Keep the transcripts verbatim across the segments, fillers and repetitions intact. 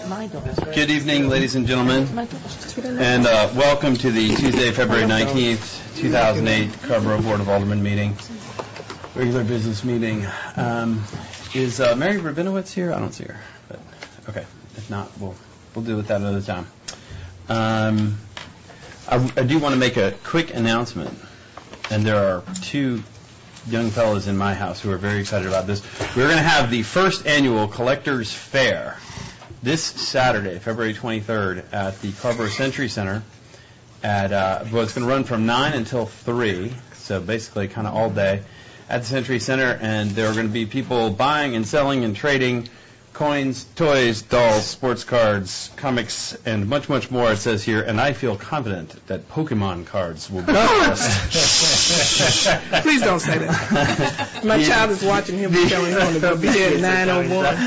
Good evening, ladies and gentlemen, and uh, welcome to the Tuesday, February nineteenth, two thousand eight Carrboro Board of Aldermen meeting, regular business meeting. Um, is uh, Mary Rabinowitz here? I don't see her, but okay. If not, we'll we'll deal with that another time. Um, I, I do want to make a quick announcement, and there are two young fellows in my house who are very excited about this. We're going to have the first annual Collectors Fair this Saturday, February twenty-third, at the Carrboro Century Center. At uh, well, it's going to run from nine until three, so basically kind of all day at the Century Center, and there are going to be people buying and selling and trading coins, toys, dolls, sports cards, comics, and much, much more, it says here, and I feel confident that Pokemon cards will be discussed. Please don't say that. My the, child is watching him telling him to be there at nine oh one.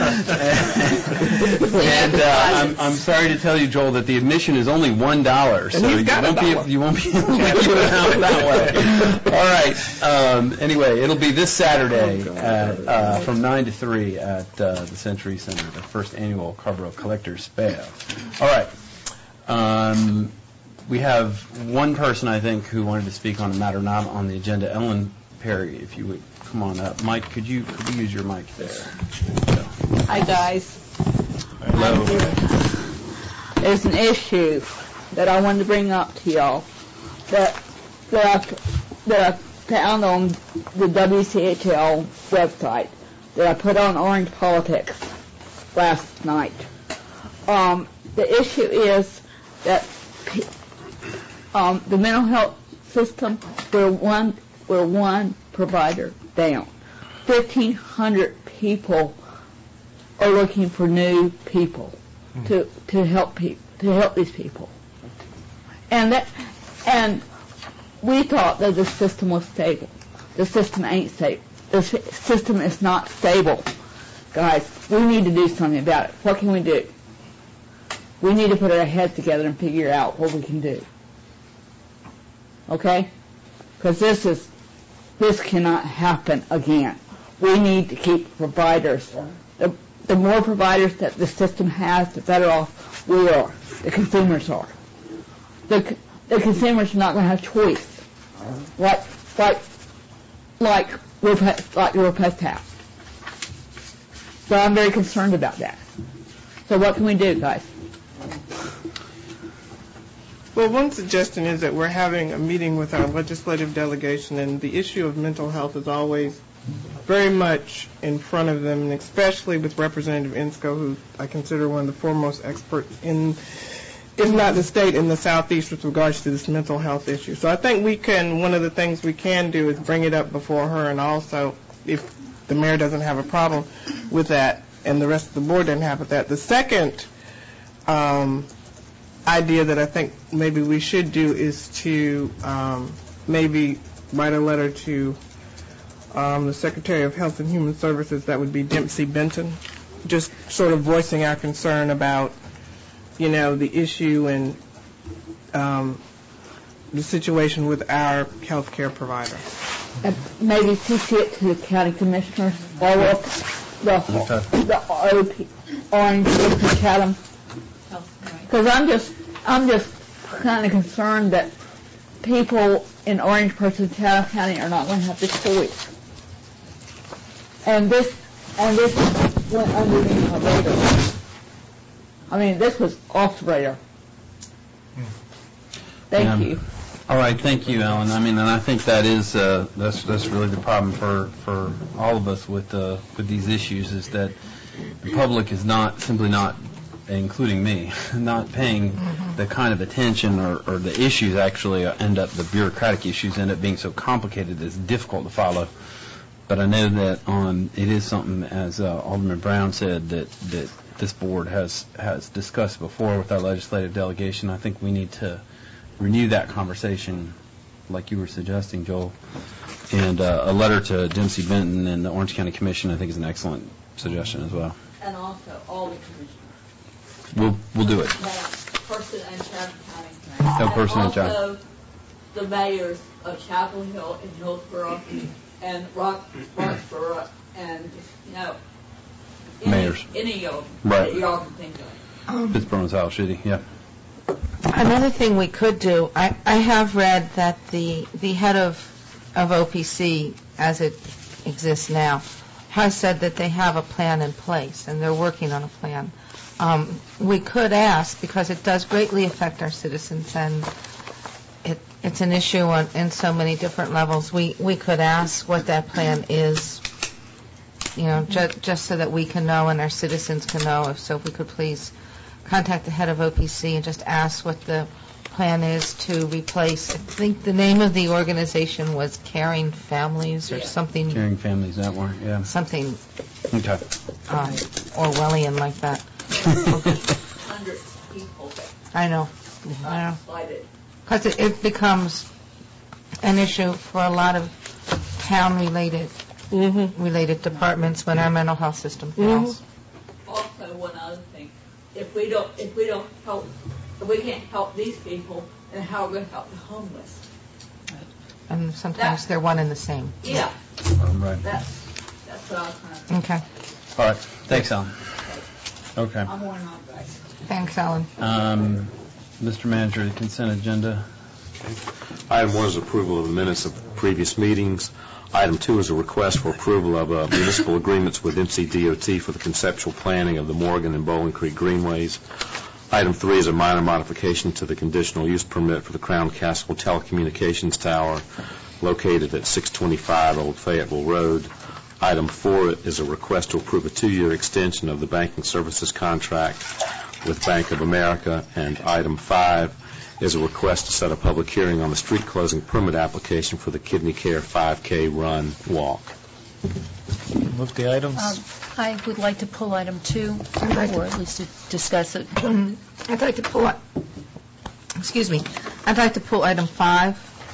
And uh, I'm, I'm sorry to tell you, Joel, that the admission is only one dollar, so you won't, be, you won't be able to get out that way. All right. Um, anyway, it'll be this Saturday oh, at, uh, from nine to three at uh, the Century Center, the first annual Carrboro Collectors Fair. All right. Um, we have one person, I think, who wanted to speak on a matter not on the agenda. Ellen Perry, if you would come on up. Mike, could you could we use your mic there? So. Hi, guys. Hello. There's an issue that I wanted to bring up to y'all that that I, that I found on the W C H L website that I put on Orange Politics last night. Um, the issue is that um, the mental health system, we're one, we're one provider down. fifteen hundred people are looking for new people mm. to to help people to help these people, and that and we thought that the system was stable. The system ain't stable. The system is not stable. Guys, we need to do something about it. What can we do? We need to put our heads together and figure out what we can do. Okay? Because this is, this cannot happen again. We need to keep providers. The, the more providers that the system has, the better off we are. The consumers are. The, the consumers are not going to have choice. Like, like, like, like your pest house. So I'm very concerned about that. So what can we do, guys? Well, one suggestion is that we're having a meeting with our legislative delegation, and the issue of mental health is always very much in front of them, and especially with Representative Inscoe, who I consider one of the foremost experts in, if not the state, in the Southeast with regards to this mental health issue. So I think we can, one of the things we can do is bring it up before her, and also, if the mayor doesn't have a problem with that and the rest of the board doesn't have with that. The second um, idea that I think maybe we should do is to um, maybe write a letter to um, the Secretary of Health and Human Services, that would be Dempsey Benton, just sort of voicing our concern about, you know, the issue and um, the situation with our health care provider. Uh, maybe C C it to the county commissioners, or the the, the O P, Orange, and Chatham. Because I'm just I'm just kind of concerned that people in Orange, Person, Chatham County are not going to have the choice. And this and this went underneath our radar. I mean, this was off the radar. Thank yeah. you. All right, thank you, Ellen. I mean, and I think that is uh, that's that's really the problem for, for all of us with uh, with these issues, is that the public is not simply not, including me, not paying the kind of attention, or, or the issues actually end up, the bureaucratic issues end up being so complicated that it's difficult to follow. But I know that on it is something, as uh, Alderman Brown said, that that this board has has discussed before with our legislative delegation. I think we need to renew that conversation, like you were suggesting, Joel. And uh, a letter to Dempsey Benton and the Orange County Commission, I think, is an excellent suggestion as well. And also all the commissioners. We'll we'll do it. Person and Chatham County. No person and Chatham. Also the mayors of Chapel Hill and Hillsborough and Rock, Roxborough and, you know, any, mayors. any of them right. that y'all can think of. Pittsburgh and South City, yeah. Another thing we could do, I, I have read that the the head of of O P C, as it exists now, has said that they have a plan in place and they're working on a plan. Um, we could ask, because it does greatly affect our citizens and it, it's an issue on, in so many different levels, we, we could ask what that plan is, you know, ju- just so that we can know and our citizens can know. If so, if we could please contact the head of O P C and just ask what the plan is to replace, I think the name of the organization was Caring Families or Yeah. something. Caring Families Network, yeah. Something Okay. um, Orwellian like that. Hundred people I know. I know. cited. Because it, it becomes an issue for a lot of town-related Mm-hmm. related departments when our mental health system fails. Also, one other thing, if we don't, if we don't help, if we can't help these people, then how are we going to help the homeless? And sometimes they're one and the same. Yeah, Right. that's, that's what I was trying to, Okay. All right. Thanks, Alan. Okay. I'm on on right. Thanks, Ellen. Um, Mister Manager, the consent agenda. Item one is approval of the minutes of previous meetings. Item two is a request for approval of uh, municipal agreements with M C D O T for the conceptual planning of the Morgan and Bowling Creek Greenways. Item three is a minor modification to the conditional use permit for the Crown Castle Telecommunications Tower located at six twenty-five Old Fayetteville Road. Item four is a request to approve a two-year extension of the banking services contract with Bank of America. And item five is a request to set a public hearing on the street closing permit application for the Kidney Care five K Run Walk. Move the items. Um, I would like to pull item two, or at least to discuss it. I'd like to pull, it- excuse me, I'd like to pull item five,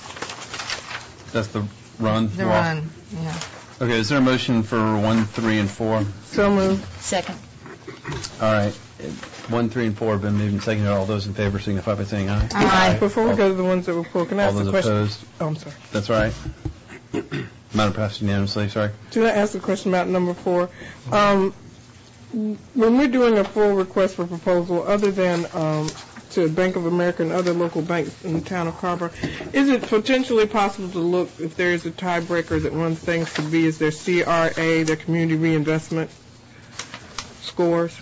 That's the run? the walk? run. Yeah. Okay, is there a motion for one, three, and four? So moved. Second. All right. One, three, and four have been moved and seconded. All those in favor signify by saying aye. Aye. Before we go to the ones that were pulled, can I All ask a those question? opposed? Oh, I'm sorry. That's all right. Matter passed unanimously, sorry. Can I ask a question about number four? Um, when we're doing a full request for proposal, other than um, to Bank of America and other local banks in the town of Carver, is it potentially possible to look, if there is a tiebreaker, that one of the things could be is their C R A, their community reinvestment scores?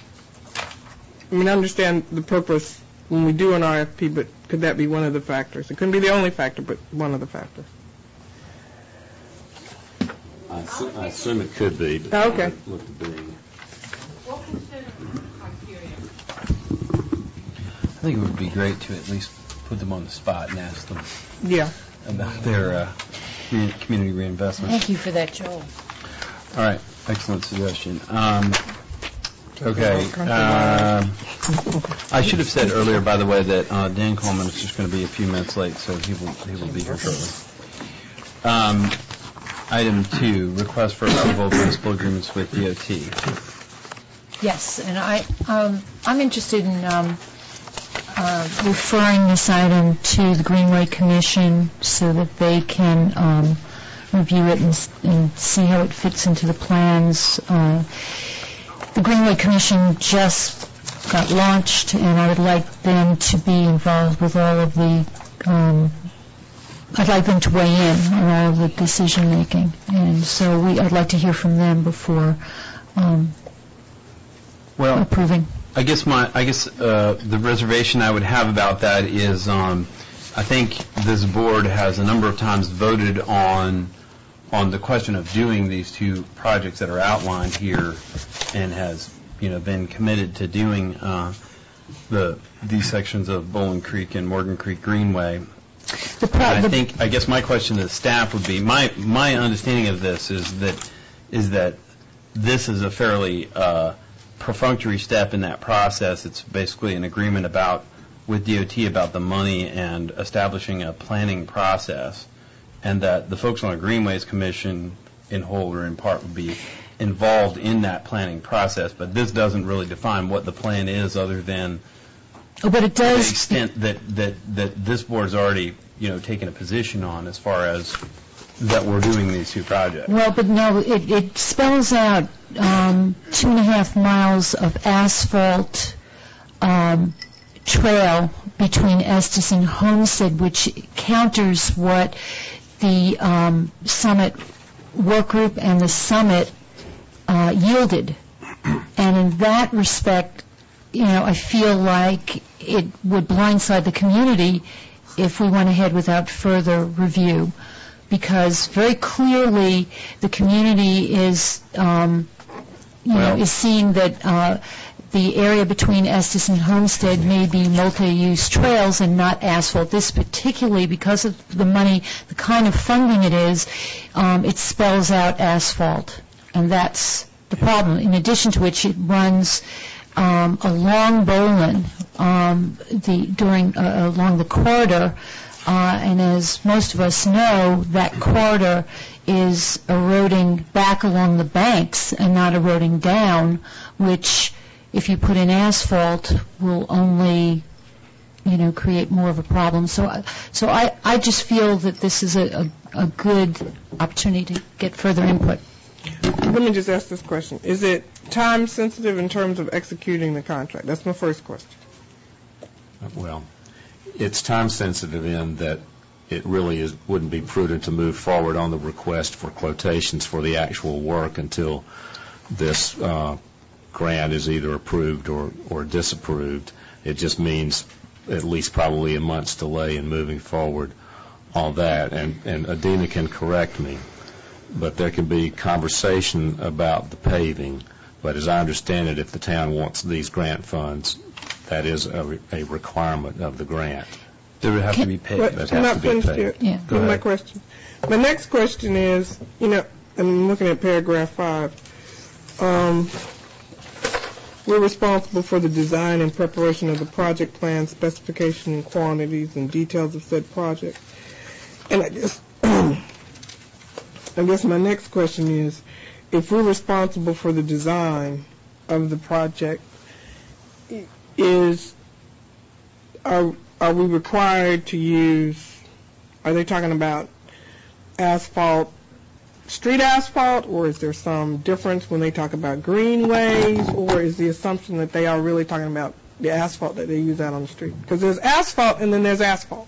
I mean, I understand the purpose when we do an R F P, but could that be one of the factors? It couldn't be the only factor, but one of the factors. I assume, I assume it could be, but Oh, okay. it looked to be. What consider criteria? I think it would be great to at least put them on the spot and ask them Yeah. about their uh, re- community reinvestment. Thank you for that, Joel. All right, excellent suggestion. Um, okay, um, I should have said earlier, by the way, that uh, Dan Coleman is just going to be a few minutes late, so he will he will be here shortly. Um, item two, request for approval of municipal agreements with D O T. Yes, and I, um, I'm interested in um, uh, referring this item to the Greenway Commission so that they can um, review it and, s- and see how it fits into the plans. Uh, the Greenway Commission just got launched, and I would like them to be involved with all of the, um, I'd like them to weigh in on all of the decision-making. And so we, I'd like to hear from them before um, Well, approving. I guess my, I guess uh, the reservation I would have about that is, um, I think this board has a number of times voted on, on the question of doing these two projects that are outlined here, and has, you know, been committed to doing uh, the these sections of Bowling Creek and Morgan Creek Greenway. The pro- And I the- think, I guess my question to the staff would be, my, my understanding of this is that, is that this is a fairly uh, perfunctory step in that process. It's basically an agreement about, with D O T about the money and establishing a planning process, and that the folks on the Greenways Commission, in whole or in part, would be involved in that planning process. But this doesn't really define what the plan is, other than Oh, but it to the does, extent that, that, that this board's already, you know, taken a position on as far as that we're doing these two projects. well, but no, it, it spells out um, two and a half miles of asphalt um, trail between Estes and Homestead, which counters what the um, Summit work group and the Summit uh, yielded. And in that respect, you know, I feel like it would blindside the community if we went ahead without further review, because very clearly the community is, um, you know, is seeing that uh, the area between Estes and Homestead may be multi-use trails and not asphalt. This particularly, because of the money, the kind of funding it is, um, it spells out asphalt, and that's the problem. In addition to which, it runs um, along Bolin, um, the during uh, along the corridor, uh, and as most of us know, that corridor is eroding back along the banks and not eroding down, which, if you put in asphalt, will only, you know, create more of a problem. So, so I, I just feel that this is a, a, a good opportunity to get further input. Let me just ask this question. Is it time sensitive in terms of executing the contract? That's my first question. Well, it's time sensitive in that it really is, wouldn't be prudent to move forward on the request for quotations for the actual work until this uh, grant is either approved or, or disapproved. It just means at least probably a month's delay in moving forward on that. And, and Adina can correct me, but there can be conversation about the paving. But as I understand it, if the town wants these grant funds, that is a, re- a requirement of the grant. There would have to be paid. But That I'm has not to be finished paid. yet. Yeah. Go my question. My next question is, you know, I'm looking at paragraph five. Um, we're responsible for the design and preparation of the project plan, specification and quantities and details of said project. And I guess, I guess my next question is, if we're responsible for the design of the project, is are are we required to use, are they talking about asphalt, street asphalt, or is there some difference when they talk about greenways, or is the assumption that they are really talking about the asphalt that they use out on the street? Because there's asphalt and then there's asphalt.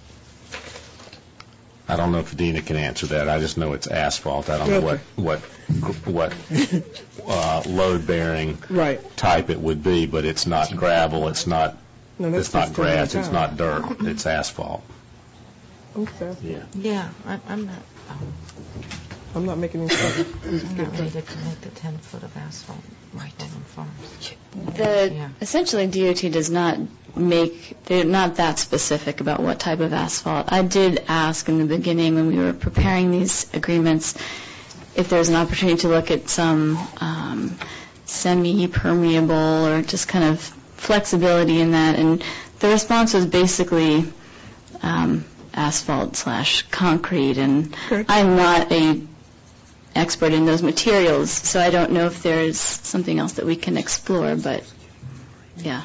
I don't know if Adina can answer that. I just know it's asphalt. I don't know what what what uh, load-bearing Right. type it would be, but it's not gravel. It's not No, that's it's not just telling grass. the It's town. not dirt. It's asphalt. Okay. Yeah. Yeah, I, I'm not, I'm not making any sense. I'm not ready to commit the ten foot of asphalt right on farms. The, Yeah. essentially, D O T does not make, they're not that specific about what type of asphalt. I did ask in the beginning when we were preparing these agreements if there's an opportunity to look at some um, semi-permeable or just kind of flexibility in that, and the response was basically um, asphalt slash concrete, and Okay. I'm not a expert in those materials, so I don't know if there's something else that we can explore, but yeah.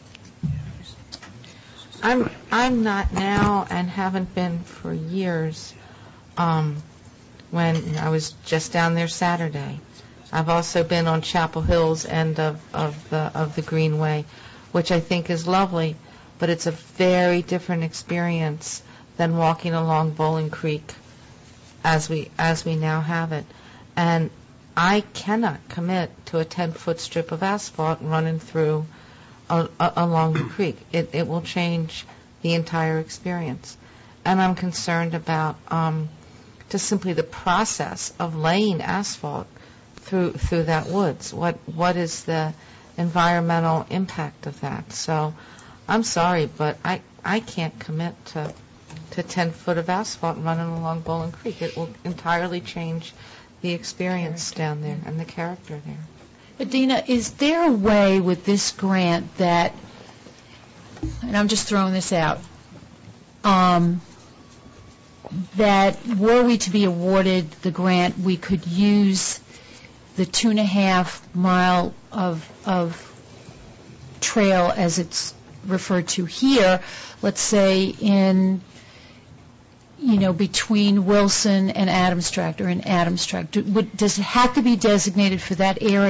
I'm I'm not now and haven't been for years. Um, when I was just down there Saturday, I've also been on Chapel Hill's end of, of the of the Greenway, which I think is lovely, but it's a very different experience than walking along Bowling Creek as we as we now have it. And I cannot commit to a ten foot strip of asphalt running through a, a, along the creek. It, it will change the entire experience. And I'm concerned about um, just simply the process of laying asphalt through through that woods. What what is the environmental impact of that? So I'm sorry, but I, I can't commit to to ten foot of asphalt running along Bowling Creek. It will entirely change the experience down there and the character there. Adina, is there a way with this grant that, and I'm just throwing this out, um, that were we to be awarded the grant, we could use the two and a half mile of, of trail as it's referred to here, let's say in, you know, between Wilson and Adams Tract or in Adams Tract? Do, would, does it have to be designated for that area?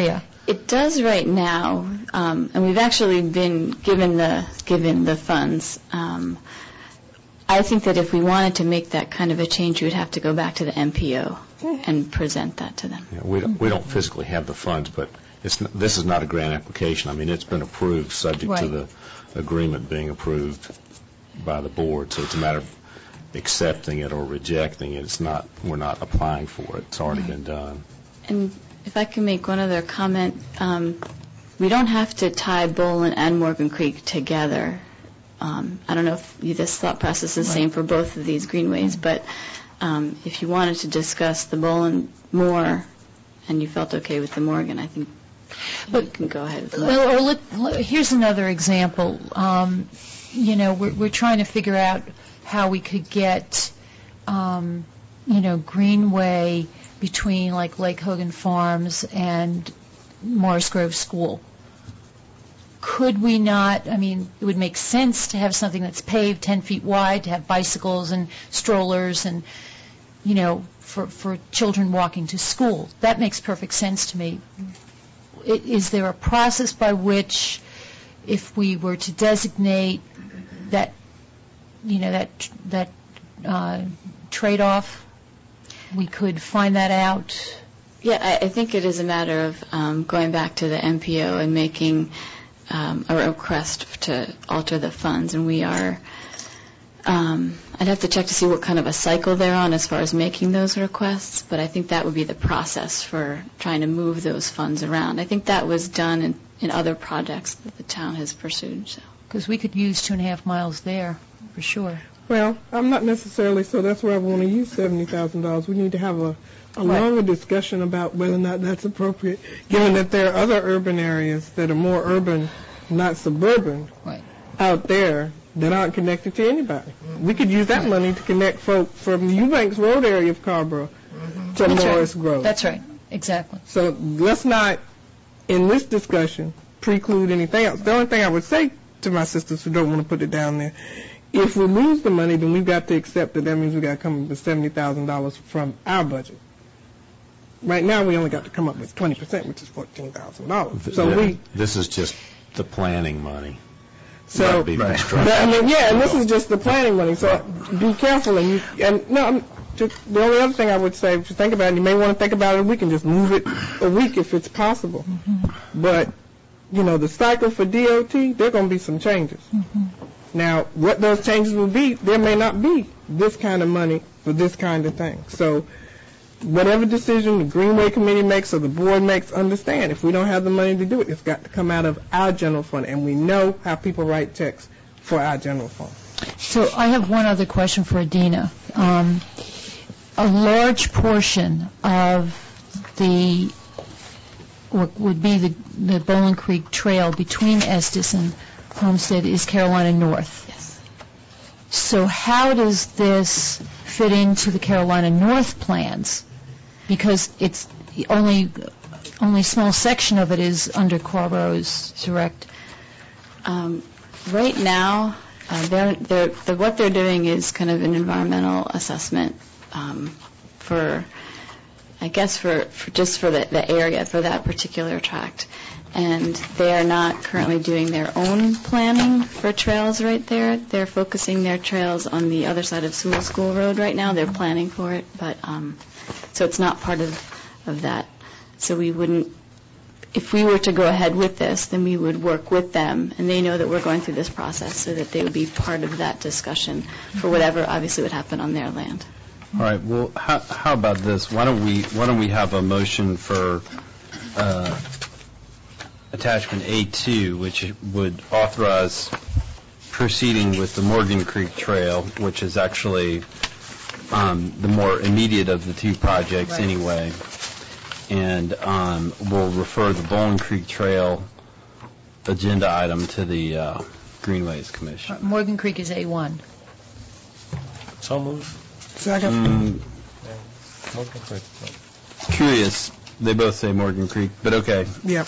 It does right now, um, and we've actually been given the given the funds. Um, I think that if we wanted to make that kind of a change, we would have to go back to the M P O and present that to them. Yeah, we don't, we don't physically have the funds, but it's n- this is not a grant application. I mean, it's been approved subject Right. to the agreement being approved by the board, so it's a matter of accepting it or rejecting it. It's not, we're not applying for it. It's already been done. And if I can make one other comment, um, we don't have to tie Bolin and Morgan Creek together. Um, I don't know if you, this thought process is the same for both of these greenways, but um, if you wanted to discuss the Bolin more and you felt okay with the Morgan, I think But- you can go ahead with that. Well, or let, let- here's another example. Um, you know, we're, we're trying to figure out how we could get, um, you know, Greenway between like Lake Hogan Farms and Morris Grove School. Could we not, I mean, it would make sense to have something that's paved ten feet wide, to have bicycles and strollers and, you know, for, for children walking to school. That makes perfect sense to me. I- Is there a process by which, if we were to designate that, you know, that, that uh, trade-off, we could find that out? Yeah, I, I think it is a matter of um, going back to the M P O and making um, a request to alter the funds, and we are. Um, I'd have to check to see what kind of a cycle they're on as far as making those requests, but I think that would be the process for trying to move those funds around. I think that was done in, in other projects that the town has pursued. So. Because we could use two and a half miles there, for sure. Well, I'm not necessarily, so that's where I want to use seventy thousand dollars. We need to have a, a Right. longer discussion about whether or not that's appropriate, given that there are other urban areas that are more urban, not suburban, Right. out there that aren't connected to anybody. We could use that money to connect folk from the Eubanks Road area of Carrboro to That's right. Morris Grove. That's right, exactly. So let's not, in this discussion, preclude anything else. The only thing I would say to my sisters who don't want to put it down there, if we lose the money, then we've got to accept that that means we've got to come up with seventy thousand dollars from our budget. Right now, we only got to come up with twenty percent, which is fourteen thousand dollars. So we, This is just the planning money. so, Not be Right. construction. but, I mean, yeah, and this is just the planning money, so be careful. And, you, and no, I'm, just, the only other thing I would say, if you think about it, you may want to think about it, we can just move it a week if it's possible. But, you know, the cycle for D O T, there are going to be some changes. Now, what those changes will be, there may not be this kind of money for this kind of thing. So whatever decision the Greenway Committee makes or the board makes, understand, if we don't have the money to do it, it's got to come out of our general fund. And we know how people write checks for our general fund. So I have one other question for Adina. Um, a large portion of the, what would be the, the Bowling Creek Trail between Estes and Homestead is Carolina North. Yes. So how does this fit into the Carolina North plans? Because it's only, only a small section of it is under Carrboro's direct. Um, right now, uh, they're, they're, the, what they're doing is kind of an environmental assessment um, for, I guess, for, for just for the, the area, for that particular tract. And they are not currently doing their own planning for trails right there. They're focusing their trails on the other side of Sewell School Road right now. They're planning for it, but um, so it's not part of, of that. So we wouldn't, if we were to go ahead with this, then we would work with them, and they know that we're going through this process so that they would be part of that discussion for whatever obviously would happen on their land. All right. Well, how, how about this? Why don't we Why don't we have a motion for uh, attachment A two, which would authorize proceeding with the Morgan Creek Trail, which is actually um, the more immediate of the two projects Right. anyway, and um, we'll refer the Bowling Creek Trail agenda item to the uh, Greenways Commission. Morgan Creek is A one. So moved. Second. Mm, Morgan Creek. curious. They both say Morgan Creek, but okay. Yep.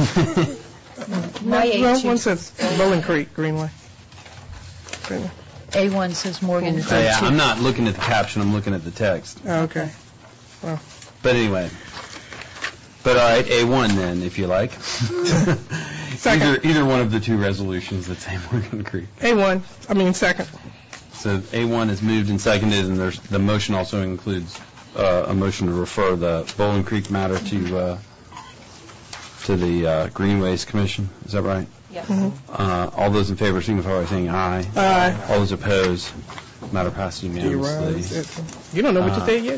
My Well, A two. one says Bowling Creek, Greenway. Greenway. A one says Morgan. Oh, yeah, I'm not looking at the caption, I'm looking at the text. Oh, okay. But anyway, But all right, A one then, if you like. Second. Either, either one of the two resolutions that say Morgan Creek. A one, I mean, second. So A one is moved and seconded, and there's, the motion also includes uh, a motion to refer the Bowling Creek matter to uh, to the uh, Greenways Commission. Is that right? Yes. Uh, all those in favor signify by saying aye. Aye. All those opposed, matter passes unanimously. You don't know what you Uh, said yet.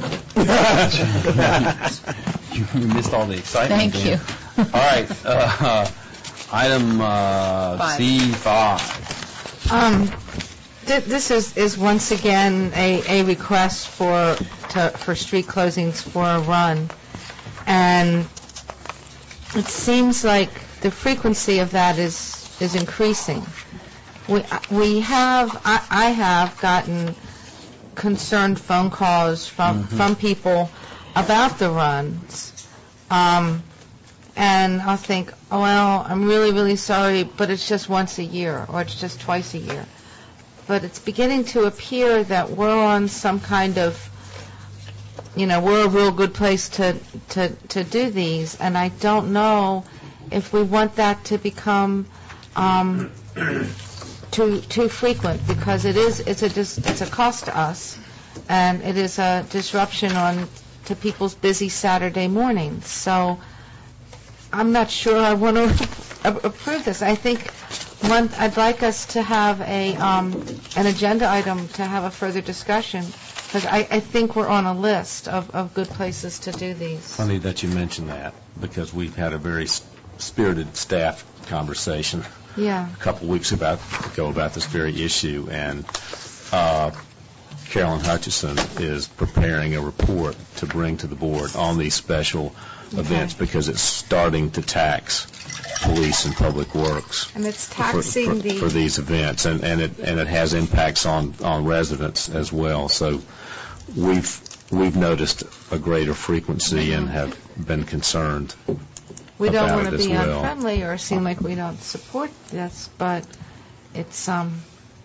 you, you missed all the excitement. Thank Dan. you. All right, uh, item uh, Five. C five. Um, th- this is, is once again a, a request for, to, for street closings for a run. And it seems like the frequency of that is, is increasing. We, we have, I, I have gotten concerned phone calls from, Mhm. from people about the runs. Um, and I'll think, oh, well, I'm really, really sorry, but it's just once a year, or it's just twice a year. But it's beginning to appear that we're on some kind of, you know, we're a real good place to, to, to do these, and I don't know if we want that to become um, too too frequent, because it is it's a dis, it's a cost to us, and it is a disruption on to people's busy Saturday mornings. So I'm not sure I want to approve this. I think one, I'd like us to have a um, an agenda item to have a further discussion, because I, I think we're on a list of, of good places to do these. Funny that you mentioned that, because we've had a very s- spirited staff conversation Yeah. a couple weeks about, ago about this very issue, and uh, Carolyn Hutchison is preparing a report to bring to the board on these special Okay. events, because it's starting to tax police and public works And it's for, taxing for, the... for these events, and, and it and it has impacts on, on residents as well. So we've we've noticed a greater frequency and have been concerned. We don't about want it to as be well. unfriendly or seem like we don't support this, but it's, um,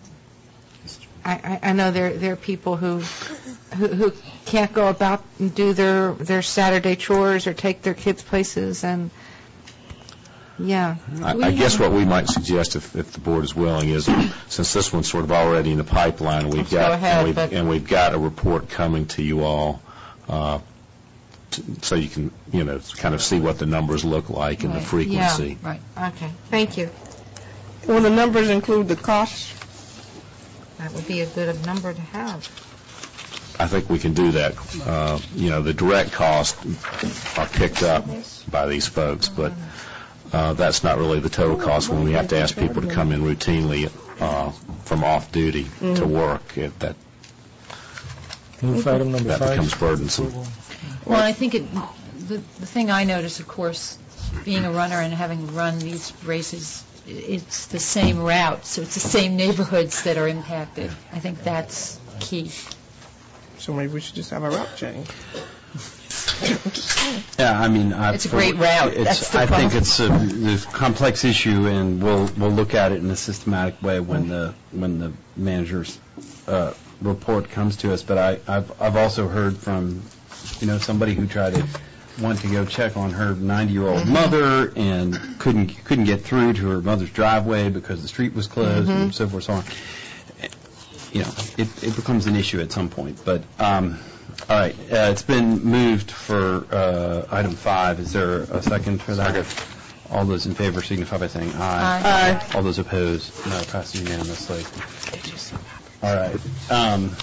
I, I, I know there, there are people who, who, who can't go about and do their, their Saturday chores or take their kids places, and, yeah. I, We I guess have- what we might suggest, if, if the board is willing, is since this one's sort of already in the pipeline, we've Let's go got ahead, and, we've, but- and we've got a report coming to you all, uh, t- so you can, you know, kind of see what the numbers look like and the Right. frequency. Right. Okay, thank you. Will the numbers include the cost? That would be a good number to have. I think we can do that. Uh, you know, the direct costs are picked up by these folks, but uh, that's not really the total cost when we have to ask people to come in routinely uh, from off duty to work. It, that Move item number that five. becomes burdensome. Well, I think it, the, the thing I notice, of course, being a runner and having run these races, i- it's the same route, so it's the same neighborhoods that are impacted. I think that's key. So maybe we should just have a route change. Yeah, I mean, I- It's a great route. it's- That's the I think problem. it's a, it's a complex issue, and we'll we'll look at it in a systematic way when the when the manager's uh, report comes to us. But I I've I've also heard from, you know, somebody who tried to want to go check on her ninety-year-old mother and couldn't couldn't get through to her mother's driveway because the street was closed and so forth, so on. You know, it, it becomes an issue at some point. But um, all right, uh, it's been moved for uh, item five. Is there a second for that? Second. All those in favor signify by saying aye. Aye. All those opposed, no, passes unanimously. All right. Um,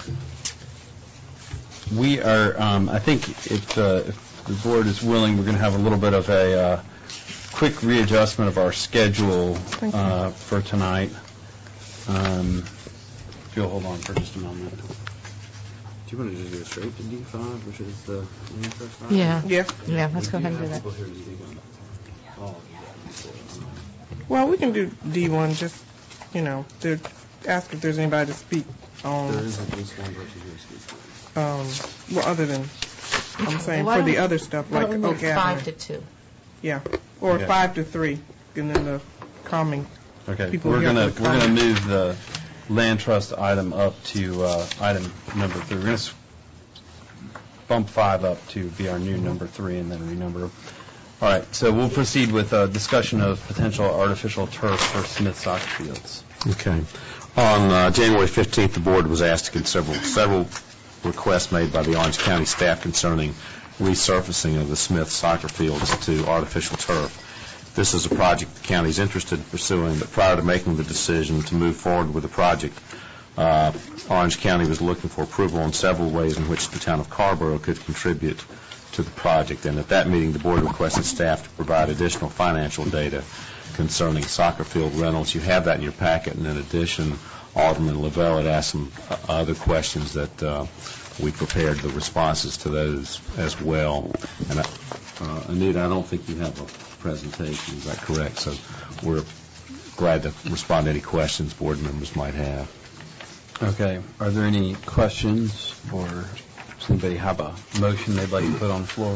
we are. Um, I think if, uh, if the board is willing, we're going to have a little bit of a uh, quick readjustment of our schedule uh, for tonight. Um, If you'll hold on for just a moment. Do you want to just go straight to D five, which is the interest item? Yeah. Yeah. Yeah, let's go ahead and do that. Well, we can do D one, just, you know, to ask if there's anybody to speak on, There is at least one person who um, well, other than, I'm saying, Why for the don't- other stuff, Why like don't we Oak move five to Avenue. two? Yeah, or Yeah. five to three, and then the calming. Okay, People we're here gonna for we're gonna comment. move the land trust item up to uh, item number three. We're gonna s- bump five up to be our new number three, and then renumber. All right, so we'll proceed with a discussion of potential artificial turf for Smith soccer fields. Okay. On uh, January fifteenth, the board was asked to consider several requests made by the Orange County staff concerning resurfacing of the Smith soccer fields to artificial turf. This is a project the county is interested in pursuing, but prior to making the decision to move forward with the project, uh, Orange County was looking for approval on several ways in which the town of Carrboro could contribute to the project. And at that meeting, the board requested staff to provide additional financial data concerning soccer field rentals. You have that in your packet, and in addition, Alderman Lavelle had asked some uh, other questions that uh, we prepared the responses to those as well. And uh, Anita, I don't think you have a presentation, is that correct? So we're glad to respond to any questions board members might have. Okay. Are there any questions, or does anybody have a motion they'd like to put on the floor?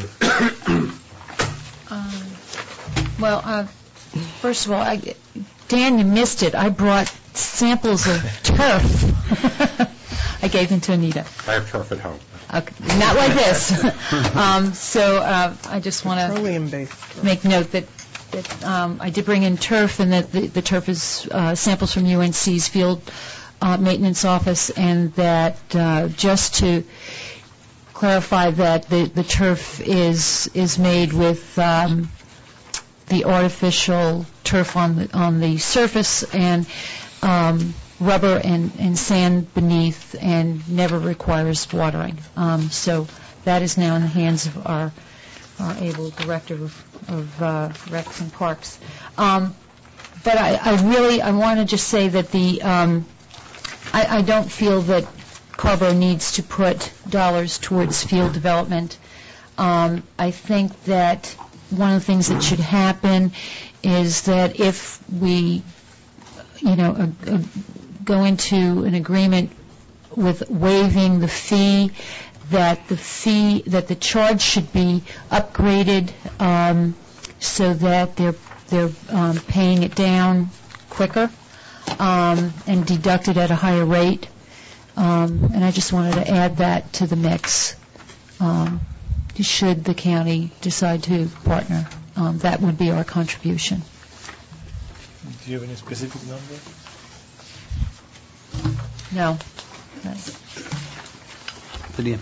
Um, well, uh, first of all, I, Dan, you missed it. I brought samples of turf. I gave them to Anita. I have turf at home. Okay, not like this. um, so uh, I just want Petroleum-based to turf. make note that, that um, I did bring in turf, and that the, the turf is uh, samples from U N C's field uh, maintenance office, and that uh, just to clarify that the, the turf is is made with um, the artificial turf on the, on the surface, and um, rubber and, and sand beneath, and never requires watering. Um, so that is now in the hands of our, our able director of, of uh, Recs and Parks. Um, but I, I really, I want to just say that the, um, I, I don't feel that Carrboro needs to put dollars towards field development. Um, I think that one of the things that should happen is that if we, you know, a, a, go into an agreement with waiving the fee, that the fee, that the charge should be upgraded um, so that they're they're um, paying it down quicker um, and deducted at a higher rate. Um, and I just wanted to add that to the mix. Um, should the county decide to partner, um, that would be our contribution. Do you have any specific number? No. Lydia.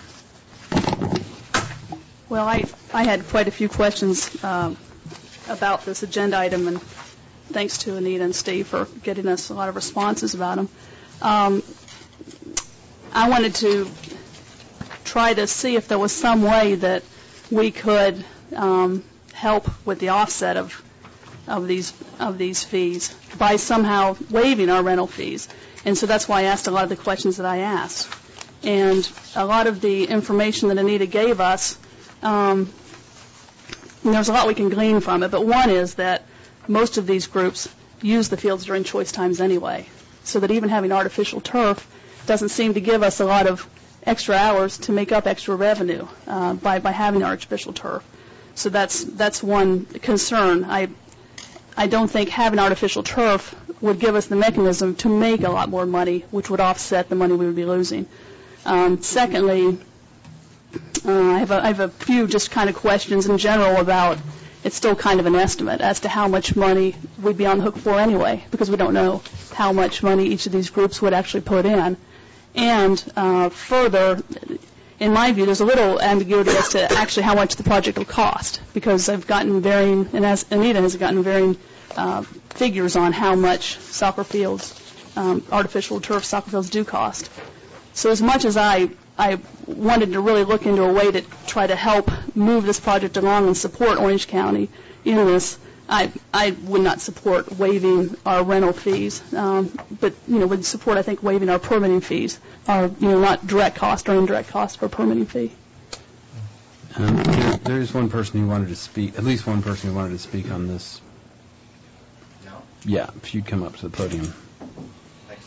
Well, I, I had quite a few questions um, about this agenda item, and thanks to Anita and Steve for getting us a lot of responses about them. Um, I wanted to try to see if there was some way that we could um, help with the offset of of these of these fees by somehow waiving our rental fees. And so that's why I asked a lot of the questions that I asked. And a lot of the information that Anita gave us, um, there's a lot we can glean from it, but one is that most of these groups use the fields during choice times anyway, so that even having artificial turf doesn't seem to give us a lot of extra hours to make up extra revenue uh, by, by having artificial turf. So that's that's one concern. I I don't think having artificial turf would give us the mechanism to make a lot more money, which would offset the money we would be losing. Um, secondly, uh, I, have a, I have a few just kind of questions in general about, it's still kind of an estimate as to how much money we'd be on the hook for anyway, because we don't know how much money each of these groups would actually put in. And uh, further, in my view, there's a little ambiguity as to actually how much the project will cost, because I've gotten varying, and as Anita has gotten varying uh, figures on how much soccer fields, um, artificial turf soccer fields do cost. So as much as I, I wanted to really look into a way to try to help move this project along and support Orange County in this, I, I would not support waiving our rental fees, um, but, you know, would support, I think, waiving our permitting fees, our, you know, not direct cost or indirect cost for permitting fee. Um, there, there is one person who wanted to speak, at least one person who wanted to speak on this. No? Yeah, if you'd come up to the podium. Thanks.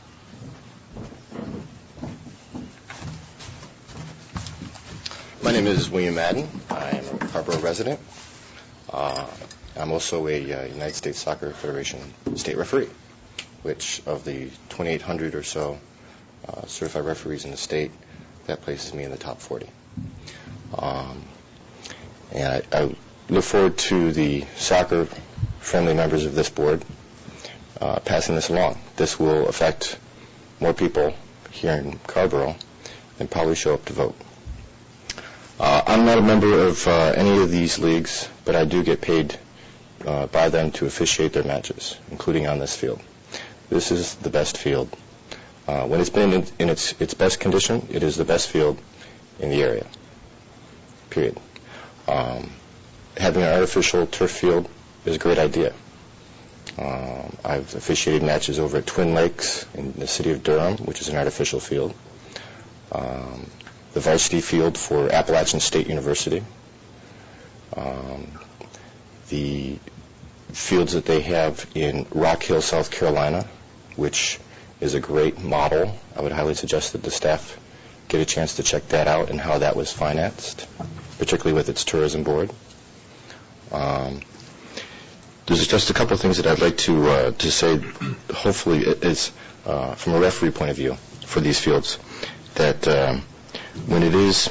My name is William Madden. I am a Carrboro resident. Uh, I'm also a uh, United States Soccer Federation state referee, which of the twenty-eight hundred or so uh, certified referees in the state, that places me in the top forty. Um, and I, I look forward to the soccer-friendly members of this board uh, passing this along. This will affect more people here in Carrboro and probably show up to vote. Uh, I'm not a member of uh, any of these leagues, but I do get paid uh, by them to officiate their matches, including on this field. This is the best field. Uh, when it's been in, in its, its best condition, it is the best field in the area, period. Um, having an artificial turf field is a great idea. Um, I've officiated matches over at Twin Lakes in the city of Durham, which is an artificial field. Um, the varsity field for Appalachian State University. Um, the fields that they have in Rock Hill, South Carolina, which is a great model. I would highly suggest that the staff get a chance to check that out and how that was financed, particularly with its tourism board. Um, there's just a couple of things that I'd like to uh, to say. Hopefully, it is uh, from a referee point of view for these fields, that um, when it is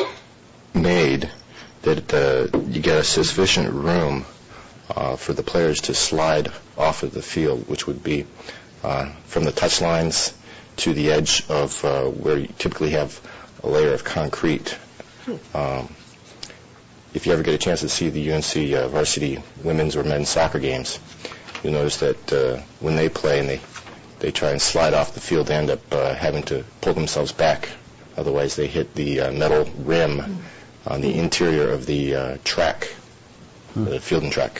made, that uh, you get a sufficient room uh, for the players to slide off of the field, which would be uh, from the touch lines to the edge of uh, where you typically have a layer of concrete. Um, if you ever get a chance to see the U N C uh, varsity women's or men's soccer games, you'll notice that uh, when they play and they, they try and slide off the field, they end up uh, having to pull themselves back. Otherwise, they hit the uh, metal rim on the interior of the uh, track, the field and track.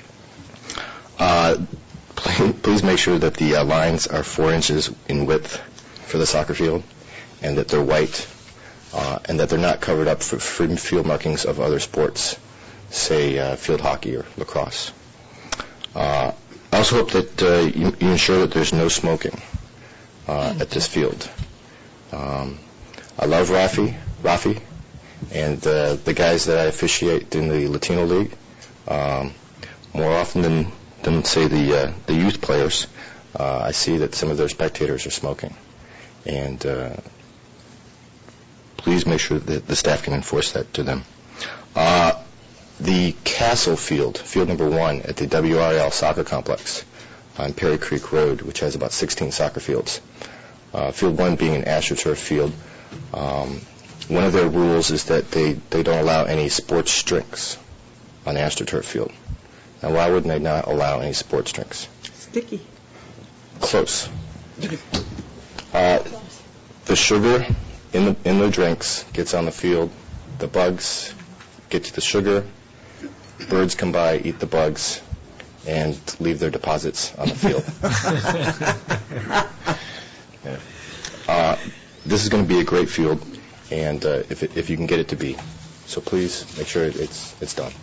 Uh, please, please make sure that the uh, lines are four inches in width for the soccer field, and that they're white, uh, and that they're not covered up for, for field markings of other sports, say uh, field hockey or lacrosse. Uh, I also hope that uh, you, you ensure that there's no smoking uh, at this field. Um, I love Rafi, Rafi, and uh, the guys that I officiate in the Latino League. Um, more often than, than say the uh, the youth players, uh, I see that some of their spectators are smoking, and uh, please make sure that the staff can enforce that to them. Uh, the Castle Field, field number one at the W R L Soccer Complex on Perry Creek Road, which has about sixteen soccer fields. Uh, field one being an AstroTurf field. Um, one of their rules is that they, they don't allow any sports drinks on the AstroTurf field. Now, why wouldn't they not allow any sports drinks? Sticky. Close. Uh, the sugar in the in the drinks gets on the field. The bugs get to the sugar. Birds come by, eat the bugs, and leave their deposits on the field. Yeah. Uh, this is going to be a great field, and uh, if it, if you can get it to be, so please make sure it's it's done.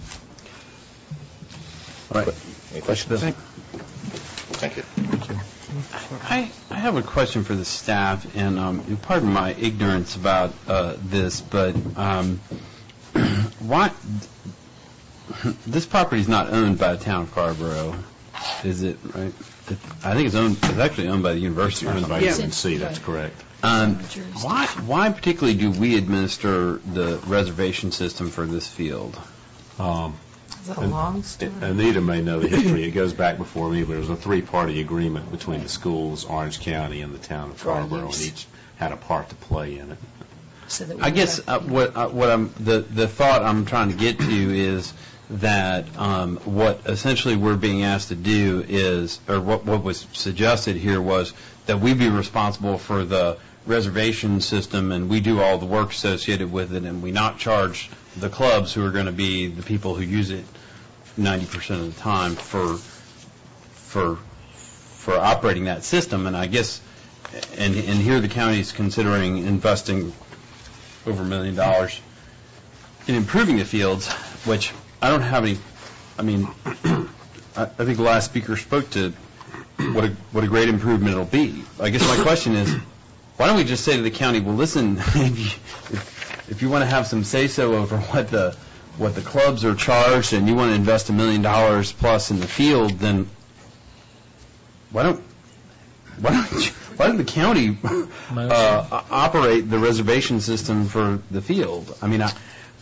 All right. Any questions? Thank, Thank you. I, I have a question for the staff, and, um, and pardon my ignorance about uh, this, but um, why this property is not owned by the town of Carrboro, is it? Right? It, I think it's owned. It's actually owned by the university. Owned by Yeah. U N C, that's correct. Um, why, why particularly do we administer the reservation system for this field? Um, Is it a long story? Anita may know the history. It goes back before me, but it was a three-party agreement between the schools, Orange County, and the town of Carrboro, and each had a part to play in it. So that we I guess uh, what uh, what I'm the the thought I'm trying to get to is that um, what essentially we're being asked to do is, or what what was suggested here was that we be responsible for the reservation system, and we do all the work associated with it, and we not charge the clubs, who are going to be the people who use it ninety percent of the time, for for for operating that system. And I guess, and and here the county is considering investing over a million dollars in improving the fields, which I don't have any. I mean, I, I think the last speaker spoke to what a what a great improvement it'll be. I guess my question is, why don't we just say to the county, well, listen, if you, if, if you want to have some say-so over what the what the clubs are charged, and you want to invest a million dollars plus in the field, then why don't why don't you, why don't the county uh, operate the reservation system for the field? I mean, I,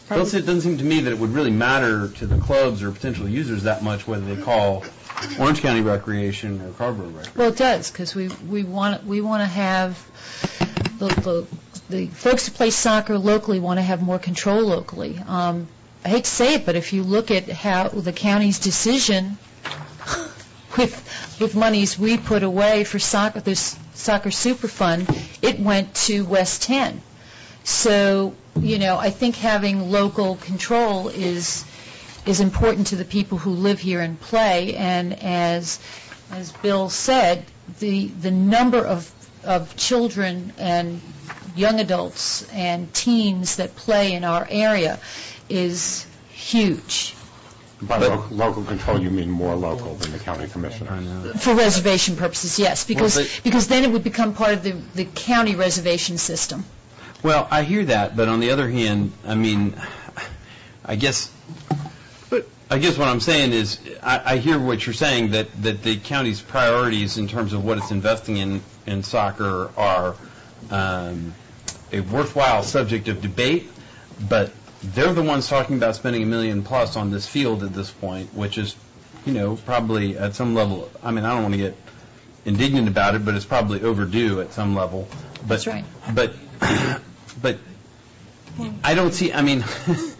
Plus, it doesn't seem to me that it would really matter to the clubs or potential users that much whether they call Orange County Recreation or Carrboro Recreation. Well, it does, because we, we want we want to have the, the the folks who play soccer locally want to have more control locally. Um, I hate to say it, but if you look at how the county's decision with with monies we put away for soccer, this soccer super fund, it went to West ten. So, you know, I think having local control is is important to the people who live here and play. And as as Bill said, the the number of of children and young adults and teens that play in our area is huge. By lo- local control, you mean more local than the county commissioner? For reservation purposes, yes, because Well, they- because then it would become part of the, the county reservation system. Well, I hear that, but on the other hand, I mean, I guess, I guess what I'm saying is, I, I hear what you're saying, that, that the county's priorities in terms of what it's investing in, in soccer are um, a worthwhile subject of debate, but they're the ones talking about spending a million plus on this field at this point, which is, you know, probably at some level, I mean, I don't want to get indignant about it, but it's probably overdue at some level. But, That's right. But, but I don't see, I mean,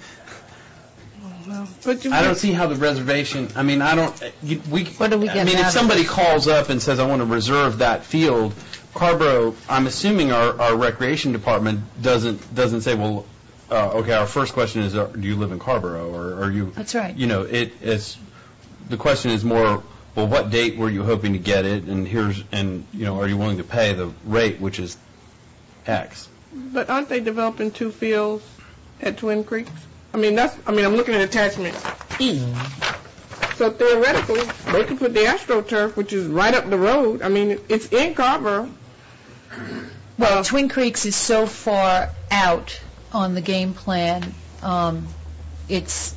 But you I don't see how the reservation, I mean, I don't, you, we, What do we I get mean, out if of somebody it? calls up and says, I want to reserve that field, Carrboro, I'm assuming our, our recreation department doesn't, doesn't say, well, uh, okay, our first question is, uh, do you live in Carrboro, or are you? That's right. You know, it is, the question is more, well, what date were you hoping to get it, and here's, and, you know, are you willing to pay the rate, which is X? But aren't they developing two fields at Twin Creeks? I mean, that's, I mean, I'm looking at attachment E. So theoretically, they could put the AstroTurf, which is right up the road. I mean, it's in Carrboro. Well, Twin Creeks is so far out on the game plan, um, it's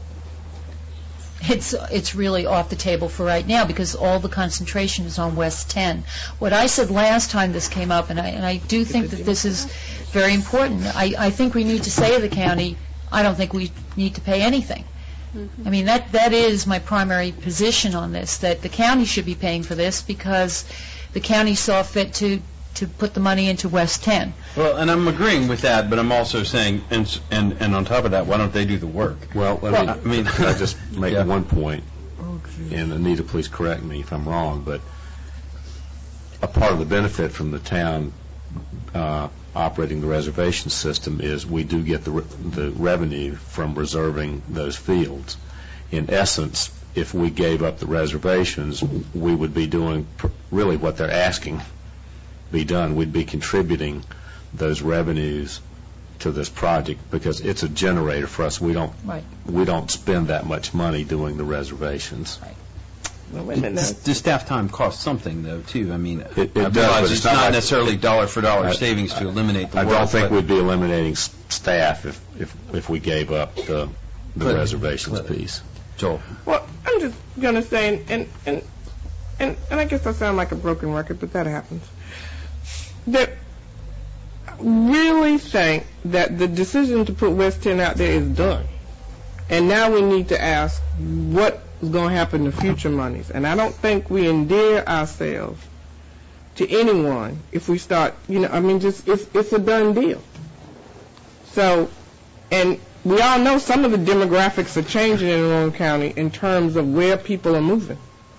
it's it's really off the table for right now because all the concentration is on West ten. What I said last time this came up, and I and I do think that this is very important. I, I think we need to say to the county, I don't think we need to pay anything. I mean, that that is my primary position on this, that the county should be paying for this because the county saw fit to, to put the money into West ten. Well, and I'm agreeing with that, but I'm also saying, and and, and on top of that, why don't they do the work? Well, let Well, me, I mean- can I just make Yeah. one point? And Anita, please correct me if I'm wrong, but a part of the benefit from the town uh, operating the reservation system is we do get the re- the revenue from reserving those fields. In essence, if we gave up the reservations, we would be doing pr- really what they're asking be done. We'd be contributing those revenues to this project because it's a generator for us. We don't Right. we don't spend that much money doing the reservations. Well, wait a minute now. The the staff time costs something, though, too. I mean, It- it I does, realize but it's it's not not like- necessarily dollar for dollar I- savings to eliminate the I work. don't think but- we'd be eliminating s- staff if, if, if we gave up the, the But- reservations but- piece. Joel. Well, I'm just going to say, and, and, and, and I guess I sound like a broken record, but that happens, that I really think that the decision to put West ten out there is done. And now we need to ask what is going to happen to future monies. And I don't think we endear ourselves to anyone if we start, you know, I mean, just, it's, it's a done deal. So, and we all know some of the demographics are changing in Rowan County in terms of where people are moving.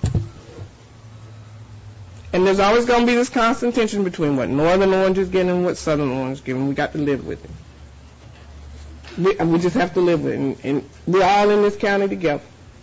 And there's always going to be this constant tension between what Northern Orange is getting and what Southern Orange is getting. We got to live with it. We, we just have to live with it. And, and we're all in this county together.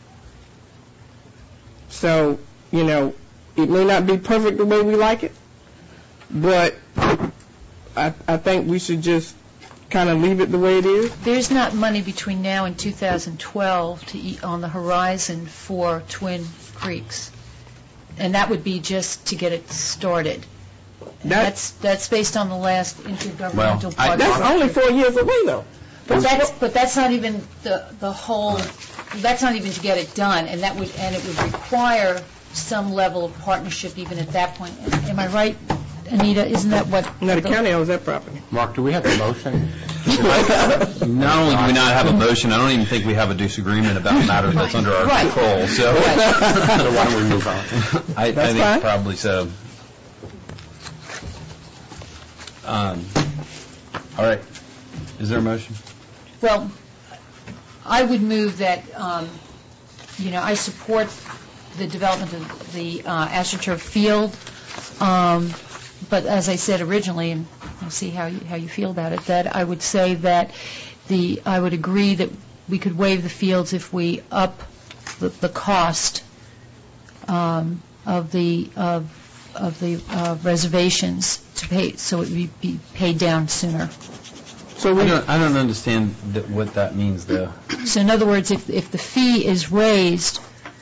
So, you know, it may not be perfect the way we like it, but I, I think we should just kind of leave it the way it is. There's not money between now and two thousand twelve to eat on the horizon for Twin Creeks. And that would be just to get it started. And That- That's, that's based on the last intergovernmental Well, I- partnership. That's only four years away, though. But that's, but that's not even the, the whole, that's not even to get it done, and that would, and it would require some level of partnership even at that point. Am I right, Anita, isn't that what? No, the county owns that property. Mark, do we have a motion? Not only do we not have a motion, I don't even think we have a disagreement about a matter that's under our Right. control, so. So why don't we move on? I, I That's think fine. probably so. Um, all right. Is there a motion? Well, I would move that, um, you know, I support the development of the uh, AstroTurf field, um, but as I said originally, and I'll see how you, how you feel about it, that I would say that the, I would agree that we could waive the fields if we up the, the cost um, of the, of, of the uh, reservations to pay, so it would be paid down sooner. So I we, don't, I don't understand that, what that means, though. So in other words, if, if the fee is raised,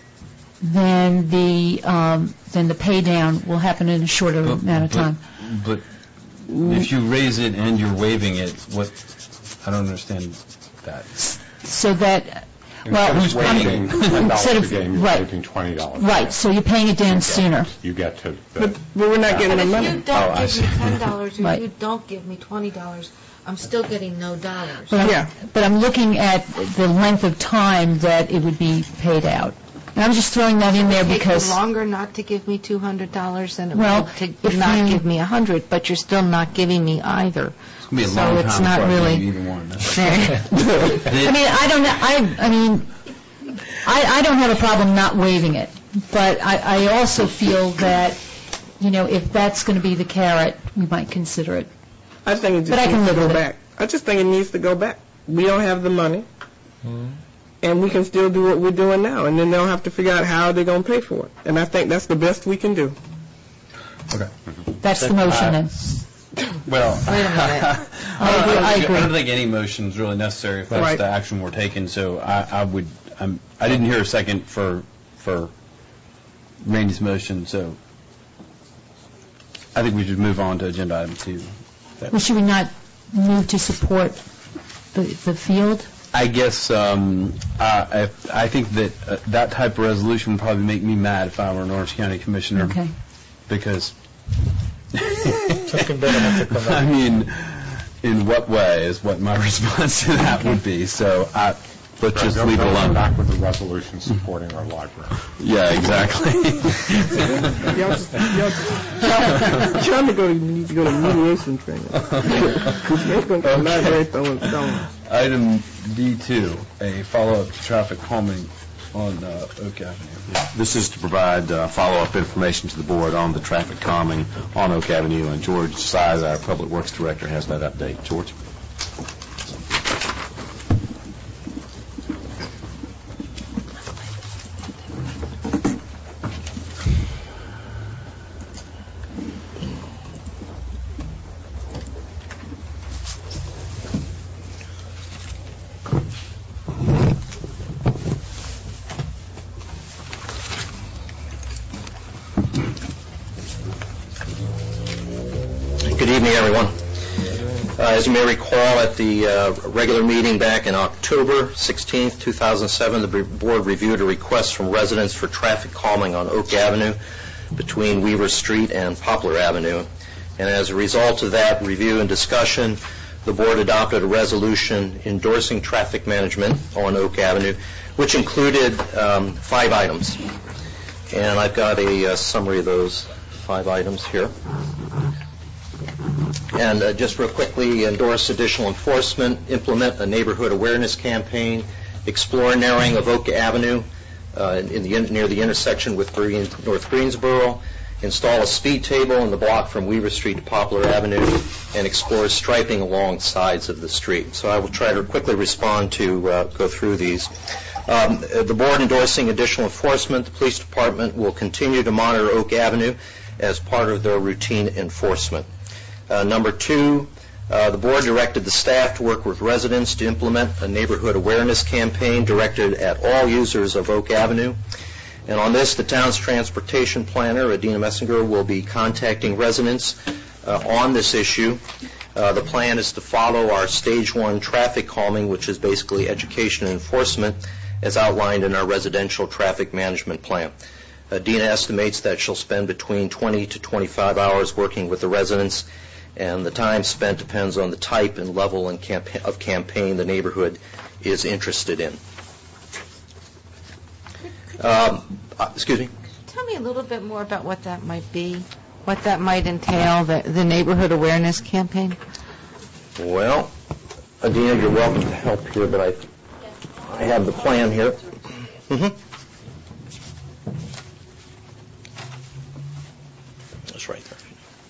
then the, um, then the pay down will happen in a shorter But- amount of but- time. But if you raise it and you're waiving it, what, I don't understand that. So that, well, Who's Waiving paying? ten dollars Instead a of- game, you're right. waiving twenty dollars. right, so you're paying it down sooner. You get to, but, but we're not getting the But if money. you Oh, don't I give me see. ten dollars or Right. you don't give me twenty dollars, I'm still getting no dollars. But I'm- Yeah. But I'm looking at the length of time that it would be paid out. And I'm just throwing that in there Take because, you longer not to give me two hundred dollars than it Well, will to if not you- give me one hundred, but you're still not giving me either. It's going to be a So long it's time not before I really- do either one. I mean, I don't, I, I mean, I, I don't have a problem not waiving it, but I, I also feel that, you know, if that's going to be the carrot, we might consider it. I think it just But I can needs to live go with it. back. I just think it needs to go back. We don't have the money, and we can still do what we're doing now, and then they'll have to figure out how they're going to pay for it. And I think that's the best we can do. Okay. That's the motion then. Well, Wait a minute. I agree, I agree. I don't think any motion is really necessary if that's Right. the action we're taking, so I, I would, I'm, I didn't hear a second for, for Randy's motion, so I think we should move on to agenda item two. Well, should we not move to support the, the field? I guess, um, I, I I think that uh, that type of resolution would probably make me mad if I were an Orange County Commissioner. Okay. Because, Something better has to come I out. mean, in what way is what my response to that would be. So I, let's just They'll- leave it they'll come alone. back with a resolution supporting our library. Yeah, exactly. Y'all, just- y'all, just- trying to go to, need to go to mediation training. They're going to library throwing stones. Item D two, a follow-up to traffic calming on uh, Oak Avenue. This is to provide uh, follow-up information to the board on the traffic calming on Oak Avenue, and George Size, our Public Works Director, has that update. George? Good evening, everyone. Uh, As you may recall, at the uh, regular meeting back in October sixteenth, two thousand seven, the b- board reviewed a request from residents for traffic calming on Oak Avenue between Weaver Street and Poplar Avenue. And as a result of that review and discussion, the board adopted a resolution endorsing traffic management on Oak Avenue, which included um, five items. And I've got a uh, summary of those five items here. And uh, just real quickly, endorse additional enforcement, implement a neighborhood awareness campaign, explore narrowing of Oak Avenue uh, in the near the intersection with Green, North Greensboro, install a speed table in the block from Weaver Street to Poplar Avenue, and explore striping along sides of the street. So I will try to quickly respond to uh, go through these. Um, the board endorsing additional enforcement, the police department will continue to monitor Oak Avenue as part of their routine enforcement. Uh, number two, uh, the board directed the staff to work with residents to implement a neighborhood awareness campaign directed at all users of Oak Avenue. And on this, the town's transportation planner, Adina Messinger, will be contacting residents uh, on this issue. Uh, the plan is to follow our stage one traffic calming, which is basically education and enforcement, as outlined in our residential traffic management plan. Uh, Dina estimates that she'll spend between twenty to twenty-five hours working with the residents, and the time spent depends on the type and level and campa- of campaign the neighborhood is interested in. Um, uh, excuse me? Tell me a little bit more about what that might be, what that might entail, the, the neighborhood awareness campaign. Well, Adina, you're welcome to help here, but I, I have the plan here. Mm-hmm. That's right there.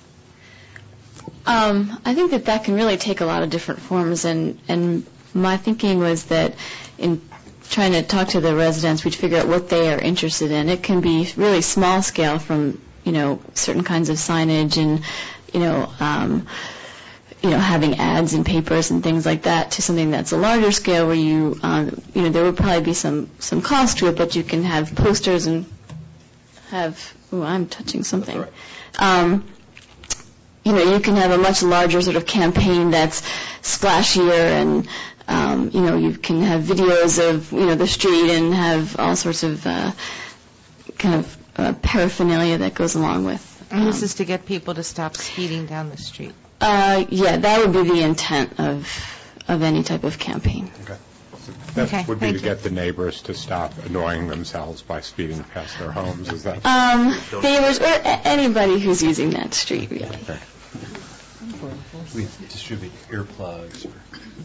Um, I think that that can really take a lot of different forms, and, and my thinking was that in trying to talk to the residents, we'd figure out what they are interested in. It can be really small scale, from, you know, certain kinds of signage and, you know, um, you know, having ads in papers and things like that, to something that's a larger scale where you, um, you know, there would probably be some, some cost to it, but you can have posters and have, ooh, I'm touching something. Um, you know, you can have a much larger sort of campaign that's splashier, and Um, you know, you can have videos of, you know, the street and have all sorts of uh, kind of uh, paraphernalia that goes along with. Um, And this is to get people to stop speeding down the street. Uh, yeah, that would be the intent of of any type of campaign. Okay. That Okay, would be thank to you. get the neighbors to stop annoying themselves by speeding past their homes, is that? Um, neighbors or a- anybody who's using that street, really. We distribute earplugs. Or,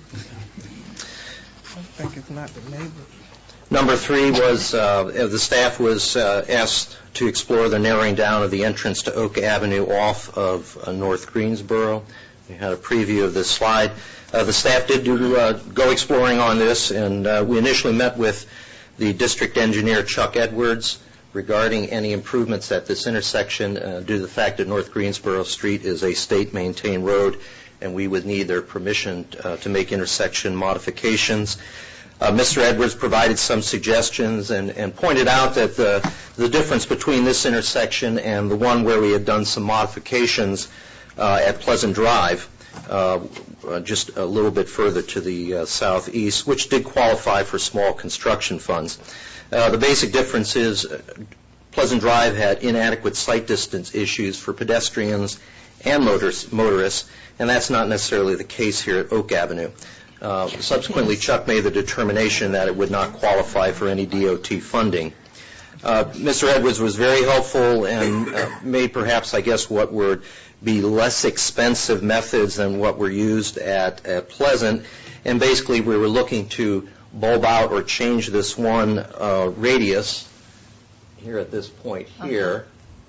I think it's not the neighbors. Number three was, uh, the staff was uh, asked to explore the narrowing down of the entrance to Oak Avenue off of uh, North Greensboro. We had a preview of this slide. Uh, the staff did do, uh, go exploring on this, and uh, we initially met with the district engineer, Chuck Edwards, regarding any improvements at this intersection uh, due to the fact that North Greensboro Street is a state-maintained road, and we would need their permission uh, to make intersection modifications. Uh, Mister Edwards provided some suggestions and, and pointed out that the, the difference between this intersection and the one where we had done some modifications uh, at Pleasant Drive, uh, uh, just a little bit further to the uh, southeast, which did qualify for small construction funds. Uh, the basic difference is uh, Pleasant Drive had inadequate sight distance issues for pedestrians and motors, motorists, and that's not necessarily the case here at Oak Avenue. Uh, subsequently, Chuck made the determination that it would not qualify for any D O T funding. Uh, Mister Edwards was very helpful and uh, made perhaps, I guess, what would be less expensive methods than what were used at, at Pleasant. And basically, we were looking to bulb out or change this one uh, radius here at this point here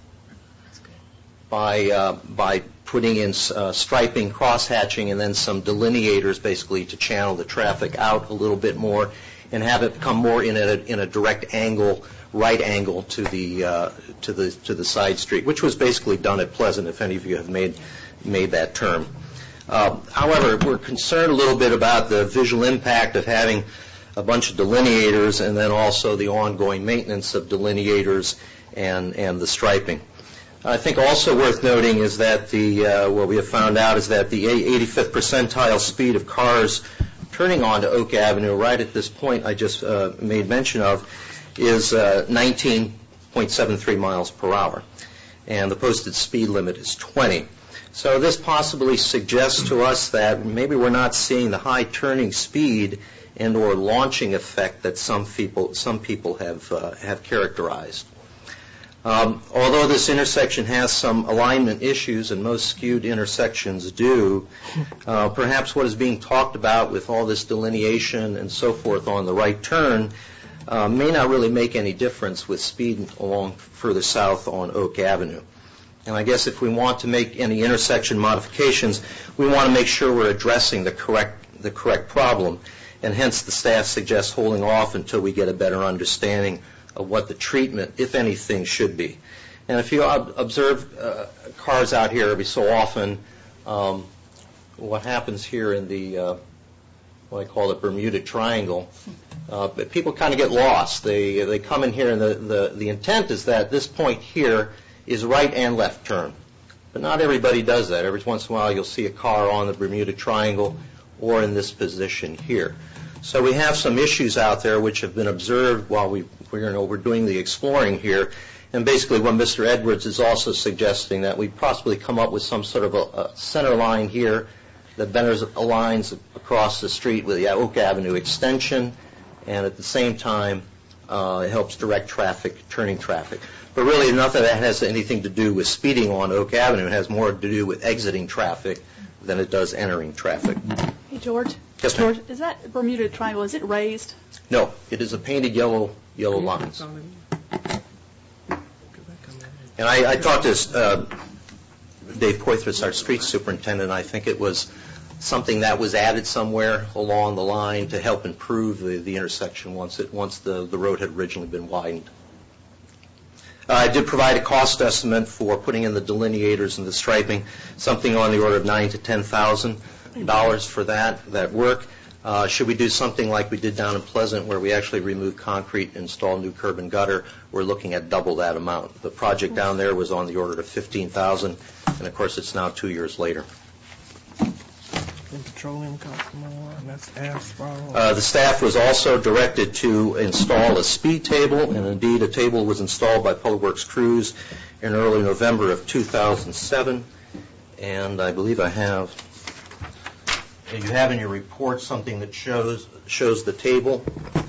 by uh, by putting in uh, striping, cross-hatching, and then some delineators basically to channel the traffic out a little bit more and have it come more in a, in a direct angle, right angle to the uh, to the to the side street, which was basically done at Pleasant, if any of you have made made that term. Uh, however, we're concerned a little bit about the visual impact of having a bunch of delineators and then also the ongoing maintenance of delineators and and the striping. I think also worth noting is that the uh, what we have found out is that the eighty-fifth percentile speed of cars turning onto Oak Avenue right at this point I just uh, made mention of is uh, nineteen point seven three miles per hour, and the posted speed limit is twenty. So this possibly suggests to us that maybe we're not seeing the high turning speed and or launching effect that some people some people have uh, have characterized. Um, although this intersection has some alignment issues, and most skewed intersections do, uh, perhaps what is being talked about with all this delineation and so forth on the right turn uh, may not really make any difference with speed along further south on Oak Avenue. And I guess if we want to make any intersection modifications, we want to make sure we're addressing the correct the correct problem, and hence the staff suggests holding off until we get a better understanding of what the treatment, if anything, should be. And if you ob- observe uh, cars out here every so often, um, what happens here in the, uh, what I call the Bermuda Triangle, uh, but people kind of get lost. They they come in here, and the, the, the intent is that this point here is right and left turn. But not everybody does that. Every once in a while you'll see a car on the Bermuda Triangle or in this position here. So we have some issues out there which have been observed while we, we you know, we're doing the exploring here, And basically what Mister Edwards is also suggesting, that we possibly come up with some sort of a, a center line here that benders lines across the street with the Oak Avenue extension, and at the same time uh, it helps direct traffic, turning traffic. But really nothing that has anything to do with speeding on Oak Avenue. It has more to do with exiting traffic than it does entering traffic. Hey, George. Yes, ma'am. George, is that Bermuda Triangle, is it raised? No, it is a painted yellow yellow lines. And I, I talked to uh, Dave Poythress, our street superintendent. I think it was something that was added somewhere along the line to help improve the, the intersection once it once the, the road had originally been widened. Uh, I did provide a cost estimate for putting in the delineators and the striping, something on the order of nine to ten thousand dollars for that that work. Uh, should we do something like we did down in Pleasant, where we actually remove concrete and install new curb and gutter, we're looking at double that amount. The project down there was on the order of fifteen thousand dollars, and of course it's now two years later. And petroleum costs more, and that's asphalt. Uh, the staff was also directed to install a speed table, and indeed a table was installed by Public Works crews in early November of two thousand seven, and I believe I have, you have in your report something that shows shows the table.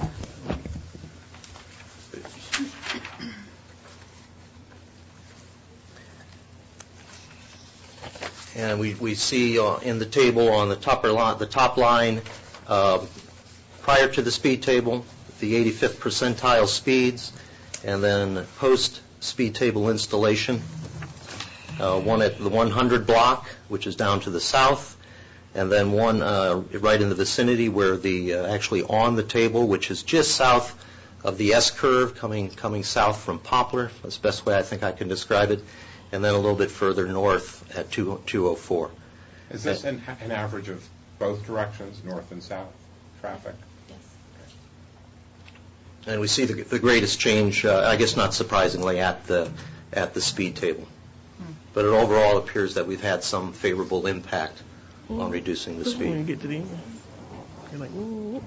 And we, we see uh, in the table on the top, the top line, uh, prior to the speed table, the eighty-fifth percentile speeds, and then post-speed table installation, uh, one at the one hundred block, which is down to the south, and then one uh, right in the vicinity where the uh, actually on the table, which is just south of the S-curve, coming coming south from Poplar. That's the best way I think I can describe it. And then a little bit further north at two oh four. Is this an, an average of both directions, north and south traffic? Yes. And we see the, the greatest change, uh, I guess not surprisingly, at the at the speed table. Hmm. But it overall appears that we've had some favorable impact mm. on reducing the speed. When you get to the end, you're like, ooh.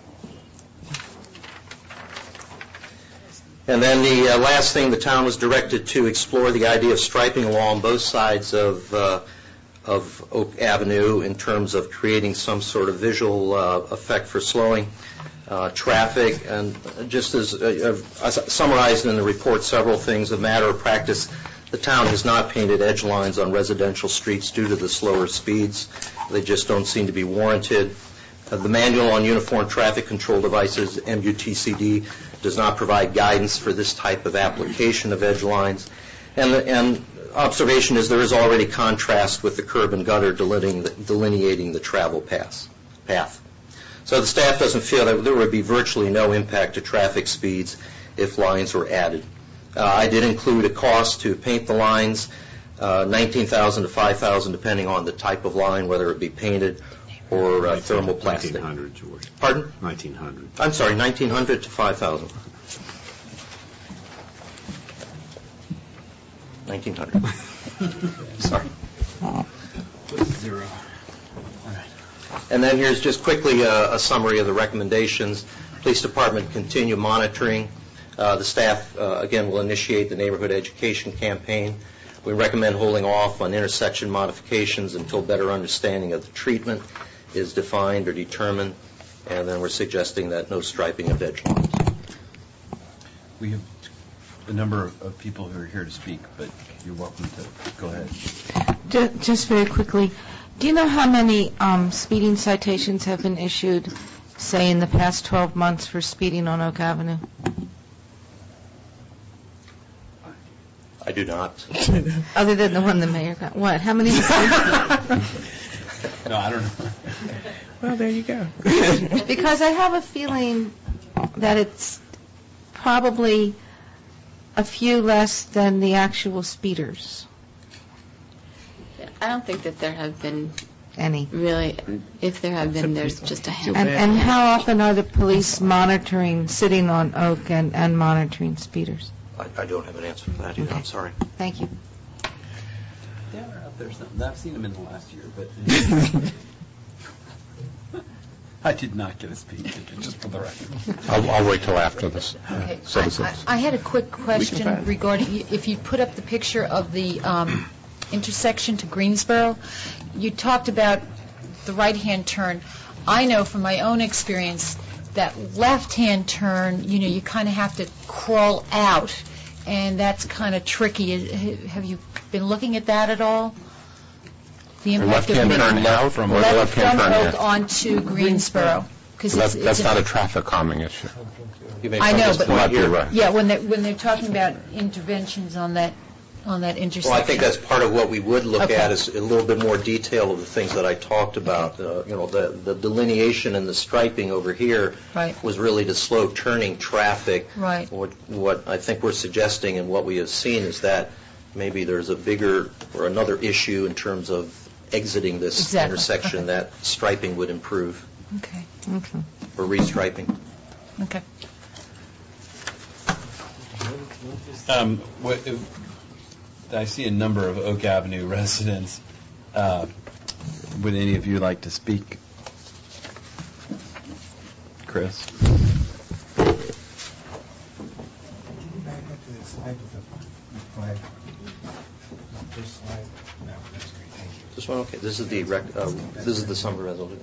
And then the uh, last thing, the town was directed to explore the idea of striping along both sides of uh, of Oak Avenue in terms of creating some sort of visual uh, effect for slowing uh, traffic. And just as uh, uh, summarized in the report, several things. A matter of practice, the town has not painted edge lines on residential streets due to the slower speeds. They just don't seem to be warranted. Uh, the Manual on Uniform Traffic Control Devices, M U T C D, does not provide guidance for this type of application of edge lines. And, and observation is there is already contrast with the curb and gutter delineating the, delineating the travel path. path. So the staff doesn't feel that there would be virtually no impact to traffic speeds if lines were added. Uh, I did include a cost to paint the lines, uh, nineteen thousand dollars to five thousand dollars, depending on the type of line, whether it be painted or uh, thermoplastic. nineteen hundred, George. Pardon? nineteen hundred. I'm sorry, nineteen hundred to five thousand. nineteen hundred. Sorry. Zero. All right. And then here's just quickly a, a summary of the recommendations. Police Department continue monitoring. Uh, the staff, uh, again, will initiate the neighborhood education campaign. We recommend holding off on intersection modifications until better understanding of the treatment is defined or determined, and then we're suggesting that no striping of edge lines. We have a number of, of people who are here to speak, but you're welcome to go ahead. Just, just very quickly, do you know how many um, speeding citations have been issued, say, in the past twelve months for speeding on Oak Avenue? I do not. Other than the one the mayor got. What? How many? No, I don't know. Well, there you go. Because I have a feeling that it's probably a few less than the actual speeders. I don't think that there have been any. Really, if there have been, there's just a handful. And, and how often are the police monitoring, sitting on Oak and, and monitoring speeders? I, I don't have an answer for that either. Okay. I'm sorry. Thank you. Yeah, they're out there something. I've seen them in the last year, but I did not get a speeding ticket, just for the record. I'll, I'll wait till after this. Okay. Uh, citizens. I, I had a quick question find- regarding, if you put up the picture of the um, intersection to Greensboro, you talked about the right-hand turn. I know from my own experience that left-hand turn, you know, you kind of have to crawl out, and that's kind of tricky. Is- Have you been looking at that at all? The impact of left-hand being- turn out from or the left left-hand from turn Oak here? onto Greensboro. 'Cause That's, it's- that's it's a- not a traffic calming issue. You may I from know, this but- point here. Right. Yeah, when they're, when they're talking about interventions on that, on that intersection. Well, I think that's part of what we would look Okay. at is a little bit more detail of the things that I talked about. Uh, You know, the the delineation and the striping over here Right. was really to slow turning traffic. Right. What what I think we're suggesting and what we have seen is that maybe there's a bigger or another issue in terms of exiting this Exactly. intersection Okay. that striping would improve, Okay, Okay. or restriping. okay. Um, what, I see a number of Oak Avenue residents. Uh, would any of you like to speak? Chris? This one, okay. This is the rec, uh, this is the summer resolution.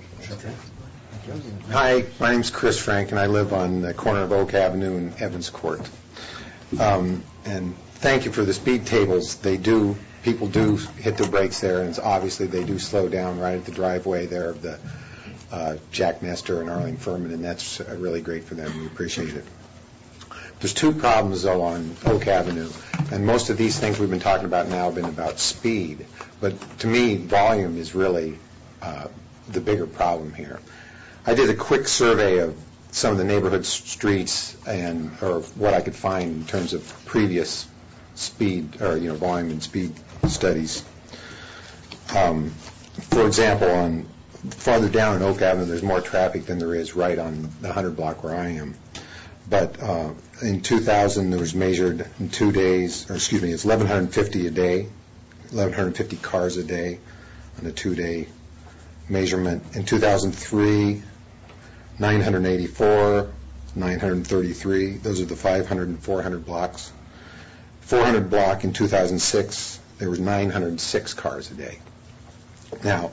Hi, my name's Chris Frank, and I live on the corner of Oak Avenue and Evans Court. Um, and thank you for the speed tables. They do, people do hit the brakes there, and it's obviously they do slow down right at the driveway there of the uh, Jack Nestor and Arling Furman, and that's uh, really great for them. We appreciate it. There's two problems, though, on Oak Avenue, and most of these things we've been talking about now have been about speed. But to me, volume is really uh, the bigger problem here. I did a quick survey of some of the neighborhood s- streets and, or what I could find in terms of previous speed, or, you know, volume and speed studies. Um, For example, on, farther down on Oak Avenue, there's more traffic than there is right on the hundred block where I am. But uh, in two thousand, there was measured in two days, or excuse me, it's eleven fifty a day, eleven fifty cars a day on a two-day measurement. In two thousand three, nine eighty-four, nine thirty-three, those are the five hundred and four hundred blocks. four hundred block in two thousand six, there was nine hundred six cars a day. Now,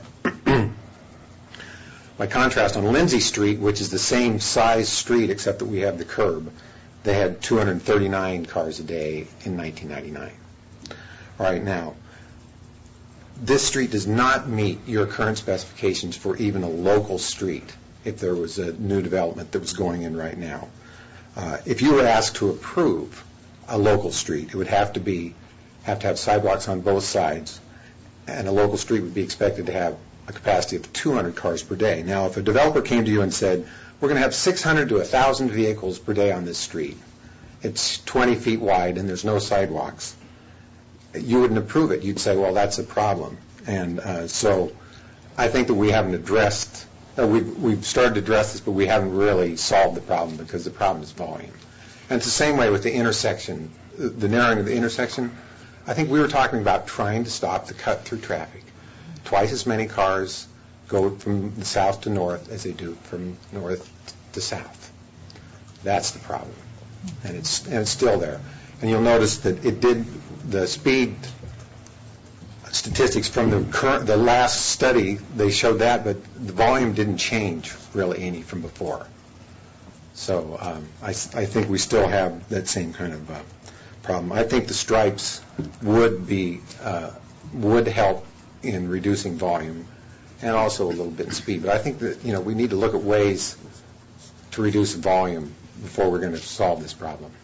by contrast, on Lindsay Street, which is the same size street except that we have the curb, they had two hundred thirty-nine cars a day in nineteen ninety-nine. All right, now, this street does not meet your current specifications for even a local street if there was a new development that was going in right now. Uh, if you were asked to approve a local street, it would have to be, have to have sidewalks on both sides, and a local street would be expected to have a capacity of two hundred cars per day. Now, if a developer came to you and said, we're going to have six hundred to one thousand vehicles per day on this street, it's twenty feet wide and there's no sidewalks, you wouldn't approve it. You'd say, well, that's a problem. And uh, so I think that we haven't addressed, uh, we've, we've started to address this, but we haven't really solved the problem because the problem is volume. And it's the same way with the intersection, the narrowing of the intersection. I think we were talking about trying to stop the cut-through traffic. Twice as many cars go from the south to north as they do from north to south. That's the problem. And it's, and it's still there. And you'll notice that it did, the speed statistics from the current, the last study, they showed that, but the volume didn't change really any from before. So um, I, I think we still have that same kind of uh, problem. I think the stripes would be, uh, would help in reducing volume and also a little bit in speed. But I think that, you know, we need to look at ways to reduce volume before we're going to solve this problem.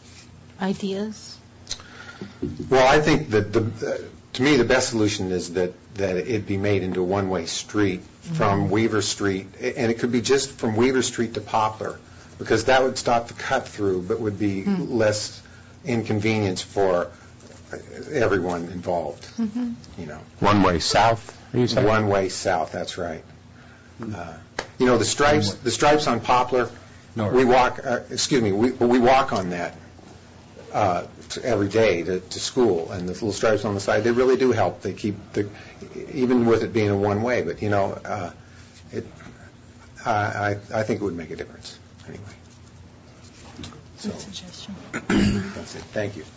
Ideas? Well, I think that the, uh, to me, the best solution is that, that it be made into a one-way street from Mm-hmm. Weaver Street, and it could be just from Weaver Street to Poplar, because that would stop the cut-through, but would be Mm. less inconvenience for everyone involved, Mm-hmm. you know. One way south, are you saying? One way south, that's right. Uh, You know, the stripes, the stripes on Poplar, North. we walk, uh, excuse me, we we walk on that uh, t- every day to to school, and the little stripes on the side, they really do help. They keep, the even with it being a one-way, but, you know, uh, it, I, I I think it would make a difference, anyway. So, Good suggestion. That's it. Thank you.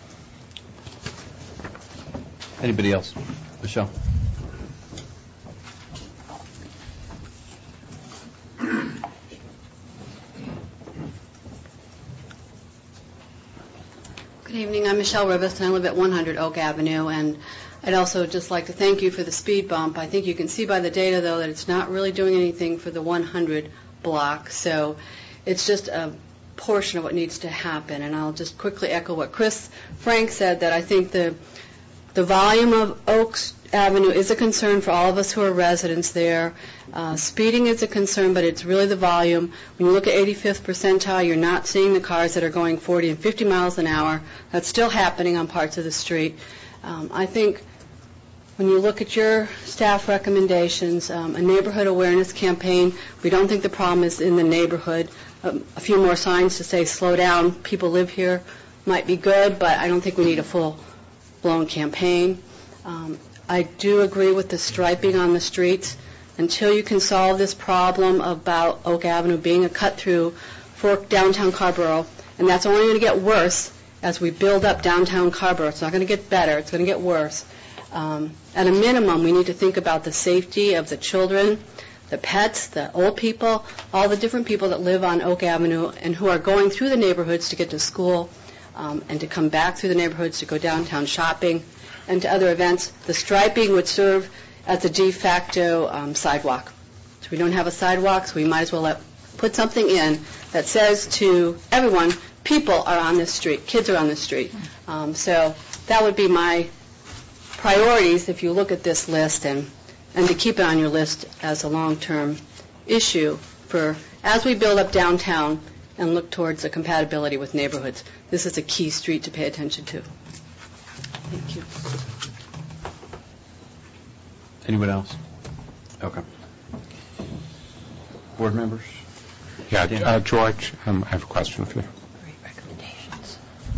Anybody else? Michelle? Good evening. I'm Michelle Rivas, and I live at one hundred Oak Avenue. And I'd also just like to thank you for the speed bump. I think you can see by the data, though, that it's not really doing anything for the one hundred block. So it's just a portion of what needs to happen. And I'll just quickly echo what Chris Frank said, that I think the the volume of Oaks Avenue is a concern for all of us who are residents there. Uh, speeding is a concern, but it's really the volume. When you look at eighty-fifth percentile, you're not seeing the cars that are going forty and fifty miles an hour. That's still happening on parts of the street. Um, I think when you look at your staff recommendations, um, a neighborhood awareness campaign, we don't think the problem is in the neighborhood. Um, a few more signs to say slow down, people live here might be good, but I don't think we need a full-blown campaign. Um, I do agree with the striping on the streets. Until you can solve this problem about Oak Avenue being a cut-through for downtown Carrboro, and that's only going to get worse as we build up downtown Carrboro. It's not going to get better. It's going to get worse. Um, at a minimum, we need to think about the safety of the children, the pets, the old people, all the different people that live on Oak Avenue and who are going through the neighborhoods to get to school um, and to come back through the neighborhoods to go downtown shopping and to other events. The striping would serve as a de facto um, sidewalk. So we don't have a sidewalk, so we might as well let, put something in that says to everyone, people are on this street, kids are on this street. Um, so that would be my priorities if you look at this list, and, and to keep it on your list as a long-term issue for as we build up downtown and look towards the compatibility with neighborhoods. This is a key street to pay attention to. Thank you. Anyone else? Okay. Board members? Yeah, uh, George, um, I have a question for you. Great recommendations.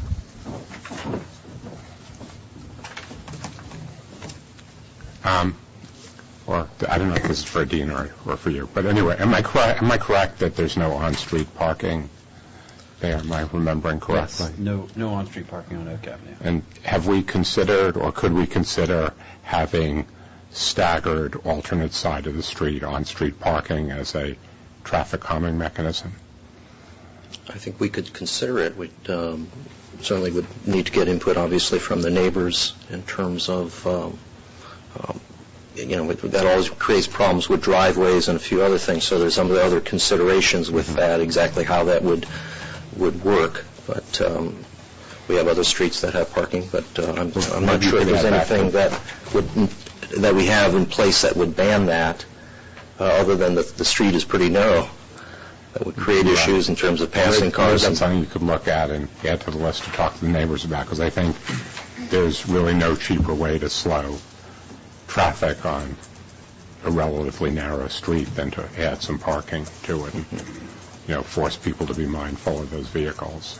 Um, or I don't know if this is for Dean or, or for you, but anyway, am I correct? Am I correct that there's no on-street parking there? Am I remembering correctly? Yes. No, no on-street parking on Oak Avenue. And have we considered, or could we consider having staggered alternate side of the street on-street parking as a traffic calming mechanism? I think we could consider it. We um, certainly would need to get input, obviously, from the neighbors in terms of, um, um, you know, that always creates problems with driveways and a few other things. So there's some of the other considerations with mm-hmm. that, exactly how that would would work. But um, we have other streets that have parking, but uh, I'm, I'm not sure if there's anything that would that we have in place that would ban that, uh, other than the, the street is pretty narrow. That would create right. issues in terms of passing cars. That's something you could look at and add to the list to talk to the neighbors about, because I think there's really no cheaper way to slow traffic on a relatively narrow street than to add some parking to it and, you know, force people to be mindful of those vehicles.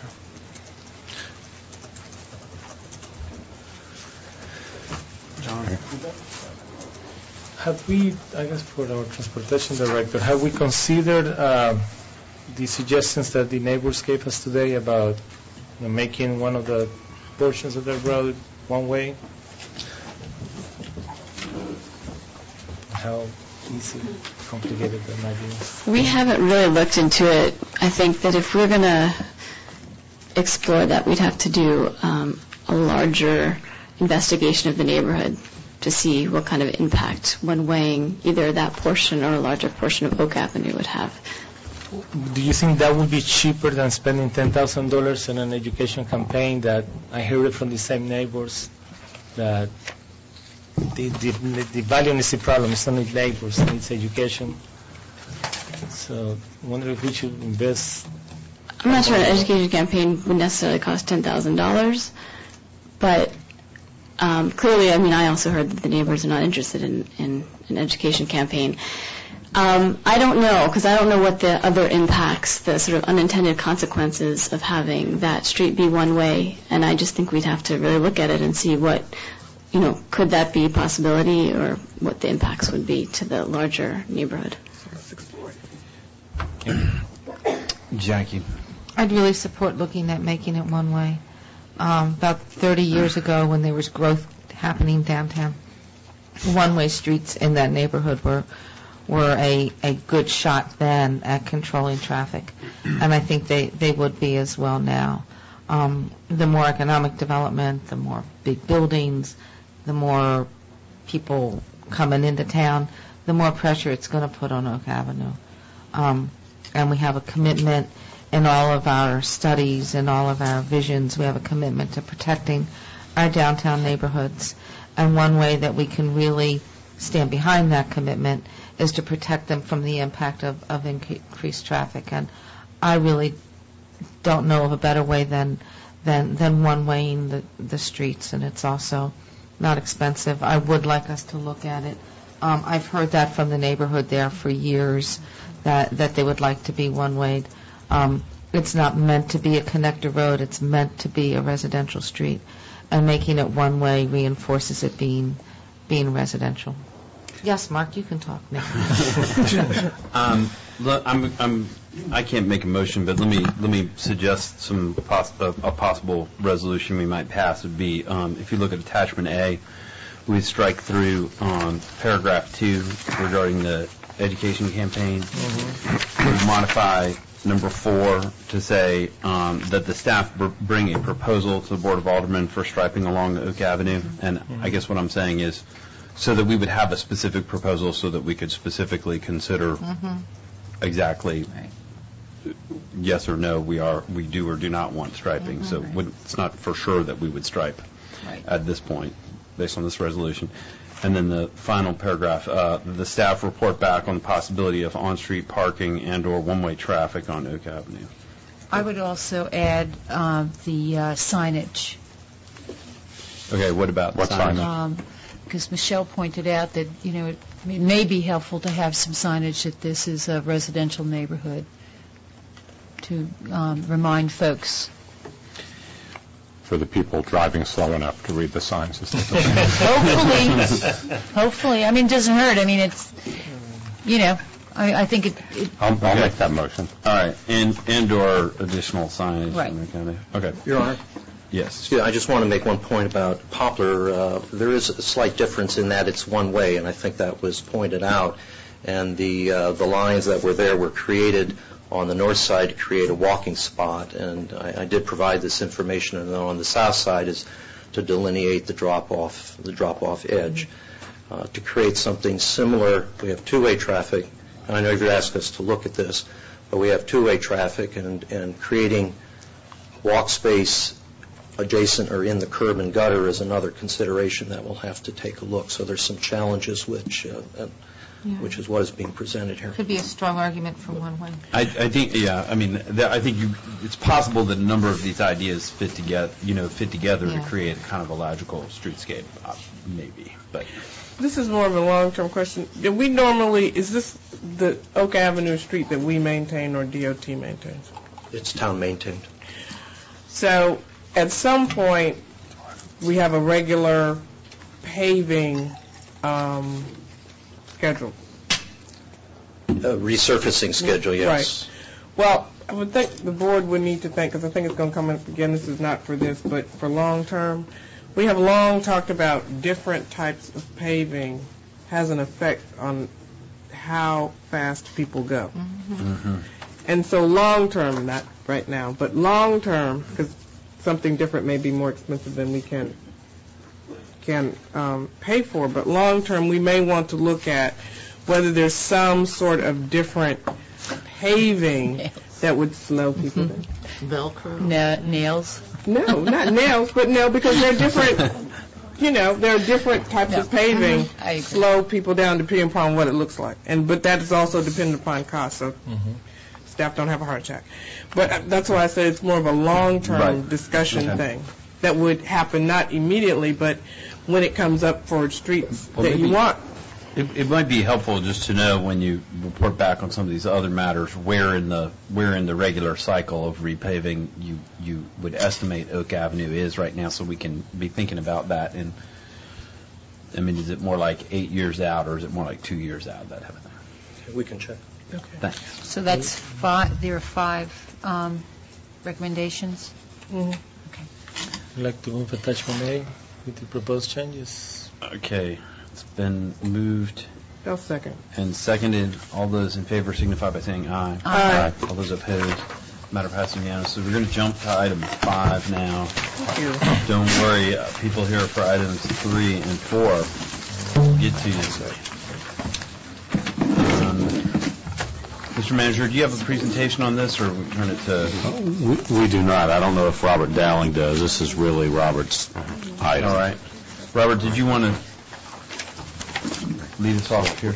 John. Have we, I guess for our transportation director, have we considered uh, the suggestions that the neighbors gave us today about, you know, making one of the portions of the road one way? How easy, complicated that might be? We haven't really looked into it. I think that if we're going to explore that, we'd have to do um, a larger investigation of the neighborhood to see what kind of impact one weighing either that portion or a larger portion of Oak Avenue would have. Do you think that would be cheaper than spending ten thousand dollars on an education campaign? That I heard it from the same neighbors that the, the, the value is the problem. It's not only neighbors, it's education. So I wonder if we should invest. I'm not sure an education campaign would necessarily cost ten thousand dollars, but Um, clearly, I mean, I also heard that the neighbors are not interested in, in an education campaign. Um, I don't know, because I don't know what the other impacts, the sort of unintended consequences of having that street be one way, and I just think we'd have to really look at it and see what, you know, could that be a possibility or what the impacts would be to the larger neighborhood. Jackie. I'd really support looking at making it one-way. Um, about thirty years ago, when there was growth happening downtown, one-way streets in that neighborhood were were a, a good shot then at controlling traffic, and I think they, they would be as well now. Um, the more economic development, the more big buildings, the more people coming into town, the more pressure it's going to put on Oak Avenue. Um, and we have a commitment in all of our studies and all of our visions. We have a commitment to protecting our downtown neighborhoods. And one way that we can really stand behind that commitment is to protect them from the impact of, of increased traffic. And I really don't know of a better way than than, than one-waying the, the streets, and it's also not expensive. I would like us to look at it. Um, I've heard that from the neighborhood there for years, that, that they would like to be one-wayed. Um, it's not meant to be a connector road. It's meant to be a residential street, and making it one-way reinforces it being being residential. Yes, Mark, you can talk now. um, look, I'm, I'm, I can't make a motion, but let me let me suggest some poss- a, a possible resolution we might pass would be um, if you look at attachment A, we strike through um, paragraph two regarding the education campaign. Mm-hmm. We modify number four to say um, that the staff br- bring a proposal to the Board of Aldermen for striping along Oak Avenue, and mm-hmm. I guess what I'm saying is, so that we would have a specific proposal so that we could specifically consider mm-hmm. exactly right. yes or no, we are we do or do not want striping. Mm-hmm. So right. would, it's not for sure that we would stripe right. at this point based on this resolution. And then the final paragraph, uh, the staff report back on the possibility of on-street parking and or one-way traffic on Oak Avenue. I would also add uh, the uh, signage. Okay, what about what signage? Um, Because Michelle pointed out that, you know, it, it may be helpful to have some signage that this is a residential neighborhood to um, remind folks. For the people driving slow enough to read the signs. hopefully, hopefully. I mean, it doesn't hurt. I mean, it's, you know, I, I think it. it I'll, I'll make that motion. All right, and and or additional signage. Right. Okay. Your Honor. Yes. I just want to make one point about Poplar. Uh, there is a slight difference in that it's one way, and I think that was pointed out. And the uh, the lines that were there were created on the north side to create a walking spot, and I, I did provide this information. And then on the south side is to delineate the drop-off the drop-off edge. Uh, to create something similar, we have two-way traffic, and I know you've asked us to look at this, but we have two-way traffic, and and creating walk space adjacent or in the curb and gutter is another consideration that we'll have to take a look. So there's some challenges, which uh, uh, yeah. which is what is being presented here. Could be a strong argument for one way. I, I think, yeah. I mean, th- I think you, it's possible that a number of these ideas fit together, you know, fit together yeah. to create kind of a logical streetscape, uh, maybe. But this is more of a long-term question. Do we normally, is this the Oak Avenue street that we maintain or D O T maintains? It's town maintained. So at some point, we have a regular paving um, schedule. A resurfacing schedule, yes. Right. Well, I would think the board would need to think, because I think it's going to come up again, this is not for this, but for long-term. We have long talked about different types of paving has an effect on how fast people go. Mm-hmm. Mm-hmm. And so long-term, not right now, but long-term, because something different may be more expensive than we can can um, pay for, but long-term we may want to look at whether there's some sort of different paving nails. That would slow people down. Velcro? Na- nails? No, not nails, but no, because they're different, you know, there are different types no. of paving mm-hmm. slow people down depending upon what it looks like. And but that is also dependent upon cost, so mm-hmm. staff don't have a heart attack. But that's why I say it's more of a long-term right. discussion okay. thing that would happen not immediately, but when it comes up for streets well, that you want. It, it might be helpful just to know when you report back on some of these other matters where in the where in the regular cycle of repaving you you would estimate Oak Avenue is right now, so we can be thinking about that. And I mean, is it more like eight years out, or is it more like two years out? That type of thing. We can check. Thanks. So that's five, there are five um, recommendations? Mhm. I'd like to move attachment A with the proposed changes. Okay, it's been moved I'll second. and seconded. All those in favor signify by saying aye. Aye. All those opposed, matter passes unanimously. We're going to jump to item five now. Thank you. Don't worry, uh, people here for items three and four. We'll get to you. Um, Mister Manager, do you have a presentation on this, or we turn it to? We we do not. I don't know if Robert Dowling does. This is really Robert's item. All right. Robert, did you want to lead us off here?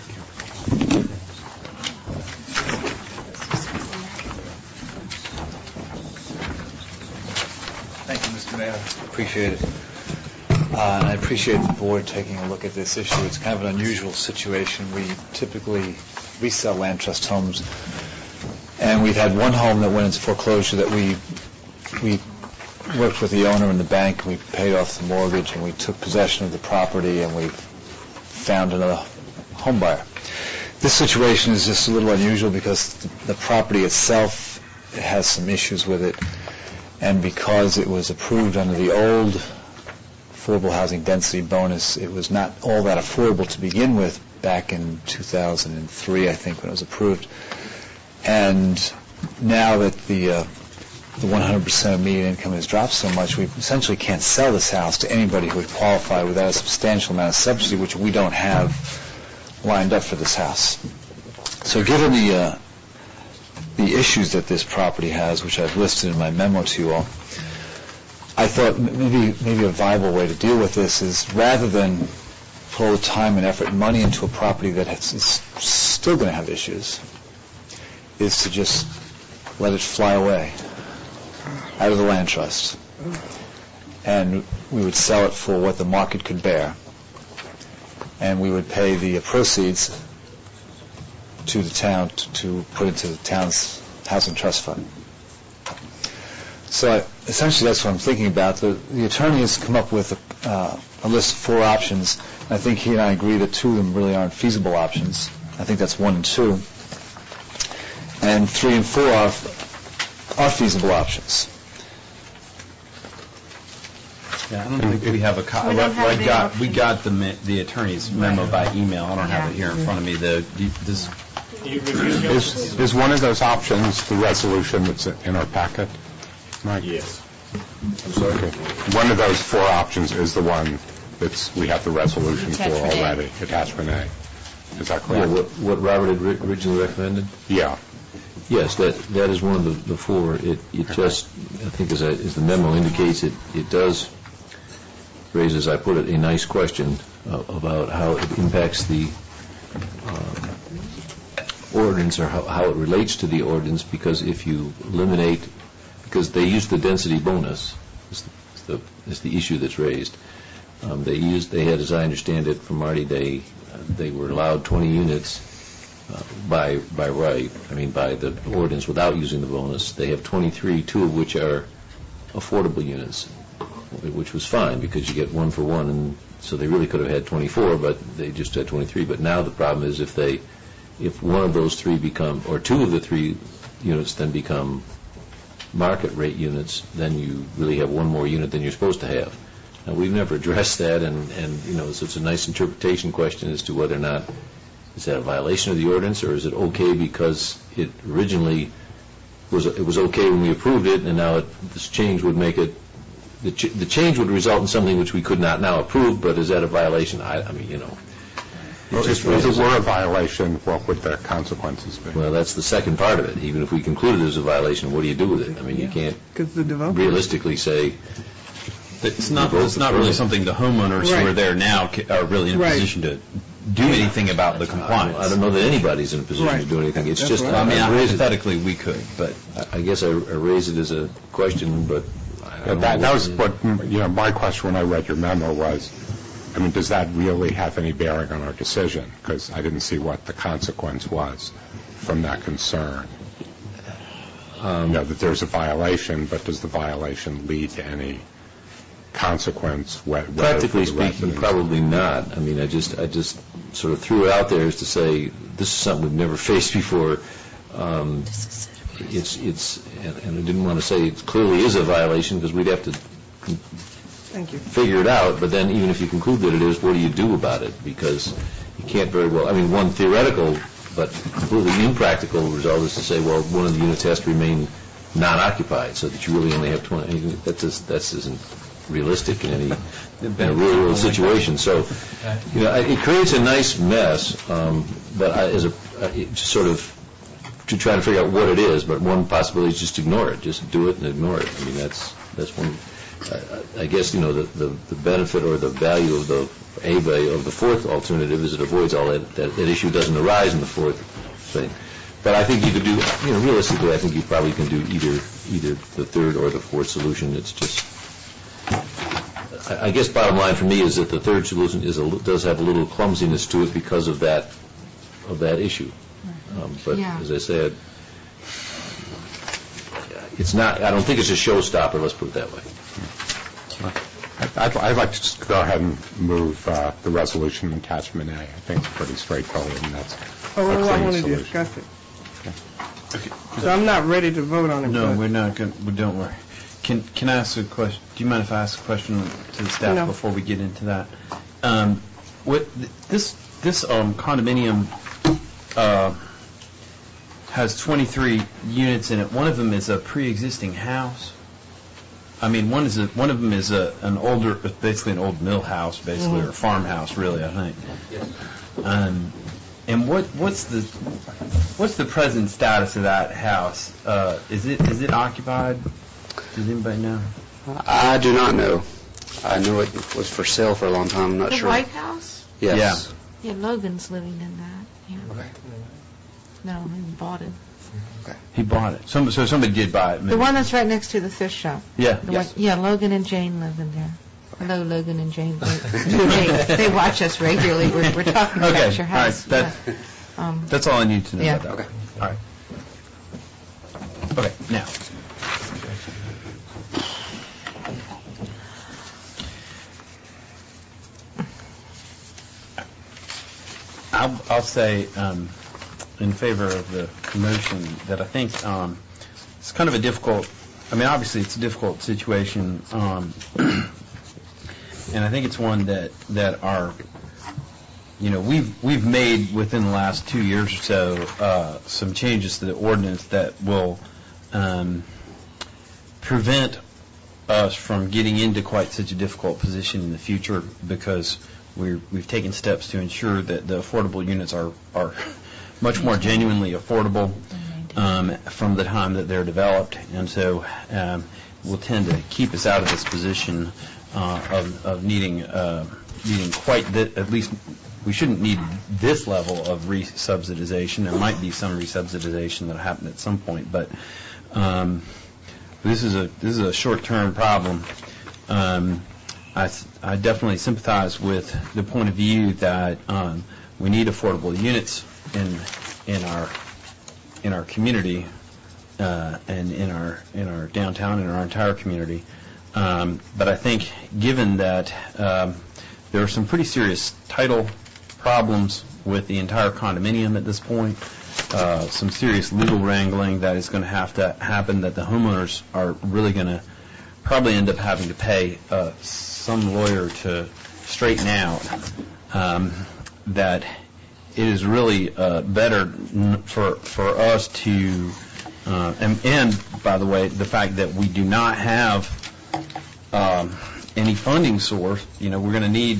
Thank you, Mister Mayor. Appreciate it. Uh, and I appreciate the board taking a look at this issue. It's kind of an unusual situation. We typically resell land trust homes, and we've had one home that went into foreclosure that we we worked with the owner and the bank. We paid off the mortgage, and we took possession of the property, and we found another home buyer. This situation is just a little unusual because the, the property itself has some issues with it, and because it was approved under the old affordable housing density bonus, it was not all that affordable to begin with back in two thousand three, I think, when it was approved. And now that the uh, the one hundred percent of median income has dropped so much, we essentially can't sell this house to anybody who would qualify without a substantial amount of subsidy, which we don't have lined up for this house. So given the uh, the issues that this property has, which I've listed in my memo to you all, I thought maybe maybe a viable way to deal with this is, rather than put all the time and effort and money into a property that has, is still going to have issues, is to just let it fly away out of the land trust. And we would sell it for what the market could bear. And we would pay the proceeds to the town to, to put into the town's housing trust fund. So I, essentially that's what I'm thinking about. The, the attorney has come up with a, uh, a list of four options. I think he and I agree that two of them really aren't feasible options. I think that's one and two. And three and four are, are feasible options. Yeah, I don't think we have a copy. We got, we got the me- the attorney's memo by email. I don't have it here in front of me. The this. Is, is one of those options the resolution that's in our packet, Mike? Yes. I'm sorry. Okay. One of those four options is the one that's we have the resolution for already, attachment A. Is that correct? Yeah, what, what Robert had ri- originally recommended? Yeah. Yes, that that is one of the, the four. It it just, I think as, I, as the memo indicates, it, it does raise, as I put it, a nice question uh, about how it impacts the um, ordinance, or how, how it relates to the ordinance, because if you eliminate, because they use the density bonus, is the, is the, is the issue that's raised. Um, they used, they had, as I understand it from Marty, they uh, they were allowed twenty units uh, by by right. I mean, by the ordinance without using the bonus. They have twenty-three, two of which are affordable units, which was fine because you get one for one, and so they really could have had twenty-four, but they just had twenty-three. But now the problem is if they, if one of those three become, or two of the three units then become market rate units, then you really have one more unit than you're supposed to have. Now, we've never addressed that, and, and you know, so it's a nice interpretation question as to whether or not is that a violation of the ordinance, or is it okay because it originally was, it was okay when we approved it, and now it, this change would make it, the, ch- the change would result in something which we could not now approve, but is that a violation? I, I mean, you know. Well, if, if it were a violation, what would the consequences be? Well, that's the second part of it. Even if we concluded it was a violation, what do you do with it? I mean, you can't realistically say. It's not. It's not really something the homeowners Right. who are there now ca- are really in a Right. position to do anything about the compliance. I don't know that anybody's in a position Right. to do anything. It's That's just. right. I mean, I raise it- hypothetically, we could, but I I guess I, I raise it as a question, but. I Yeah, don't that, know that what- was what, you know, my question when I read your memo was, I mean, does that really have any bearing on our decision? Because I didn't see what the consequence was from that concern. Um, you know, that there's a violation, but does the violation lead to any consequence. whether Practically for the speaking, residents. probably not. I mean, I just, I just sort of threw it out there as to say, this is something we've never faced before. Um, It's, it's, and and I didn't want to say it clearly is a violation, because we'd have to Thank you. figure it out, but then even if you conclude that it is, what do you do about it? Because you can't very well, I mean, one theoretical but completely impractical result is to say, well, one of the units has to remain non-occupied, so that you really only have twenty, that just, that isn't realistic in any, in a real world situation. So, you know, it creates a nice mess, um, but I, as a, it just sort of, to try to figure out what it is, but one possibility is just ignore it, just do it and ignore it. I mean, that's, that's one, I, I guess, you know, the, the, the benefit or the value of the, A, of the fourth alternative is it avoids all that, that, that issue doesn't arise in the fourth thing. But I think you could do, you know, realistically, I think you probably can do either, either the third or the fourth solution. It's just, I, I guess bottom line for me is that the third solution is a, does have a little clumsiness to it because of that, of that issue. Um, but Yeah. as I said, it's not, I don't think it's a showstopper, let's put it that way. I'd, I'd like to just go ahead and move uh, the resolution attachment A. I think it's pretty straightforward, and that's Oh, a well, I clean want to solution. discuss it. So I'm not ready to vote on it. No, but- we're not going, to don't worry. Can, can I ask a question? Do you mind if I ask a question to the staff No. before we get into that? Um, what, this, this um, condominium uh, has twenty-three units in it. One of them is a pre-existing house. I mean, one is a, one of them is a, an older, basically an old mill house, basically, Mhm. or farmhouse, really, I think. Um, and what, what's the, what's the present status of that house? Uh, is it, is it occupied? Does anybody know? I do not know. I knew it was for sale for a long time. I'm not The sure. White House? Yes. Yeah, Logan's living in that. Yeah. No, he bought it. He bought it. Some, so somebody did buy it. The one that's right next to the fish shop. Yeah. The Yes. one- yeah, Logan and Jane live in there. Hello, Logan and Jane. They, they watch us regularly. We're, we're talking Okay, about your all right, house. that- Yeah. Um, That's all I need to know Yeah. about that. Okay. All right. Okay, now. I'll, I'll say um, in favor of the motion that I think um, it's kind of a difficult, I mean, obviously it's a difficult situation, um, and I think it's one that, that our, you know, we've, we've made within the last two years or so uh, some changes to the ordinance that will um, prevent us from getting into quite such a difficult position in the future, because we're, we've taken steps to ensure that the affordable units are, are much more genuinely affordable um, from the time that they're developed, and so um, will tend to keep us out of this position uh, of, of needing uh, needing quite the, at least we shouldn't need this level of re-subsidization. There might be some re-subsidization that will happen at some point, but um, this is a this is a short-term problem. Um, I, I definitely sympathize with the point of view that um, we need affordable units in in our in our community uh, and in our in our downtown and our entire community. Um, but I think, given that um, there are some pretty serious title problems with the entire condominium at this point, uh, some serious legal wrangling that is going to have to happen, that the homeowners are really going to probably end up having to pay uh, some lawyer to straighten out, um, that it is really uh, better n- for for us to, uh, and, and by the way, the fact that we do not have um, any funding source. You know, we're going to need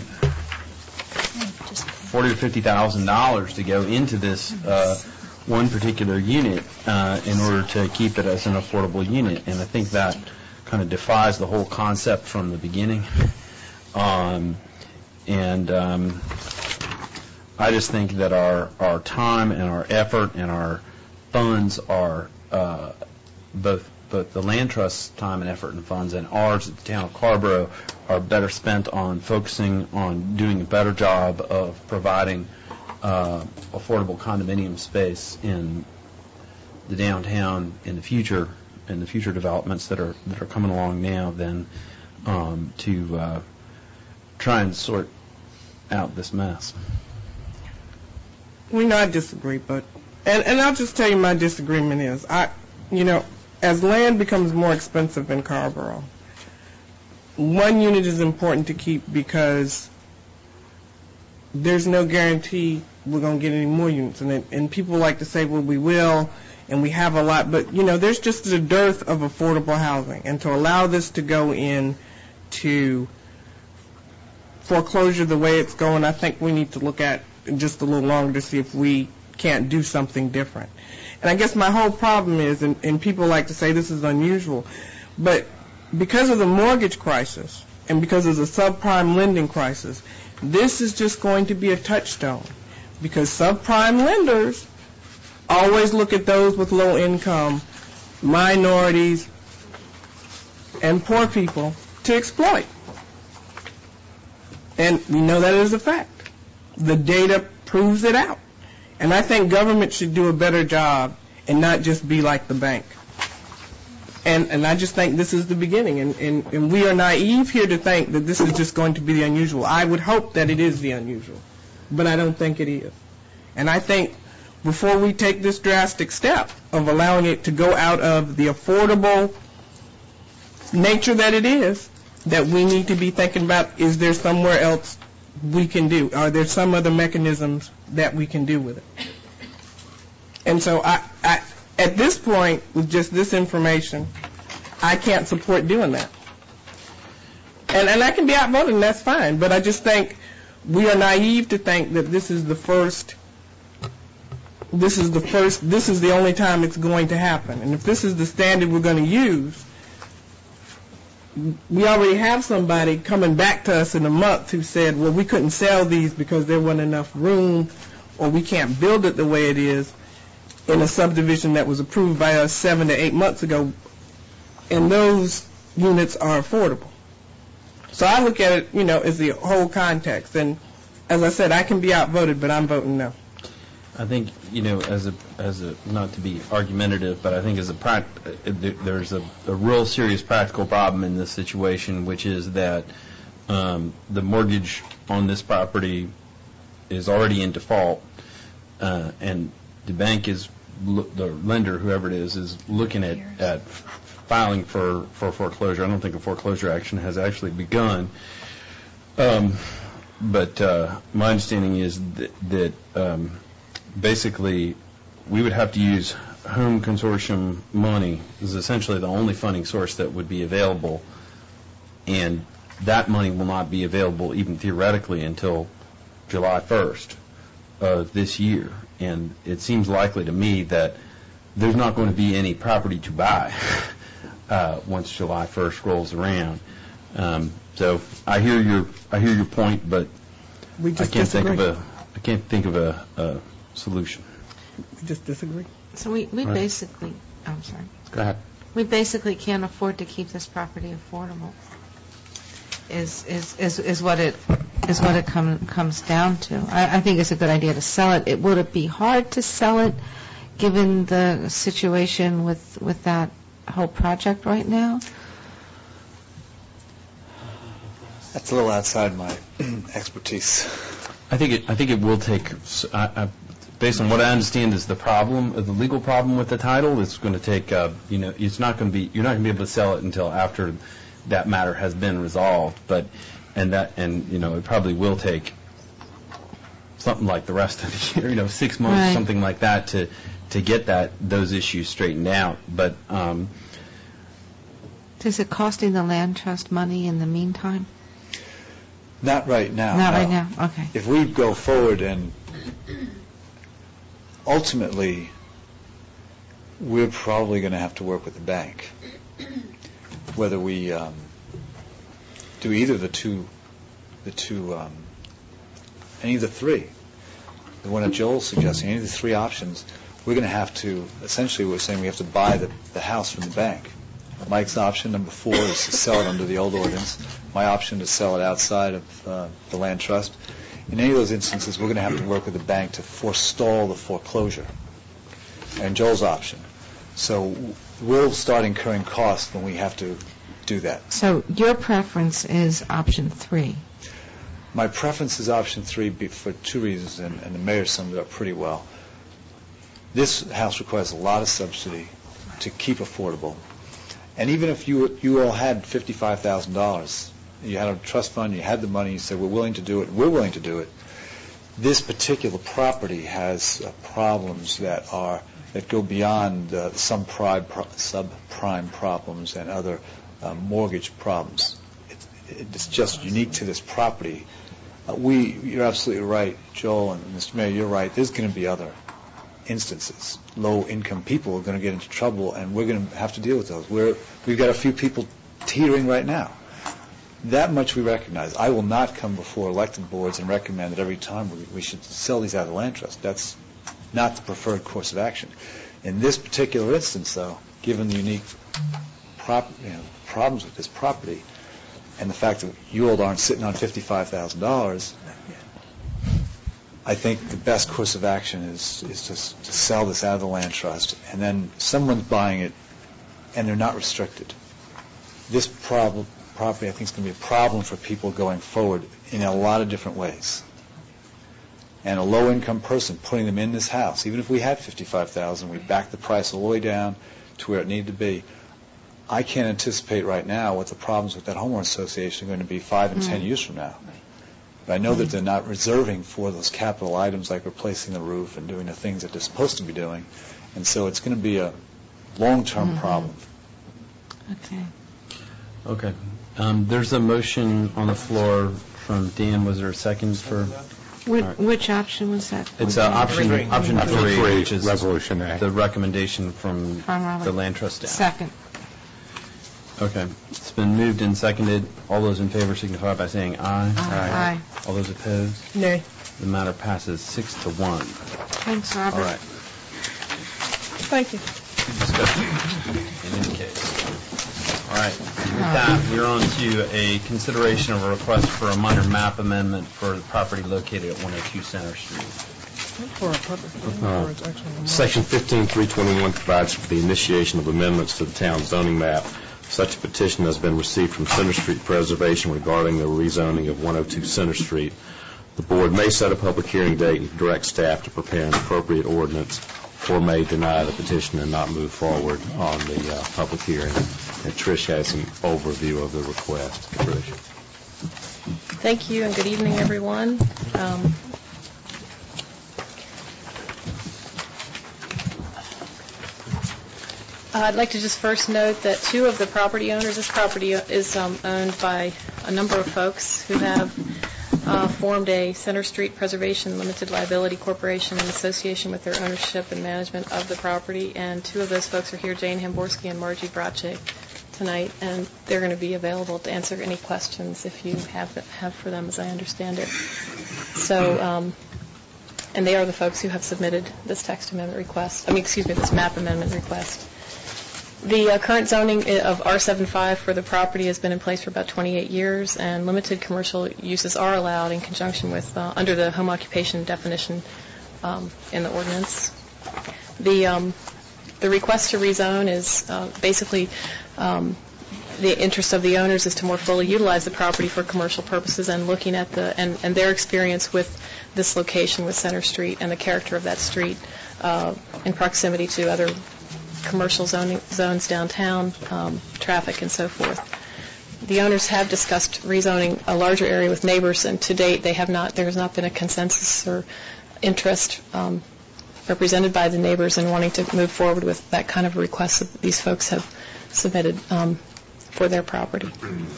forty or fifty thousand dollars to go into this uh, one particular unit uh, in order to keep it as an affordable unit, and I think that kind of defies the whole concept from the beginning. Um, and um, I just think that our, our time and our effort and our funds are uh, both both the land trust's time and effort and funds and ours at the town of Carrboro are better spent on focusing on doing a better job of providing uh, affordable condominium space in the downtown in the future, in the future developments that are that are coming along now, than um, to uh, try and sort out this mess. We know I disagree, but, and, and I'll just tell you my disagreement is, I, you know, as land becomes more expensive in Carrboro, one unit is important to keep because there's no guarantee we're going to get any more units. And, it, and people like to say, well, we will, and we have a lot, but, you know, there's just a dearth of affordable housing. And to allow this to go in to foreclosure the way it's going, I think we need to look at just a little longer to see if we can't do something different. And I guess my whole problem is, and, and people like to say this is unusual, but because of the mortgage crisis and because of the subprime lending crisis, this is just going to be a touchstone, because subprime lenders always look at those with low income, minorities, and poor people to exploit. And we know that is a fact. The data proves it out. And I think government should do a better job and not just be like the bank. And, and I just think this is the beginning. And, and, and we are naive here to think that this is just going to be the unusual. I would hope that it is the unusual, but I don't think it is. And I think before we take this drastic step of allowing it to go out of the affordable nature that it is, that we need to be thinking about, is there somewhere else we can do? Are there some other mechanisms that we can do with it? And so I, I, at this point, with just this information, I can't support doing that. And, and I can be outvoted, and that's fine, but I just think we are naive to think that this is the first, this is the first, this is the only time it's going to happen. And if this is the standard we're going to use, we already have somebody coming back to us in a month who said, well, we couldn't sell these because there wasn't enough room, or we can't build it the way it is in a subdivision that was approved by us seven to eight months ago, and those units are affordable. So I look at it, you know, as the whole context. And as I said, I can be outvoted, but I'm voting no. I think, you know, as a, as a, not to be argumentative, but I think as a, there's a, a real serious practical problem in this situation, which is that um, the mortgage on this property is already in default, uh, and the bank is, the lender, whoever it is, is looking at, at filing for, for foreclosure. I don't think a foreclosure action has actually begun. Um, but uh, my understanding is that, that um, basically we would have to use home consortium money. This is essentially the only funding source that would be available, and that money will not be available even theoretically until July first of this year. And it seems likely to me that there's not going to be any property to buy uh, once July first rolls around. Um, so I hear your I hear your point, but we just I can't disagree. think of a I can't think of a, a solution. We just disagree. So we, we Right. basically, I'm sorry. Go ahead. We basically can't afford to keep this property affordable. Is is is, is what it is what it come, comes down to. I, I think it's a good idea to sell it. It would it be hard to sell it, given the situation with with that whole project right now? That's a little outside my expertise. I think it I think it will take. I, I, based on what I understand is the problem, the legal problem with the title, it's going to take. Uh, you know, it's not going to be. You're not going to be able to sell it until after that matter has been resolved. But and that and you know it probably will take something like the rest of the year. You know, six months, Right. something like that, to to get that those issues straightened out. But um, Is it costing the land trust money in the meantime? Not right now. Not no. right now. Okay. If we go forward and ultimately we're probably going to have to work with the bank, whether we um, do either of the two, the two, um, any of the three, the one that Joel's suggesting, any of the three options, we're going to have to, essentially we're saying we have to buy the, the house from the bank. Mike's option, number four, is to sell it under the old ordinance. My option is to sell it outside of uh, the land trust. In any of those instances, we're going to have to work with the bank to forestall the foreclosure. And Joel's option. So we'll start incurring costs when we have to do that. So your preference is option three? My preference is option three be- for two reasons, and, and the mayor summed it up pretty well. This house requires a lot of subsidy to keep affordable. And even if you you all had fifty-five thousand dollars, you had a trust fund, you had the money, you said, we're willing to do it, we're willing to do it, this particular property has uh, problems that are that go beyond uh, some prime, pro- subprime problems and other uh, mortgage problems. It's, it's just unique to this property. Uh, we, you're absolutely right, Joel and Mister Mayor, you're right. There's going to be other instances. Low-income people are going to get into trouble, and we're going to have to deal with those. We're, we've got a few people teetering right now. That much we recognize. I will not come before elected boards and recommend that every time we, we should sell these out of the land trust. That's not the preferred course of action. In this particular instance, though, given the unique prop, you know, problems with this property and the fact that you all aren't sitting on fifty-five thousand dollars, I think the best course of action is, is just to sell this out of the land trust, and then someone's buying it and they're not restricted. This problem, property, I think, is going to be a problem for people going forward in a lot of different ways. And a low-income person putting them in this house, even if we had fifty-five thousand dollars, we backed the price all the way down to where it needed to be. I can't anticipate right now what the problems with that homeowner association are going to be five and mm. ten years from now. But I know mm. that they're not reserving for those capital items like replacing the roof and doing the things that they're supposed to be doing. And so it's going to be a long-term mm-hmm. problem. Okay. Okay. Um, there's a motion on the floor from Dan. Was there a second for? Which, right. which option was that? It's uh, option three. Option three, three, which is resolution A. The recommendation from, from the land trust staff. Second. Okay. It's been moved and seconded. All those in favor signify by saying aye. Aye. Aye. All those opposed? Nay. The matter passes six to one. Thanks, Robert. All right. Thank you. Discussion in any case. All right. With that, we're on to a consideration of a request for a minor map amendment for the property located at one oh two Center Street. For a public hearing, or it's actually a motion? Section fifteen three twenty-one provides for the initiation of amendments to the town zoning map. Such a petition has been received from Center Street Preservation regarding the rezoning of one oh two Center Street. The board may set a public hearing date and direct staff to prepare an appropriate ordinance, or may deny the petition and not move forward on the uh, public hearing. And Trish has an overview of the request. Trish. Thank you, and good evening, everyone. Um, I'd like to just first note that two of the property owners, this property is um, owned by a number of folks who have uh, formed a Center Street Preservation Limited Liability Corporation in association with their ownership and management of the property. And two of those folks are here, Jane Hamborski and Margie Brache, tonight, and they're going to be available to answer any questions if you have have for them, as I understand it. So, um, and they are the folks who have submitted this text amendment request. I mean, excuse me, this map amendment request. The uh, current zoning of R seventy-five for the property has been in place for about twenty-eight years, and limited commercial uses are allowed in conjunction with, uh, under the home occupation definition um, in the ordinance. The um, the request to rezone is uh, basically um, the interest of the owners is to more fully utilize the property for commercial purposes, and looking at the and, and their experience with this location with Center Street and the character of that street uh, in proximity to other commercial zoning, zones downtown, um, traffic, and so forth. The owners have discussed rezoning a larger area with neighbors, and to date they have not. There has not been a consensus or interest um, represented by the neighbors in wanting to move forward with that kind of request that these folks have submitted um, for their property.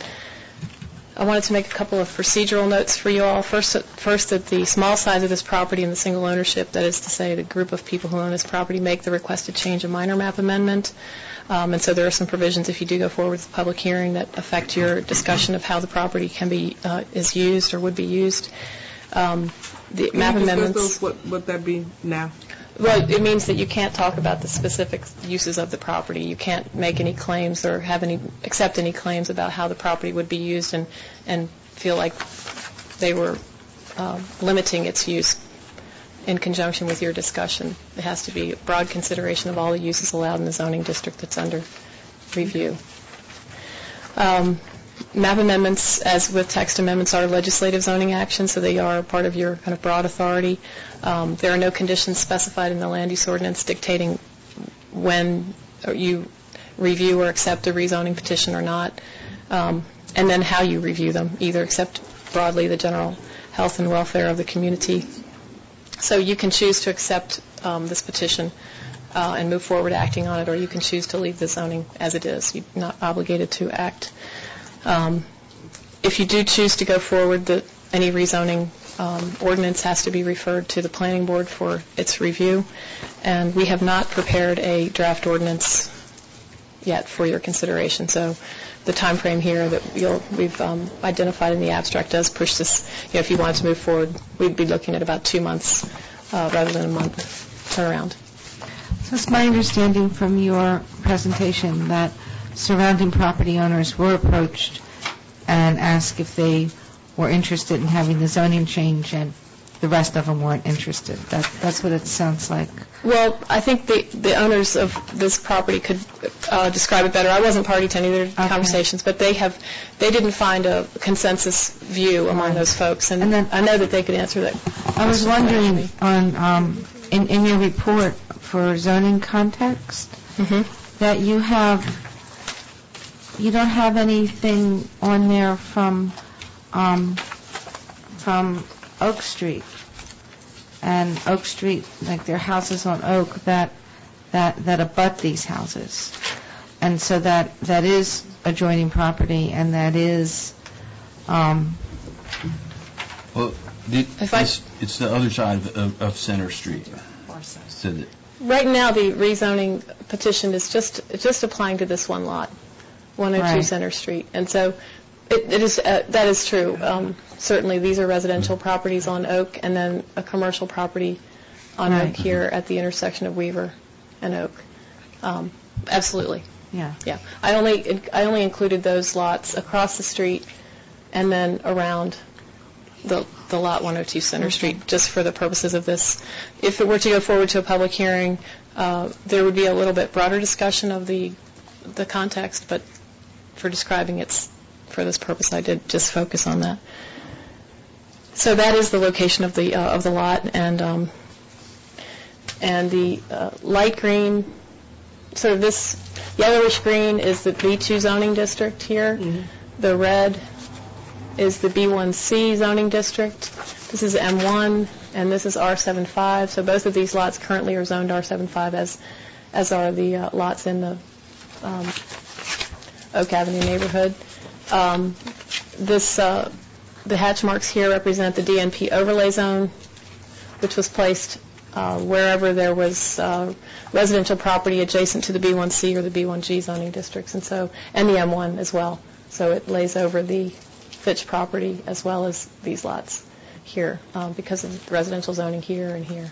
I wanted to make a couple of procedural notes for you all. First, first that the small size of this property and the single ownership, that is to say the group of people who own this property, make the requested change a minor map amendment. Um, and so there are some provisions, if you do go forward with the public hearing, that affect your discussion of how the property can be uh, is used or would be used. Um, the can map you amendments. Those, what would that be now? Well, it means that you can't talk about the specific uses of the property. You can't make any claims or have any accept any claims about how the property would be used, and and feel like they were uh, limiting its use in conjunction with your discussion. It has to be a broad consideration of all the uses allowed in the zoning district that's under review. Um, Map amendments, as with text amendments, are legislative zoning actions, so they are part of your kind of broad authority. Um, there are no conditions specified in the land use ordinance dictating when you review or accept a rezoning petition or not, um, and then how you review them, either accept broadly the general health and welfare of the community. So you can choose to accept um, this petition uh, and move forward acting on it, or you can choose to leave the zoning as it is. You're not obligated to act. Um, if you do choose to go forward, the, any rezoning um, ordinance has to be referred to the planning board for its review, and we have not prepared a draft ordinance yet for your consideration. So the time frame here that you'll, we've um, identified in the abstract does push this. You know, if you wanted to move forward, we'd be looking at about two months uh, rather than a month turnaround. So it's my understanding from your presentation that surrounding property owners were approached and asked if they were interested in having the zoning change, and the rest of them weren't interested. That, that's what it sounds like. Well, I think the, the owners of this property could uh, describe it better. I wasn't party to any of their okay. conversations, but they have they didn't find a consensus view among right. those folks, and, and then, I know that they could answer that. I was wondering on um, in, in your report for zoning context mm-hmm. that you have. You don't have anything on there from um, from Oak Street and Oak Street, like there are houses on Oak that that that abut these houses, and so that that is adjoining property, and that is. Um, well, did, it's, it's the other side of, of, of Center Street. So that right now, the rezoning petition is just just applying to this one lot. one oh two right. Center Street. And so it, it is uh, that is true. Um, certainly these are residential properties on Oak, and then a commercial property on right. Oak here at the intersection of Weaver and Oak. Um, absolutely. Yeah. Yeah. I only I only included those lots across the street and then around the the lot one oh two Center mm-hmm. Street, just for the purposes of this. If it were to go forward to a public hearing, uh, there would be a little bit broader discussion of the the context, but for describing it for this purpose, I did just focus on that. So that is the location of the uh, of the lot, and um, and the uh, light green, sort of this yellowish green is the B two zoning district here. Mm-hmm. The red is the B one C zoning district. This is M one, and this is R seventy-five. So both of these lots currently are zoned R seventy-five, as as are the uh, lots in the um, Oak Avenue neighborhood. Um, this, uh, the hatch marks here represent the D N P overlay zone, which was placed uh, wherever there was uh, residential property adjacent to the B one C or the B one G zoning districts, and so and the M one as well. So it lays over the Fitch property as well as these lots here um, because of the residential zoning here and here.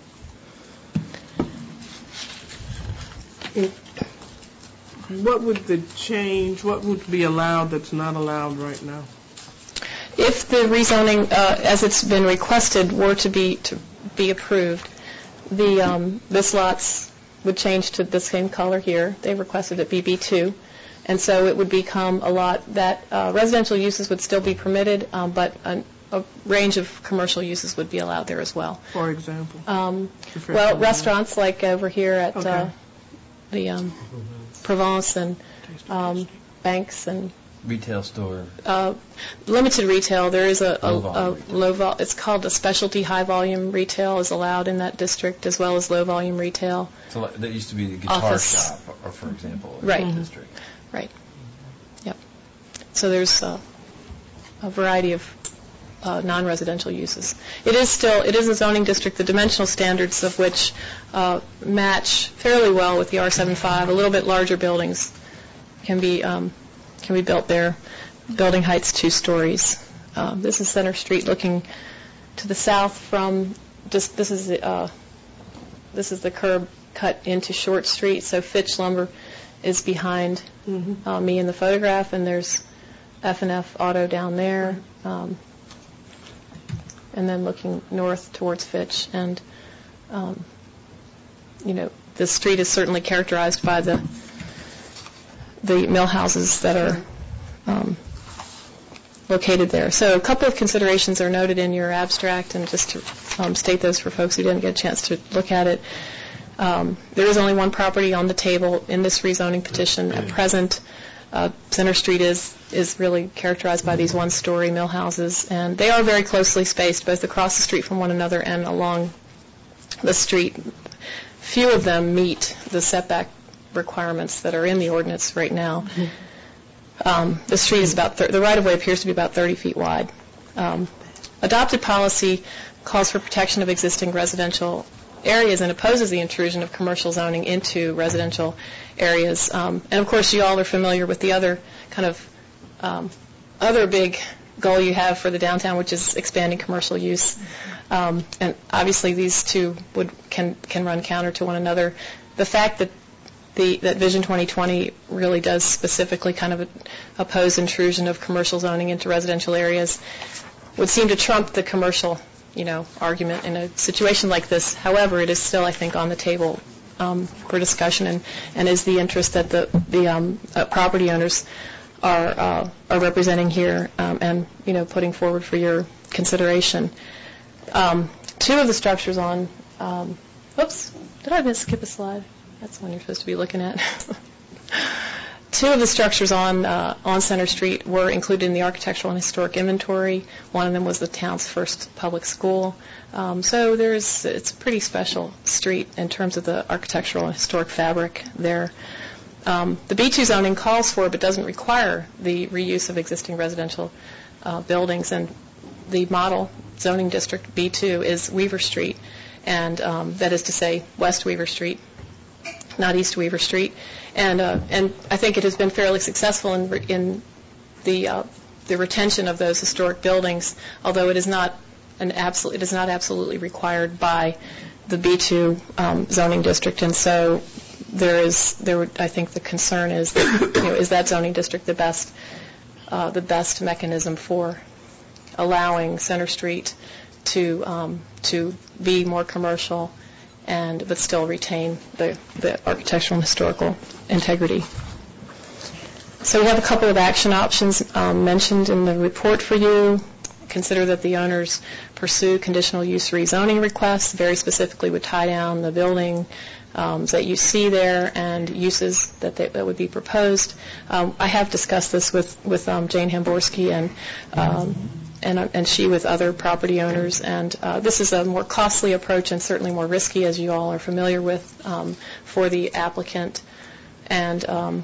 It, What would the change, what would be allowed that's not allowed right now? If the rezoning, uh, as it's been requested, were to be to be approved, the um, this lots would change to the same color here. They requested it be B two, and so it would become a lot that uh, residential uses would still be permitted, um, but a, a range of commercial uses would be allowed there as well. For example? Um, well, restaurants like over here at okay. uh, the um, Provence and um, banks and retail store. Uh, limited retail. There is a, a, a low vol. It's called a specialty high volume retail is allowed in that district, as well as low volume retail. So that used to be the guitar Office. shop, or for example, in right. the district. Right. Yep. So there's uh, a variety of uh, non-residential uses. It is still it is a zoning district. The dimensional standards of which uh, match fairly well with the R seventy-five. A little bit larger buildings can be um, can be built there. Building height's two stories. Um, this is Center Street, looking to the south from just this is the uh, this is the curb cut into Short Street. So Fitch Lumber is behind mm-hmm. uh, me in the photograph, and there's F and F Auto down there. Um, and then looking north towards Fitch, and um, you know, the street is certainly characterized by the the mill houses that are um, located there. So a couple of considerations are noted in your abstract, and just to um, state those for folks who didn't get a chance to look at it. Um, there is only one property on the table in this rezoning petition at present. Uh, Center Street is is really characterized by these one-story mill houses, and they are very closely spaced, both across the street from one another and along the street. Few of them meet the setback requirements that are in the ordinance right now. Um, the street is about thir- the right-of-way appears to be about thirty feet wide. Um, adopted policy calls for protection of existing residential areas and opposes the intrusion of commercial zoning into residential areas. Um, and of course, you all are familiar with the other kind of um, other big goal you have for the downtown, which is expanding commercial use. Um, and obviously, these two would can can run counter to one another. The fact that the that Vision twenty twenty really does specifically kind of oppose intrusion of commercial zoning into residential areas would seem to trump the commercial, you know, argument in a situation like this. However, it is still, I think, on the table um, for discussion, and, and is the interest that the the um, uh, property owners are uh, are representing here, um, and you know, putting forward for your consideration. Um, two of the structures on, um, oops, did I miss skip a slide? That's the one you're supposed to be looking at. Two of the structures on uh, on Center Street were included in the architectural and historic inventory. One of them was the town's first public school. Um, so there's it's a pretty special street in terms of the architectural and historic fabric there. Um, the B two zoning calls for, but doesn't require, the reuse of existing residential uh, buildings. And the model zoning district B two is Weaver Street, and um, that is to say West Weaver Street, not East Weaver Street. And uh, and I think it has been fairly successful in re- in the uh, the retention of those historic buildings, although it is not an absolute it is not absolutely required by the B two um, zoning district. And so there is there would, I think the concern is that, you know, is that zoning district the best uh, the best mechanism for allowing Center Street to um, to be more commercial, and but still retain the, the architectural and historical integrity. So we have a couple of action options um, mentioned in the report for you. Consider that the owners pursue conditional use rezoning requests, very specifically would tie down the building um, that you see there and uses that, they, that would be proposed. Um, I have discussed this with, with um, Jane Hamborski and um, And, and she with other property owners. And uh, this is a more costly approach and certainly more risky, as you all are familiar with, um, for the applicant. And um,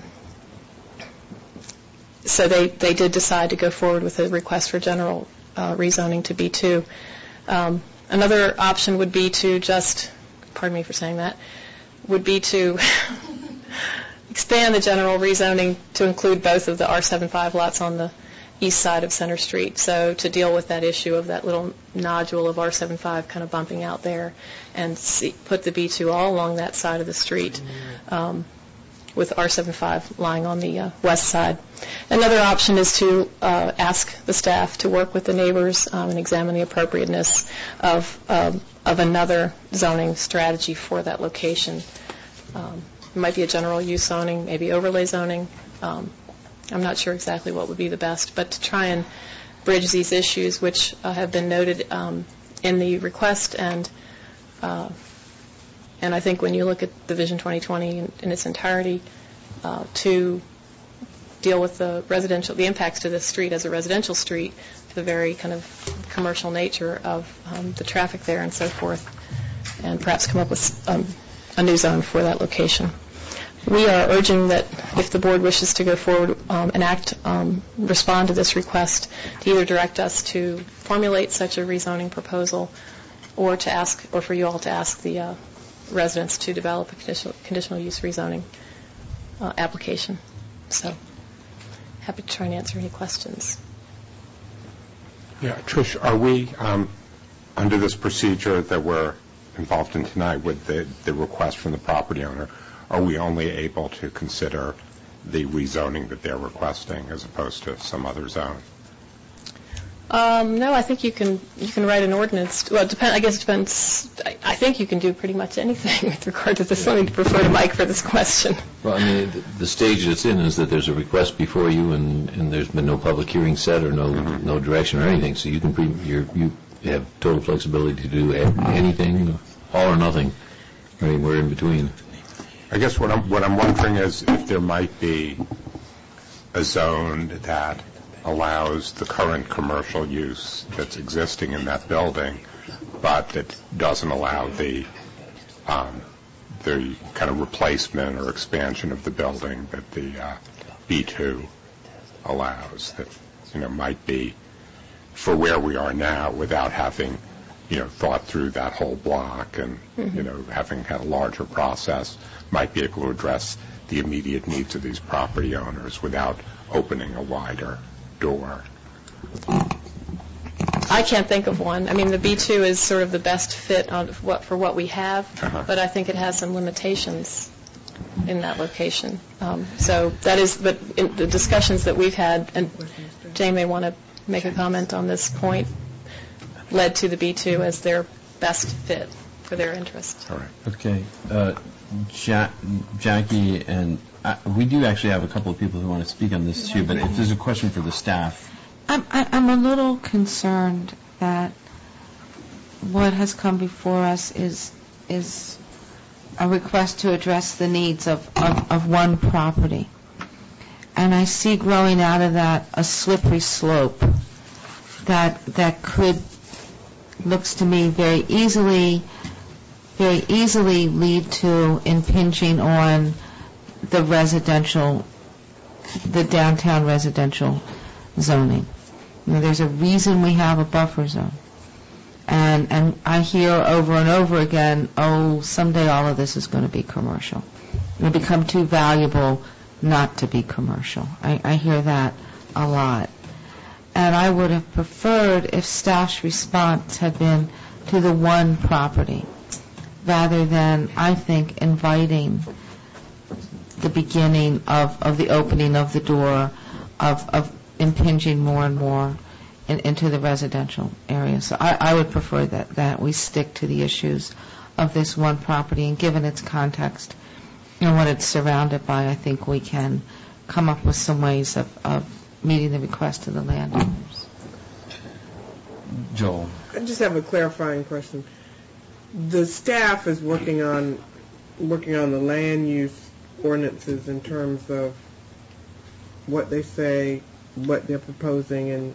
so they, they did decide to go forward with a request for general uh, rezoning to B two. Um, another option would be to just, pardon me for saying that, would be to expand the general rezoning to include both of the R seventy-five lots on the east side of Center Street, so to deal with that issue of that little nodule of R seventy-five kind of bumping out there, and see, put the B two all along that side of the street, um, with R seventy-five lying on the uh, west side. Another option is to uh, ask the staff to work with the neighbors um, and examine the appropriateness of um, of another zoning strategy for that location. Um, it might be a general use zoning, maybe overlay zoning. Um, I'm not sure exactly what would be the best, but to try and bridge these issues, which uh, have been noted um, in the request, and uh, and I think when you look at the Vision twenty twenty in, in its entirety, uh, to deal with the residential, the impacts to this street as a residential street, the very kind of commercial nature of um, the traffic there and so forth, and perhaps come up with um, a new zone for that location. We are urging that if the board wishes to go forward um, and act, um, respond to this request, to either direct us to formulate such a rezoning proposal, or to ask, or for you all to ask the uh, residents to develop a conditional, conditional use rezoning uh, application. So, happy to try and answer any questions. Yeah, Trish, are we um, under this procedure that we're involved in tonight with the, the request from the property owner? Are we only able to consider the rezoning that they're requesting as opposed to some other zone? Um, no, I think you can you can write an ordinance. Well, it depend, I guess it depends. I, I think you can do pretty much anything with regard to this. Let me defer to Mike for this question. Well, I mean, the, the stage it's in is that there's a request before you, and, and there's been no public hearing set or no no direction or anything. So you can pre, you're, you have total flexibility to do anything, all or nothing, or anywhere in between. I guess what I'm what I'm wondering is if there might be a zone that allows the current commercial use that's existing in that building, but that doesn't allow the um, the kind of replacement or expansion of the building that the uh, B two allows. That, you know, might be for where we are now without having, you know, thought through that whole block and, mm-hmm. you know, having had a larger process, might be able to address the immediate needs of these property owners without opening a wider door. I can't think of one. I mean, the B two is sort of the best fit on what for what we have, uh-huh. but I think it has some limitations in that location. Um, so that is, but in the discussions that we've had, and Jane may want to make a comment on this point, led to the B two as their best fit for their interest. All right. Okay. Uh, ja- Jackie and uh, we do actually have a couple of people who want to speak on this issue, but if there's a question for the staff. I'm, I'm a little concerned that what has come before us is is a request to address the needs of, of, of one property. And I see growing out of that a slippery slope that that could, looks to me, very easily very easily lead to impinging on the residential, the downtown residential zoning. You know, there's a reason we have a buffer zone. And and I hear over and over again, oh, someday all of this is going to be commercial. It'll become too valuable not to be commercial. I, I hear that a lot. And I would have preferred if staff's response had been to the one property, rather than, I think, inviting the beginning of, of the opening of the door, of, of impinging more and more in, into the residential area. So I, I would prefer that, that we stick to the issues of this one property, and given its context and what it's surrounded by, I think we can come up with some ways of, of meeting the request of the landowners. Joel. I just have a clarifying question. The staff is working on working on the land use ordinances in terms of what they say, what they're proposing, and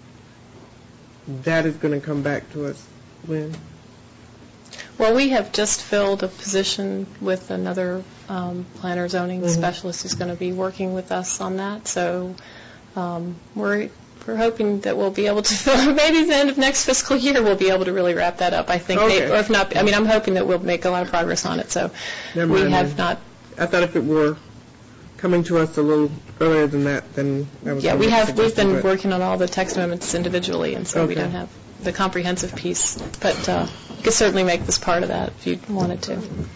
that is going to come back to us when? Well, we have just filled a position with another um, planner zoning mm-hmm. specialist who's going to be working with us on that. So um, we're we're hoping that we'll be able to fill, maybe the end of next fiscal year we'll be able to really wrap that up. I think, okay. they, or if not, I mean, I'm hoping that we'll make a lot of progress on it. So Never we mind. have not. I thought if it were coming to us a little earlier than that, then that was. Yeah, we have. We've been but. working on all the text amendments individually, and so okay. we don't have the comprehensive piece. But uh, you could certainly make this part of that if you wanted to.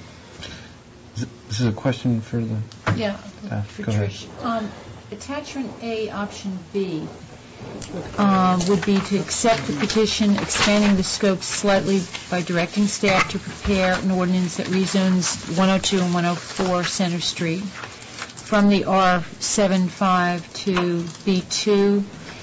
This is a question for the yeah, staff. for Go ahead. Trish. Um, attachment A, option B, uh, would be to accept the petition expanding the scope slightly by directing staff to prepare an ordinance that rezones one oh two and one oh four Center Street from the R seventy-five to B two.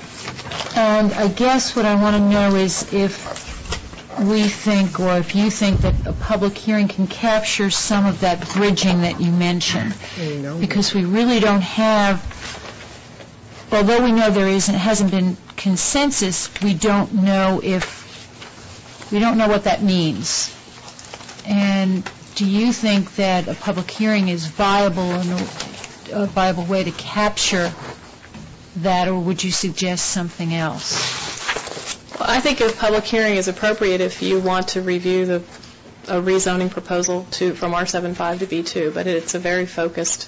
And I guess what I want to know is if we think, or if you think, that a public hearing can capture some of that bridging that you mentioned. Because we really don't have, although we know there isn't, hasn't been consensus, we don't know if, we don't know what that means. And do you think that a public hearing is viable and a viable way to capture that, or would you suggest something else? Well, I think a public hearing is appropriate if you want to review the a rezoning proposal to from R seventy-five to B two, but it's a very focused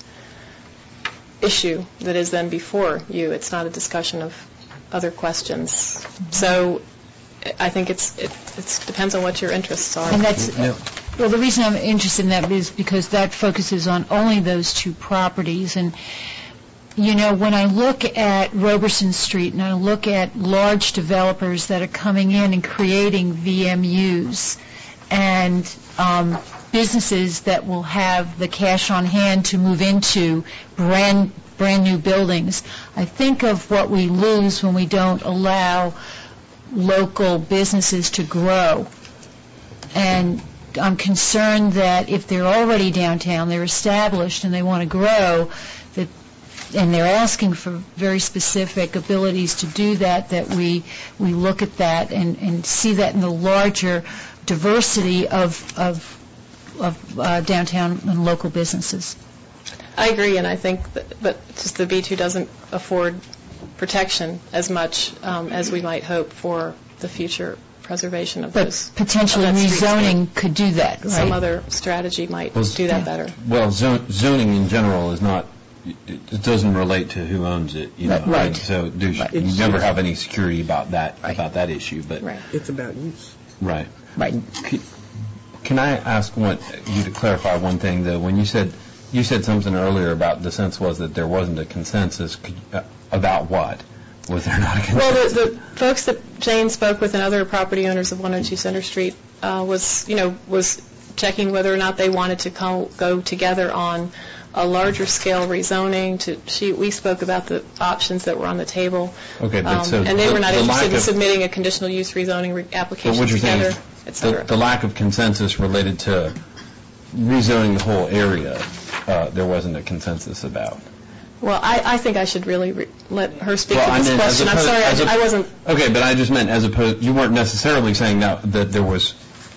issue that is then before you. It's not a discussion of other questions. So I think it's it it's, depends on what your interests are. And that's yeah. Well, the reason I'm interested in that is because that focuses on only those two properties, and you know, when I look at Roberson Street and I look at large developers that are coming in and creating V M Us and um, businesses that will have the cash on hand to move into brand brand new buildings, I think of what we lose when we don't allow local businesses to grow. And I'm concerned that if they're already downtown, they're established and they want to grow, that, and they're asking for very specific abilities to do that, that we we look at that and, and see that in the larger diversity of of, of uh, downtown and local businesses. I agree, and I think that, but just the B two doesn't afford protection as much um, as we might hope for the future preservation of but those. But potentially of rezoning could do that, right? Some other strategy might well, do that yeah. better. Well, zon- zoning in general is not, it, it doesn't relate to who owns it, you know. Right. right. So there's, Right. you never have any security about that, Right. about that issue, but. Right. It's about use. Right. Right. C- Can I ask what, you to clarify one thing, though? When you said, you said something earlier about the sense was that there wasn't a consensus. Could, uh, about what? Was there not a consensus? Well, the, the folks that Jane spoke with and other property owners of one oh two Center Street uh, was, you know, was checking whether or not they wanted to co- go together on a larger scale rezoning. To she, we spoke about the options that were on the table. Okay, but um, so and they the, were not the interested in of, submitting a conditional use rezoning re- application but what you're together, saying et is cetera. the, the lack of consensus related to rezoning the whole area, uh, there wasn't a consensus about. Well, I, I think I should really re- let her speak Well, to I this meant as question. I'm opposed- sorry, as I, a- I wasn't. Okay, but I just meant as opposed, you weren't necessarily saying that, that there was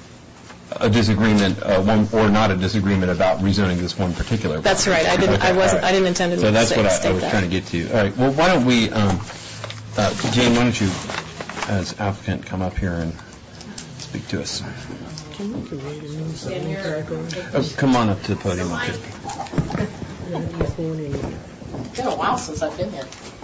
a disagreement, uh, one or not a disagreement about rezoning this one particular. That's right. I didn't. Okay, I wasn't. right. I didn't intend to. So that's say, what I, state I was that. trying to get to. All right. Well, why don't we, um, uh, Jane? Why don't you, as applicant, come up here and speak to us? Oh, come on up to the podium. It's been a while since I've been here.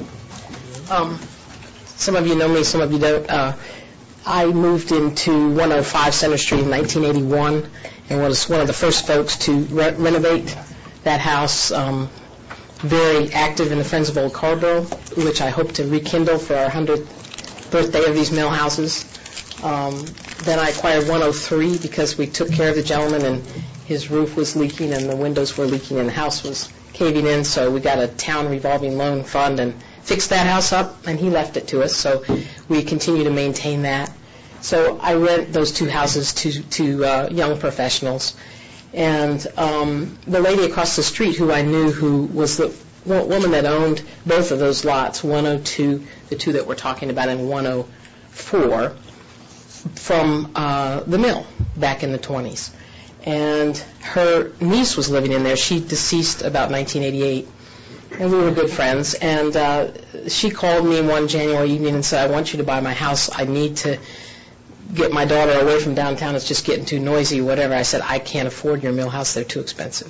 Um, some of you know me, some of you don't. Uh, I moved into one oh five Center Street in nineteen eighty-one and was one of the first folks to re- renovate that house. Um, very active in the Friends of Old Carborough, which I hope to rekindle for our hundredth birthday of these mill houses. Um, then I acquired one oh three because we took care of the gentleman and his roof was leaking and the windows were leaking and the house was caving in, so we got a town revolving loan fund and fixed that house up, and he left it to us, so we continue to maintain that. So I rent those two houses to, to uh, young professionals. And um, the lady across the street who I knew, who was the wo- woman that owned both of those lots, one oh two, the two that we're talking about, and one oh four, from uh, the mill back in the twenties. And her niece was living in there. She deceased about nineteen eighty-eight, and we were good friends. And uh, she called me one January evening and said, I want you to buy my house. I need to get my daughter away from downtown. It's just getting too noisy, whatever. I said, I can't afford your mill house. They're too expensive.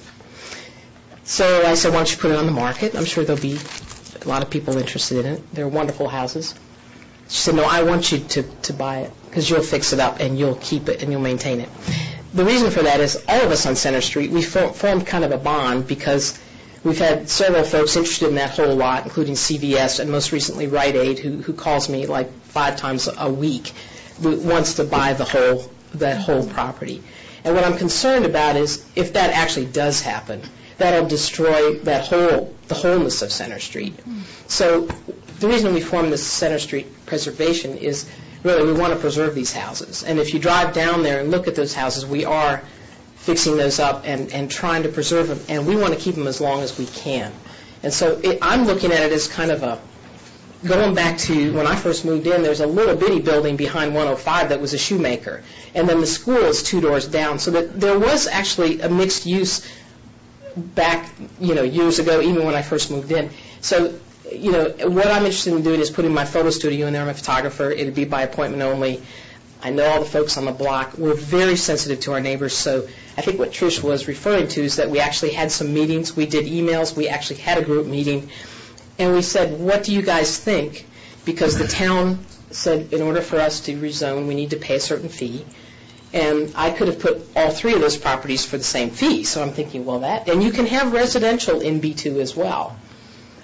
So I said, why don't you put it on the market? I'm sure there'll be a lot of people interested in it. They're wonderful houses. She said, no, I want you to, to buy it because you'll fix it up and you'll keep it and you'll maintain it. The reason for that is all of us on Center Street, we formed kind of a bond because we've had several folks interested in that whole lot, including C V S and most recently Rite Aid, who, who calls me like five times a week, who wants to buy the whole, that whole property. And what I'm concerned about is if that actually does happen, that'll destroy that whole, the wholeness of Center Street. So the reason we formed this Center Street preservation is really we want to preserve these houses. And if you drive down there and look at those houses, we are fixing those up and, and trying to preserve them, and we want to keep them as long as we can. And so it, I'm looking at it as kind of a, going back to when I first moved in, there's a little bitty building behind one oh five that was a shoemaker. And then the school is two doors down. So that there was actually a mixed use back, you know, years ago, even when I first moved in. So, you know, what I'm interested in doing is putting my photo studio in there. I'm a photographer. It would be by appointment only. I know all the folks on the block. We're very sensitive to our neighbors. So I think what Trish was referring to is that we actually had some meetings. We did emails. We actually had a group meeting. And we said, what do you guys think? Because the town said in order for us to rezone, we need to pay a certain fee. And I could have put all three of those properties for the same fee. So I'm thinking, well, that. And you can have residential in B two as well.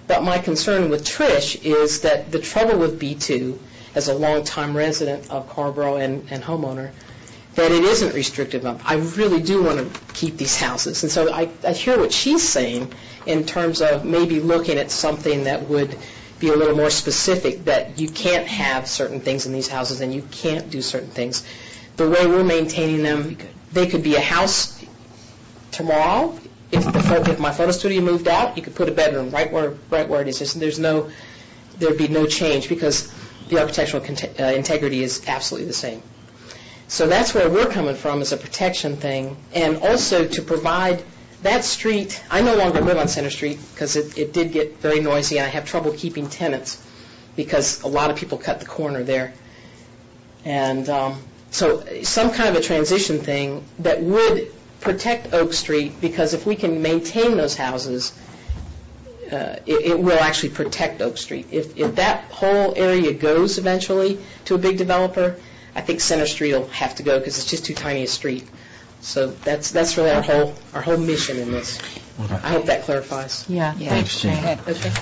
But my concern with Trish is that the trouble with B two, as a longtime resident of Carrboro and, and homeowner, that it isn't restrictive enough. I really do want to keep these houses. And so I, I hear what she's saying in terms of maybe looking at something that would be a little more specific, that you can't have certain things in these houses and you can't do certain things. The way we're maintaining them, they could be a house tomorrow. If, the, if my photo studio moved out, you could put a bedroom right where right where it is. There's, there's no, there'd be no change because the architectural cont- uh, integrity is absolutely the same. So that's where we're coming from as a protection thing, and also to provide that street. I no longer live on Center Street because it, it did get very noisy, and I have trouble keeping tenants because a lot of people cut the corner there. And um, so some kind of a transition thing that would protect Oak Street, because if we can maintain those houses, uh, it, it will actually protect Oak Street. If, if that whole area goes eventually to a big developer, I think Center Street will have to go because it's just too tiny a street. So that's that's really our whole our whole mission in this. I hope that clarifies. Yeah. Thanks, Jane. Okay.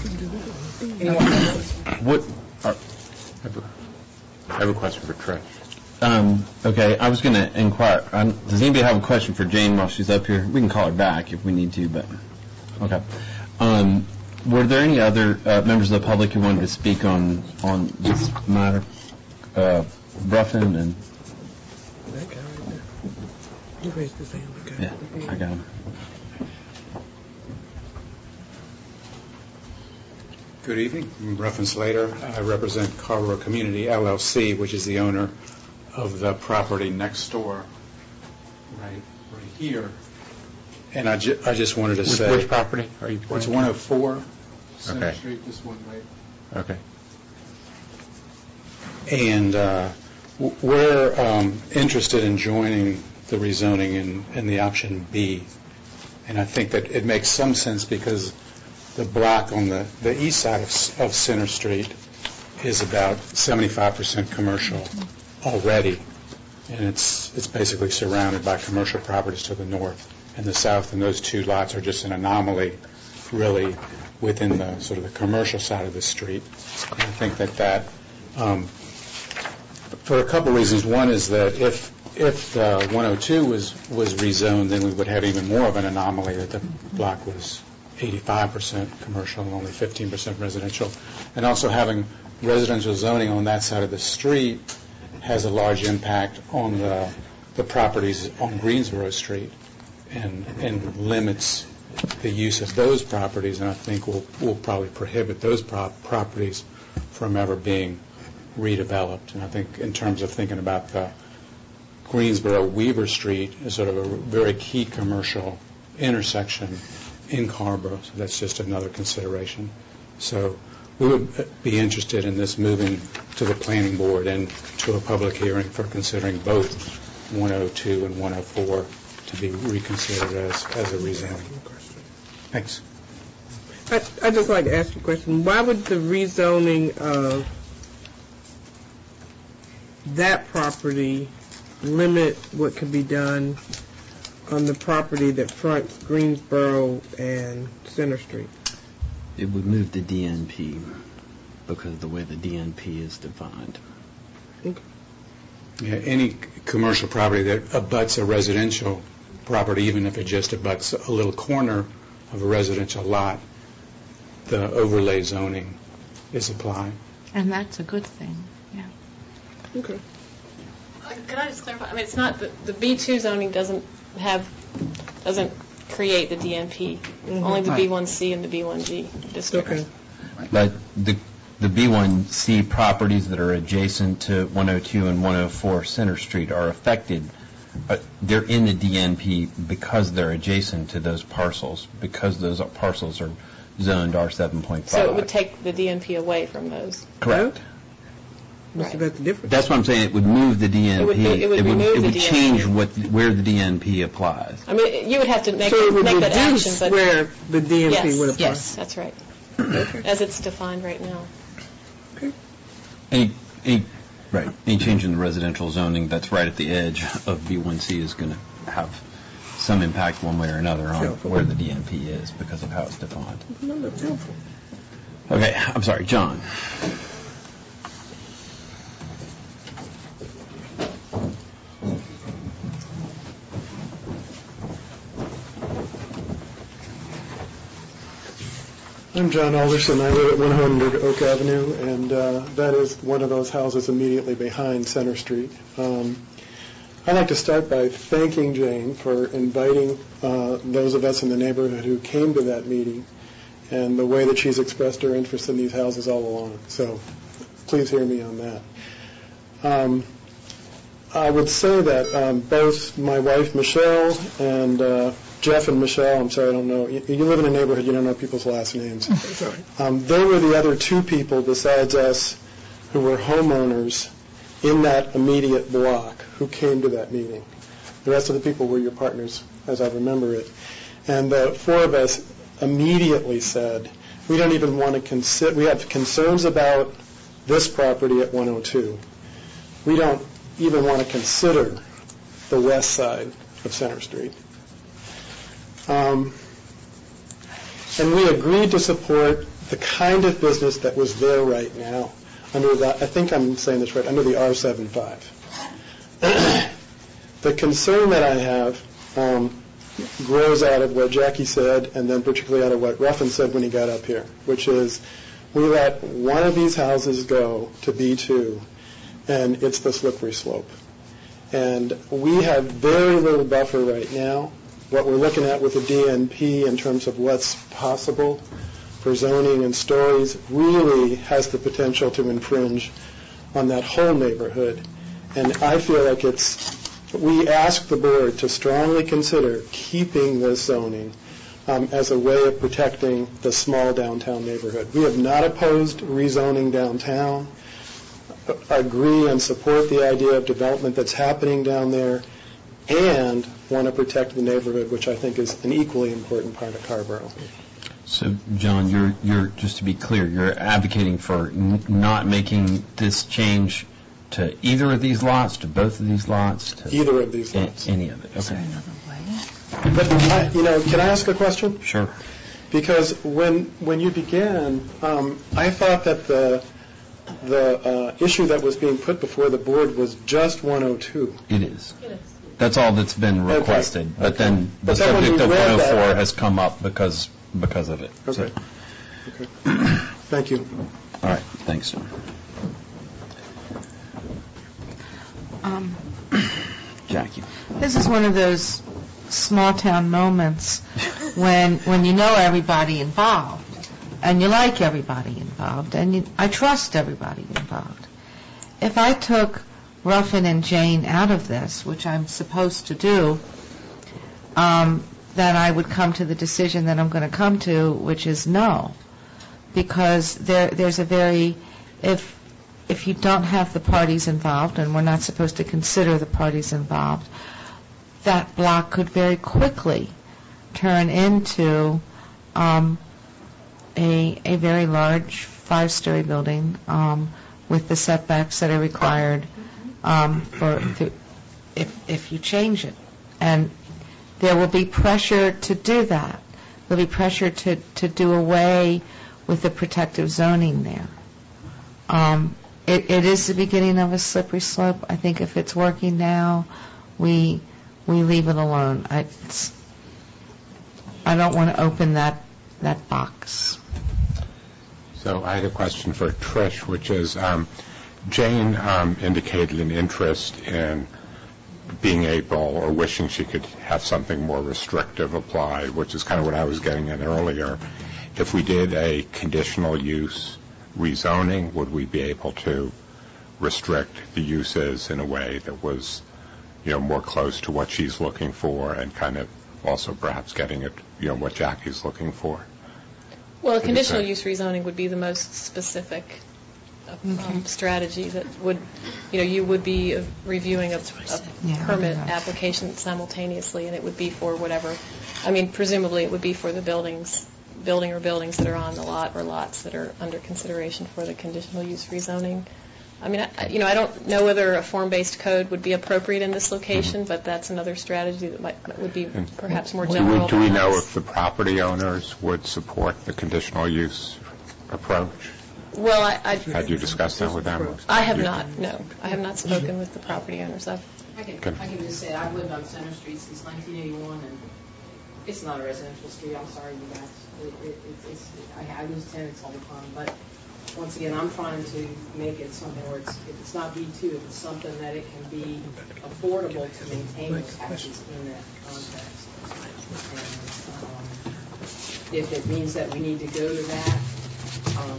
What? Are, I have a question for Trish. Um, okay, I was going to inquire. Um, does anybody have a question for Jane while she's up here? We can call her back if we need to, but okay. Um, were there any other uh, members of the public who wanted to speak on on this matter? Uh, Bruffin and That guy right there. He raised his hand. Okay. yeah, I got him. Good evening. I'm Ruffin Slater. I represent Carrboro Community L L C, which is the owner of the property next door, right, right here. And I, ju- I just wanted to Which, say, which property are you pointing it's to? one oh four Center Okay. Street. This one, right? Okay. And uh, w- we're um, interested in joining the rezoning in, in the option B. And I think that it makes some sense because the block on the, the east side of, of Center Street is about seventy-five percent commercial already. And it's it's basically surrounded by commercial properties to the north and the south. And those two lots are just an anomaly, really, within the sort of the commercial side of the street. And I think that that um, for a couple reasons. One is that if if uh, one oh two was was rezoned, then we would have even more of an anomaly that the block was eighty-five percent commercial and only fifteen percent residential. And also having residential zoning on that side of the street has a large impact on the the properties on Greensboro Street and and limits the use of those properties, and I think will will probably prohibit those prop- properties from ever being redeveloped. And I think in terms of thinking about the Greensboro Weaver Street as sort of a very key commercial intersection in Carrboro, so that's just another consideration. So we would be interested in this moving to the planning board and to a public hearing for considering both one oh two and one oh four to be reconsidered as, as a rezoning. Thanks. I, I'd just like to ask you a question. Why would the rezoning of that property limit what can be done on the property that fronts Greensboro and Center Street? It would move the D N P because of the way the D N P is defined. Okay. Yeah, any c- commercial property that abuts a residential property, even if it just abuts a little corner of a residential lot, the overlay zoning is applied. And that's a good thing, yeah. Okay. Can I just clarify? I mean, it's not, the, the B two zoning doesn't have, doesn't create the D N P, Mhm. only the Right. B one C and the B one G districts. Okay. But the the B one C properties that are adjacent to one oh two and one oh four Center Street are affected. Uh, they're in the D N P because they're adjacent to those parcels, because those parcels are zoned R seven point five. So it would take the D N P away from those. Correct. What's about the difference? That's what I'm saying. It would move the D N P. It would be- it would remove it the would D N P. change what where the D N P applies. I mean, you would have to make, So it would make that action, reduce but... where the D N P yes, would apply? Yes, that's right, as it's defined right now. Any, any, right, any change in the residential zoning that's right at the edge of B one C is going to have some impact one way or another on where the D N P is because of how it's defined. Okay, I'm sorry, John. I'm John Alderson. I live at one hundred Oak Avenue, and uh, that is one of those houses immediately behind Center Street. Um, I'd like to start by thanking Jane for inviting uh, those of us in the neighborhood who came to that meeting and the way that she's expressed her interest in these houses all along. So please hear me on that. Um, I would say that um, both my wife, Michelle, and uh, Jeff and Michelle, I'm sorry, I don't know. You, you live in a neighborhood, you don't know people's last names. Um, they were the other two people besides us who were homeowners in that immediate block who came to that meeting. The rest of the people were your partners, as I remember it. And the four of us immediately said, we don't even want to consider, we have concerns about this property at one oh two. We don't even want to consider the west side of Center Street. Um, and we agreed to support the kind of business that was there right now under the, I think I'm saying this right, under the R seventy-five. The concern that I have um, grows out of what Jackie said and then particularly out of what Ruffin said when he got up here, which is we let one of these houses go to B two and it's the slippery slope. And we have very little buffer right now. What we're looking at with the D N P in terms of what's possible for zoning and stories really has the potential to infringe on that whole neighborhood. And I feel like it's, we ask the board to strongly consider keeping this zoning um, as a way of protecting the small downtown neighborhood. We have not opposed rezoning downtown, agree and support the idea of development that's happening down there, and want to protect the neighborhood, which I think is an equally important part of Carrboro. So, John, you're, you're just to be clear, you're advocating for n- not making this change to either of these lots, to both of these lots? To either of these lots. A- any of it, okay. Is there another way? But, I, you know, can I ask a question? Sure. Because when when you began, um, I thought that the the uh, issue that was being put before the board was just one oh two. It is. It is. That's all that's been requested. Okay. But okay. then the but subject of one oh four that, has come up because because of it. Okay. So. Okay. Thank you. All right. Thanks, John. Um, Jackie. This is one of those small town moments when when you know everybody involved and you like everybody involved and you, I trust everybody involved. If I took Ruffin and Jane out of this, which I'm supposed to do, um, then I would come to the decision that I'm going to come to, which is no, because there there's a very if if you don't have the parties involved, and we're not supposed to consider the parties involved, that block could very quickly turn into um, a a very large five-story building um, with the setbacks that are required um, for to, if if you change it, and there will be pressure to do that. There'll be pressure to to do away with the protective zoning there. Um, It, it is the beginning of a slippery slope. I think if it's working now, we we leave it alone. I, it's, I don't want to open that that box. So I had a question for Trish, which is um, Jane um, indicated an interest in being able or wishing she could have something more restrictive applied, which is kind of what I was getting at earlier. If we did a conditional use rezoning, would we be able to restrict the uses in a way that was, you know, more close to what she's looking for and kind of also perhaps getting at, you know, what Jackie's looking for? Well, a conditional use rezoning would be the most specific um, okay. strategy that would, you know, you would be reviewing a, a yeah, permit application simultaneously, and it would be for whatever, I mean, presumably it would be for the buildings, building or buildings that are on the lot or lots that are under consideration for the conditional use rezoning. I mean, I, you know, I don't know whether a form-based code would be appropriate in this location, but that's another strategy that might, that would be perhaps more Do general. we, do we know if the property owners would support the conditional use approach? Well, I... I Had you discussed that with them? I have not, no. I have not spoken with the property owners. I've, I can, I can just say, I've lived on Center Street since nineteen eighty-one, and it's not a residential street. I'm sorry, you guys. It, it, it's, it's, I, I lose tenants all the time, but once again, I'm trying to make it something where it's, if it's not B two, if it's something that it can be affordable to maintain those houses in that context. And um, if it means that we need to go to that, um,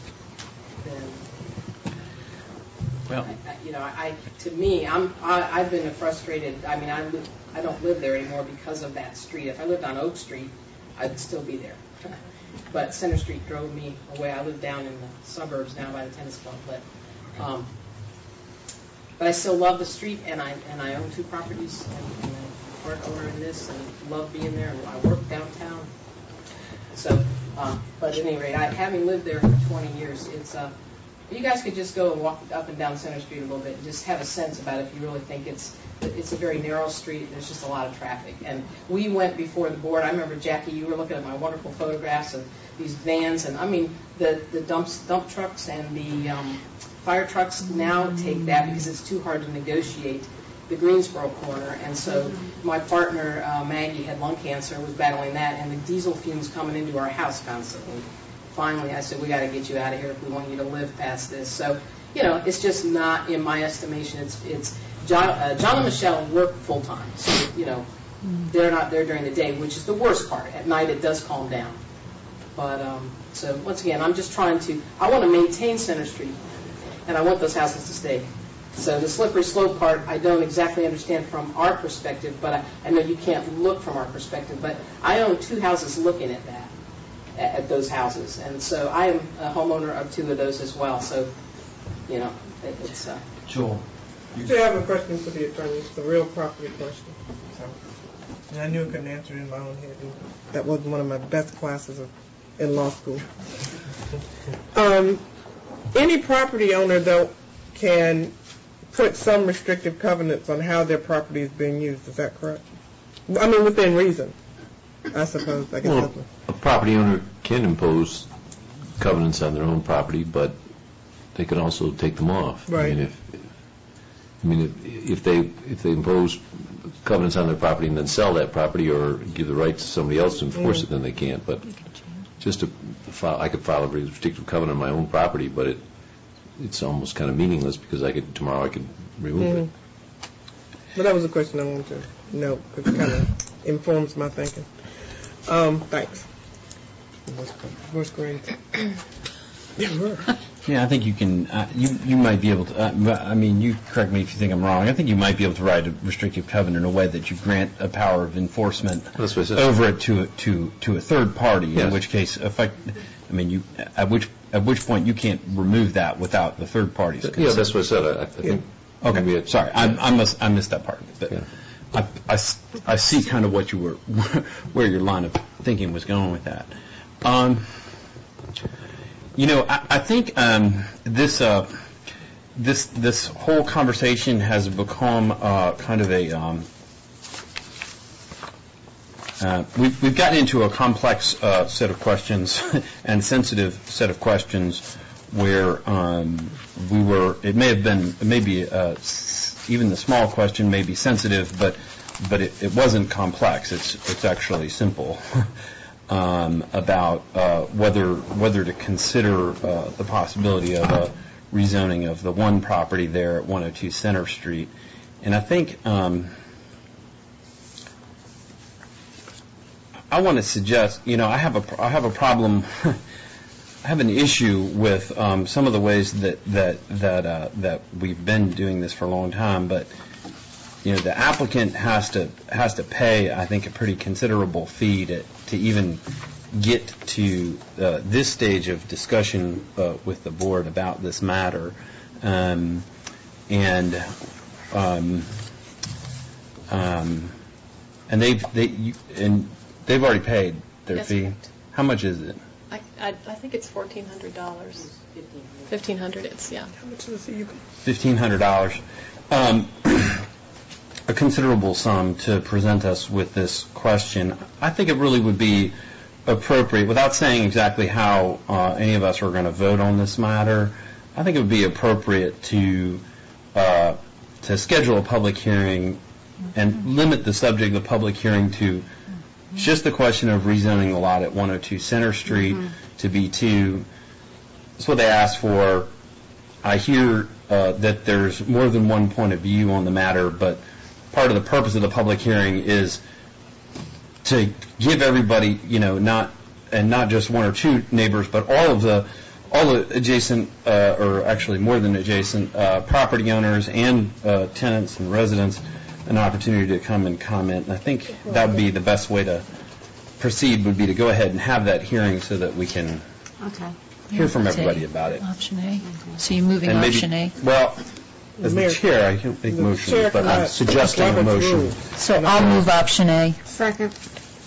then, well, I, I, you know, I to me, I'm I, I've been frustrated. I mean, I live, I don't live there anymore because of that street. If I lived on Oak Street, I'd still be there. But Center Street drove me away. I live down in the suburbs now by the tennis club, but um, but I still love the street, and I and I own two properties, and, and I'm a part owner in this, and love being there. And I work downtown. So, uh, but at any rate, I, having lived there for twenty years, it's uh, you guys could just go and walk up and down Center Street a little bit and just have a sense about it if you really think it's it's a very narrow street. There's just a lot of traffic. And we went before the board. I remember, Jackie, you were looking at my wonderful photographs of these vans. And, I mean, the, the dumps, dump trucks and the um, fire trucks now take that because it's too hard to negotiate the Greensboro corner. And so my partner, uh, Maggie, had lung cancer, was battling that, and the diesel fumes coming into our house constantly. Finally, I said, we got to get you out of here if we want you to live past this. So, you know, it's just not, in my estimation, it's it's John, uh, John and Michelle work full time, so you know they're not there during the day, which is the worst part. At night, it does calm down. But um, so once again, I'm just trying to. I want to maintain Center Street, and I want those houses to stay. So the slippery slope part, I don't exactly understand from our perspective, but I, I know you can't look from our perspective. But I own two houses looking at that, at, at those houses, and so I am a homeowner of two of those as well. So. You know, it, it's... Uh, Joel. You do have a question for the attorney. It's a real property question. So, and I knew I couldn't answer it in my own head. That wasn't one of my best classes of, in law school. Um, any property owner, though, can put some restrictive covenants on how their property is being used. Is that correct? I mean, within reason, I suppose. I guess well, a property owner can impose covenants on their own property, but they can also take them off. Right. I mean, if, I mean, if, if they if they impose covenants on their property and then sell that property or give the right to somebody else to enforce mm. it, then they can't. But just to file, I could file a restrictive covenant on my own property, but it it's almost kind of meaningless because I could tomorrow I could remove mm. it. But that was a question I wanted to know because it kind of informs my thinking. Um, thanks. Where's Green? Yeah, I think you can, uh, you you might be able to, uh, I mean, you correct me if you think I'm wrong, I think you might be able to write a restrictive covenant in a way that you grant a power of enforcement over it to, to, to a third party, yes. In which case, effect, I mean, you, at which at which point you can't remove that without the third party's consent. Yeah, that's what I said. I, I think yeah. Okay, it, sorry, I, I, must, I missed that part of it. But yeah. I, I, I see kind of what you were, where your line of thinking was going with that. Um, You know, I, I think um, this uh, this this whole conversation has become uh, kind of a um, uh, we've we've gotten into a complex uh, set of questions and sensitive set of questions where um, we were. It may have been maybe uh, even the small question may be sensitive, but but it, it wasn't complex. It's it's actually simple. Um, about uh, whether whether to consider uh, the possibility of a rezoning of the one property there at one oh two Center Street, and I think um, I want to suggest, you know, I have a I have a problem, I have an issue with um, some of the ways that that that uh, that we've been doing this for a long time, but. You know, the applicant has to has to pay, I think, a pretty considerable fee to, to even get to uh, this stage of discussion uh, with the board about this matter, um, and um, um, and they've they you, and they've already paid their That's fee. Correct. How much is it? I, I, I think it's fourteen hundred dollars. fifteen hundred dollars, it's, yeah. How much is the fifteen hundred dollars. Um, a considerable sum to present us with this question. I think it really would be appropriate, without saying exactly how uh, any of us are going to vote on this matter, I think it would be appropriate to uh, to schedule a public hearing and limit the subject of the public hearing to just the question of rezoning the lot at one oh two Center Street mm-hmm. to B two. That's what they asked for. I hear uh, that there's more than one point of view on the matter, but part of the purpose of the public hearing is to give everybody, you know, not and not just one or two neighbors, but all of the all the adjacent, uh, or actually more than adjacent, uh, property owners and uh, tenants and residents an opportunity to come and comment. And I think that would be the best way to proceed, would be to go ahead and have that hearing so that we can okay. hear from everybody about it. Option A. So you're moving And maybe- option A. Well, as the Mayor- chair, I can't make the motions, chair but I'm cannot- suggesting a Robert's motion. rules. So I'll move option A. Second.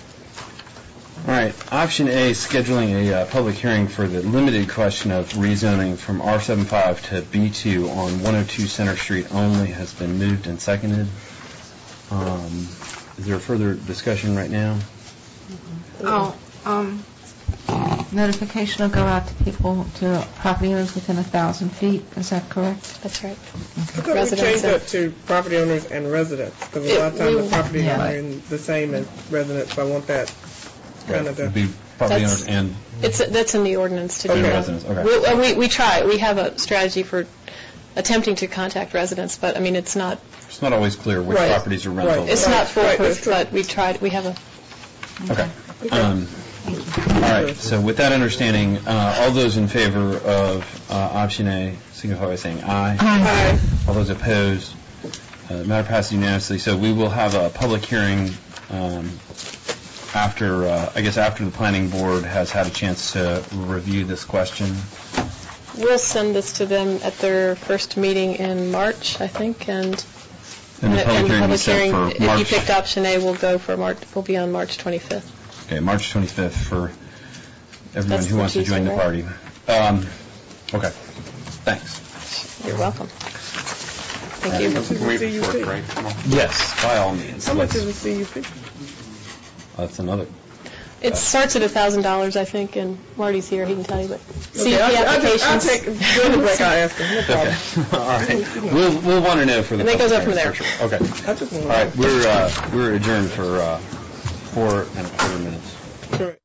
All right, option A, scheduling a uh, public hearing for the limited question of rezoning from R seventy-five to B two on one oh two Center Street only, has been moved and seconded. Um, is there further discussion right now? Oh, um, notification will go out to people, to property owners within a thousand feet. Is that correct? That's right. I thought we Residents changed and- that to property owners and residents, because a It- lot of times we- the property yeah. owner is the same as residents, so I want that kind of It'd the... be property That's- owners and It's, that's in the ordinance to do Okay. that. residents, okay. We, uh, we, we try, we have a strategy for attempting to contact residents, but I mean, it's not, It's not always clear which Right. properties are rental. Right. it's Right. not Right, foolproof, that's true. but we tried, we have a, Okay. Um, all right, so with that understanding, uh, all those in favor of uh, option A, signify by saying aye. Aye. All those opposed, uh, the matter passes unanimously. So we will have a public hearing um, after, uh, I guess, after the planning board has had a chance to review this question. we'll send this to them at their first meeting in March, I think, and And the public hearing is set for if you March. picked option A, will go for March, will be on March twenty-fifth. Okay, March twenty-fifth for everyone That's who the wants to join Tuesday, the party. Um, okay, thanks. You're welcome. Thank you. How much is the C U P? Yes, by all means. How much Let's- is the C U P? That's another. It starts at one thousand dollars, I think, and Marty's here, he can tell you, but C U P Okay, I'll- I'll just- I'll applications. take, during the break, I'll ask him, no problem. Okay, all right. We'll, we'll want to know for the. And it goes public up from hearing, for sure. Okay. I just want All right, we're, uh, we're adjourned for uh, four and a quarter minutes. Sure.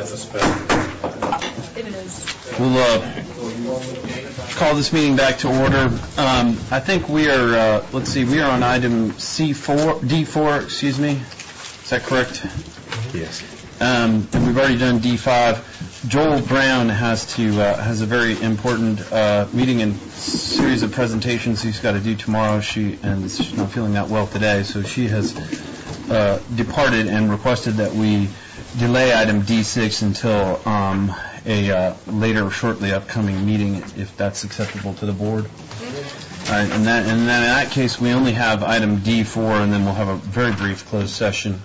It is. We'll uh, call this meeting back to order. Um, I think we are, uh, let's see, we are on item C four, D four, excuse me. Is that correct? Yes. Um, and we've already done D five. Joel Brown has to uh, has a very important uh, meeting and series of presentations he's got to do tomorrow. She and she's not feeling that well today, so she has uh, departed and requested that we delay item D six until um, a uh, later, shortly upcoming meeting, if that's acceptable to the board. All right, and, that, and then in that case, we only have item D four, and then we'll have a very brief closed session.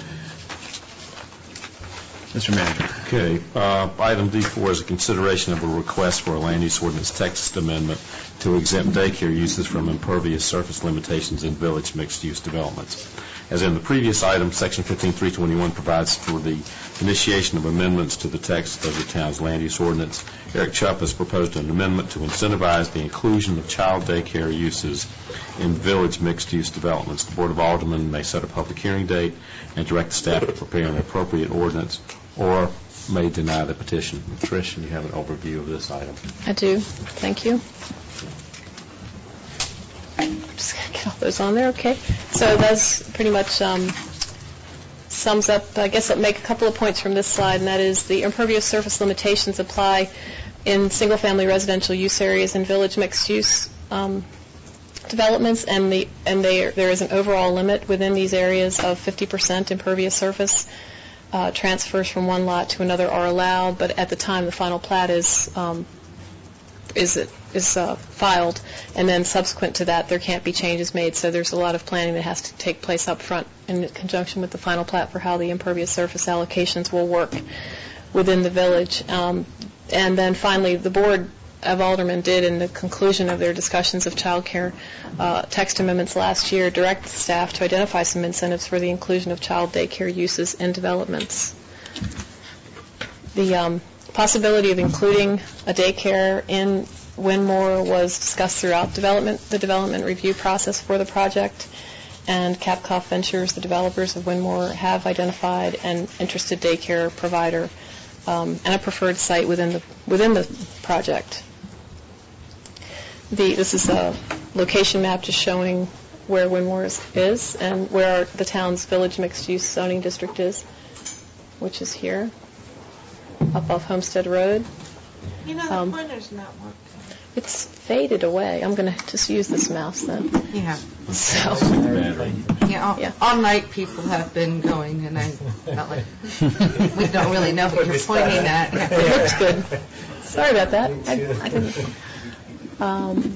Mister Manager. Okay. Uh, item D four is a consideration of a request for a land use ordinance text amendment to exempt daycare uses from impervious surface limitations in village mixed-use developments. As in the previous item, Section fifteen three twenty-one provides for the initiation of amendments to the text of the town's land use ordinance. Eric Chupp has proposed an amendment to incentivize the inclusion of child daycare uses in village mixed-use developments. The Board of Aldermen may set a public hearing date and direct the staff to prepare an appropriate ordinance, or may deny the petition. Trish, you have an overview of this item. I do. Thank you. I'm just going to get all those on there. Okay. So that's pretty much um, sums up, I guess I'll make a couple of points from this slide, and that is the impervious surface limitations apply in single-family residential use areas and village mixed-use um, developments, and the and they, there is an overall limit within these areas of fifty percent impervious surface. Uh, transfers from one lot to another are allowed, but at the time the final plat is um, is it is uh, filed, and then subsequent to that there can't be changes made. So there's a lot of planning that has to take place up front in conjunction with the final plat for how the impervious surface allocations will work within the village. Um, and then finally, the Board of Aldermen did, in the conclusion of their discussions of child care uh, text amendments last year, direct staff to identify some incentives for the inclusion of child daycare uses in developments. The um, possibility of including a daycare in Winmore was discussed throughout development, the development review process for the project, and Kapkoff Ventures, the developers of Winmore, have identified an interested daycare provider um, and a preferred site within the within the project. The, this is a location map just showing where Winmore is, is and where the town's village mixed-use zoning district is, which is here, up off Homestead Road. You know, the Um, pointer's not working. It's faded away. I'm going to just use this mouse then. Yeah. So, Yeah, all, all night people have been going, and I felt like we don't really know what you're pointing at. it looks good. Sorry about that. I, I didn't. Um,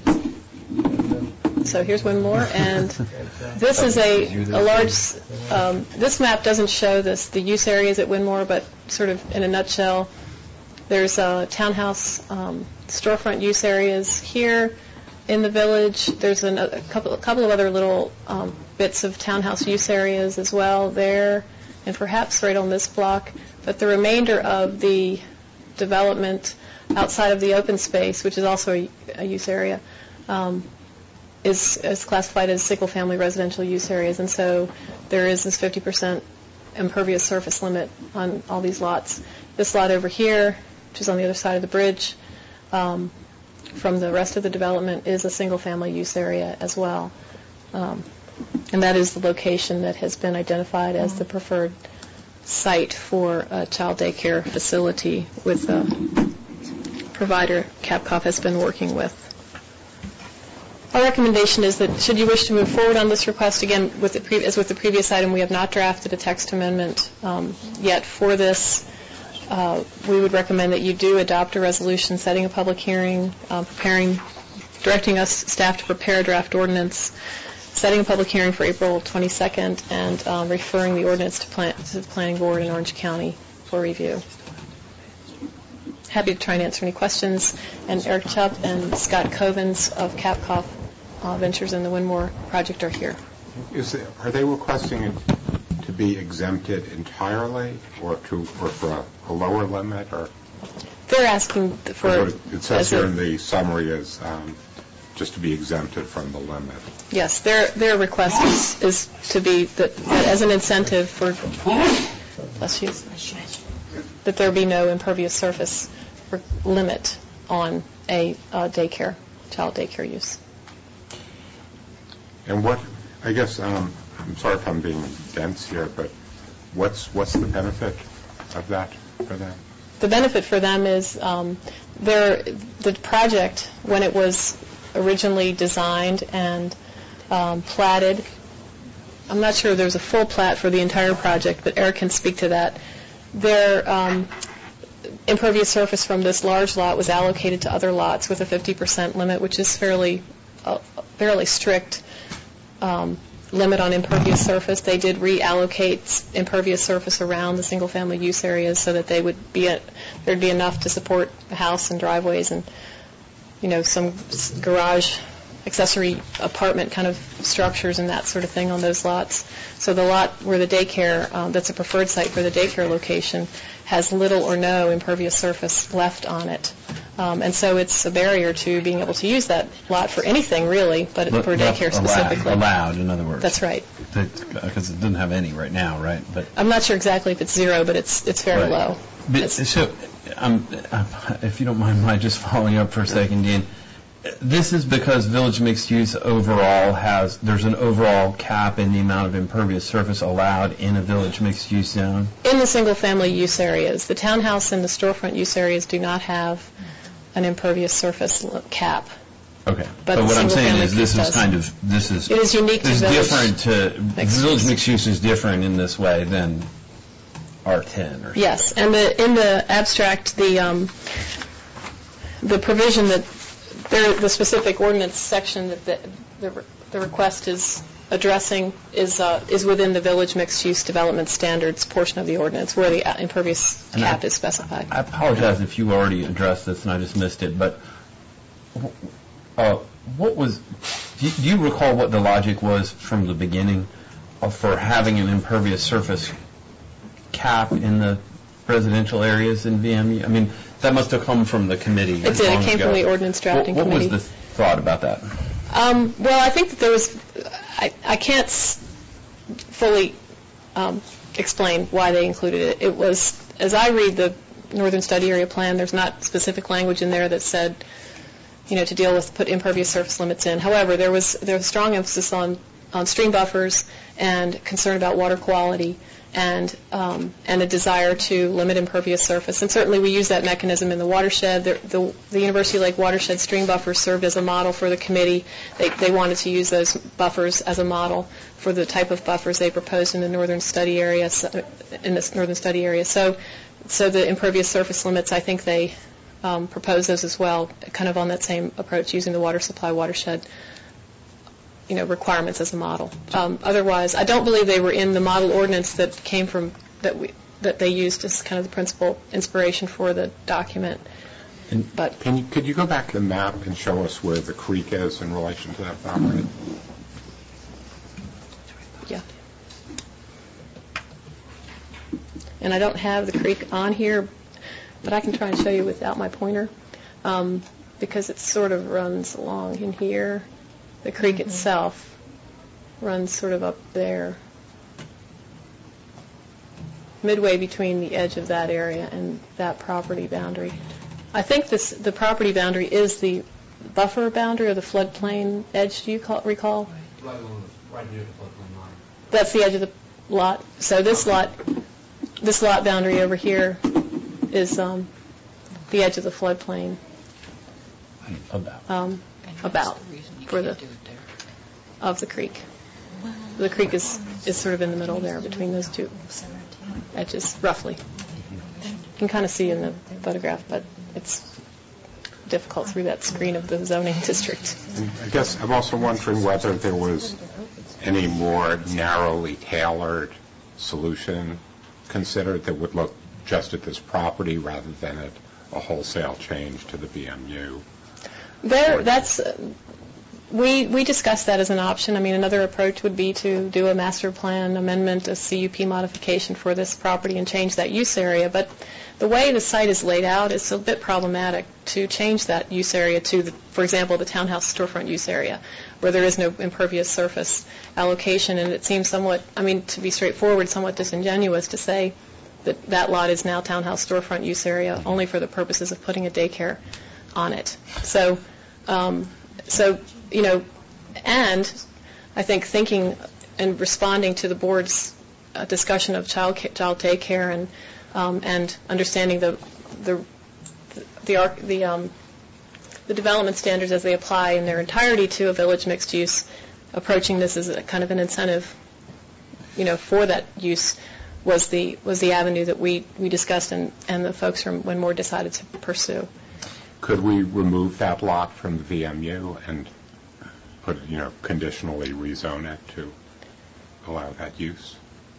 so here's Winmore, and this is a, a large, um, this map doesn't show this, the use areas at Winmore, but sort of in a nutshell, there's a townhouse um, storefront use areas here in the village. There's an, a couple, a couple of other little um, bits of townhouse use areas as well there, and perhaps right on this block, but the remainder of the development outside of the open space, which is also a, a use area, um, is, is classified as single-family residential use areas, and so there is this fifty percent impervious surface limit on all these lots. This lot over here, which is on the other side of the bridge, um, from the rest of the development, is a single-family use area as well, um, and that is the location that has been identified as the preferred site for a child daycare facility with the provider Kapkoff has been working with. Our recommendation is that should you wish to move forward on this request, again, with the pre- as with the previous item, we have not drafted a text amendment um, yet for this. Uh, we would recommend that you do adopt a resolution setting a public hearing, uh, preparing, directing us, staff, to prepare a draft ordinance, setting a public hearing for April twenty-second, and um, referring the ordinance to, plan- to the Planning Board in Orange County for review. Happy to try and answer any questions. And Eric Chubb and Scott Covens of Kapkoff uh, Ventures in the Winmore project are here. Is it, are they requesting it to be exempted entirely, or to or for a, a lower limit, or? They're asking for. It says here in the summary as um, just to be exempted from the limit. Yes, their their request is, is to be that, that as an incentive for. Bless you. that there be no impervious surface r- limit on a uh, daycare, child daycare use. And what, I guess, um, I'm sorry if I'm being dense here, but what's what's the benefit of that for them? The benefit for them is um, their, the project, when it was originally designed and um, platted, I'm not sure there was a full plat for the entire project, but Eric can speak to that. Their um, impervious surface from this large lot was allocated to other lots with a fifty percent limit, which is fairly, uh, fairly strict um, limit on impervious surface. They did reallocate impervious surface around the single-family use areas so that they would be a, there'd be enough to support the house and driveways and, you know, some garage, accessory apartment kind of structures and that sort of thing on those lots. So the lot where the daycare, um, that's a preferred site for the daycare location, has little or no impervious surface left on it. Um, and so it's a barrier to being able to use that lot for anything, really, but But- for daycare but specifically. Allowed, allowed, in other words. That's right. Because it doesn't have any right now, right? But I'm not sure exactly if it's zero, but it's it's very Right. low. But, so, um, um, if you don't mind my just following up for a second, Dean, this is because Village Mixed Use overall has, there's an overall cap in the amount of impervious surface allowed in a Village Mixed Use zone? In the single-family use areas, the townhouse and the storefront use areas do not have an impervious surface l- cap. Okay. But But the what I'm saying single-family is this piece is does. kind of, this is. It is unique to This is Village different to, Mixed Village Use. Mixed Use is different in this way than R ten or something. Yes, and the, in the abstract, the um, the provision that, there, the specific ordinance section that the, the, re- the request is addressing is uh, is within the Village Mixed Use Development Standards portion of the ordinance, where the uh, impervious And I- cap is specified. I apologize if you already addressed this and I just missed it, but uh, what was, do you- do you recall what the logic was from the beginning of- for having an impervious surface cap in the residential areas in V M U? I mean, that must have come from the committee. It did. It long came ago. from the ordinance drafting What- committee. What was the thought about that? Um, well, I think that there was, I, I can't s- fully um, explain why they included it. It was, as I read the Northern Study Area Plan, there's not specific language in there that said, you know, to deal with, put impervious surface limits in. However, there was, there was strong emphasis on, on stream buffers and concern about water quality and um, and a desire to limit impervious surface. And certainly we use that mechanism in the watershed. The, the, the University Lake watershed stream buffers served as a model for the committee. They, they wanted to use those buffers as a model for the type of buffers they proposed in the northern study area. So, in this northern study area. So, so the impervious surface limits, I think they um, proposed those as well, kind of on that same approach, using the water supply watershed, you know, requirements as a model. Um, otherwise, I don't believe they were in the model ordinance that came from, that we, that they used as kind of the principal inspiration for the document. And But can you, could you go back to the map and show us where the creek is in relation to that property? Yeah. And I don't have the creek on here, but I can try and show you without my pointer, um, because it sort of runs along in here. The creek itself runs sort of up there, midway between the edge of that area and that property boundary. I think this, the property boundary is the buffer boundary or the floodplain edge, do you call, recall? Right along the, right near the floodplain line. That's the edge of the lot. So this lot, this lot boundary over here is um, the edge of the floodplain. About. Um, about for the of the creek. The creek is is sort of in the middle there between those two edges, roughly. You can kind of see in the photograph, but it's difficult through that screen of the zoning district. And I guess I'm also wondering whether there was any more narrowly tailored solution considered that would look just at this property rather than at a wholesale change to the V M U. There, that's, uh, we we discussed that as an option. I mean, another approach would be to do a master plan amendment, a C U P modification for this property and change that use area. But the way the site is laid out, it's a bit problematic to change that use area to, the, for example, the townhouse storefront use area, where there is no impervious surface allocation. And it seems somewhat, I mean, to be straightforward, somewhat disingenuous to say that that lot is now townhouse storefront use area only for the purposes of putting a daycare on it. So, um, so you know, and I think thinking and responding to the board's uh, discussion of child ca- child daycare and um, and understanding the the the arc, the um, the development standards as they apply in their entirety to a village mixed use, approaching this as a kind of an incentive, you know, for that use was the was the avenue that we, we discussed and, and the folks from Winmore decided to pursue. Could we remove that lot from the V M U and put, you know, conditionally rezone it to allow that use?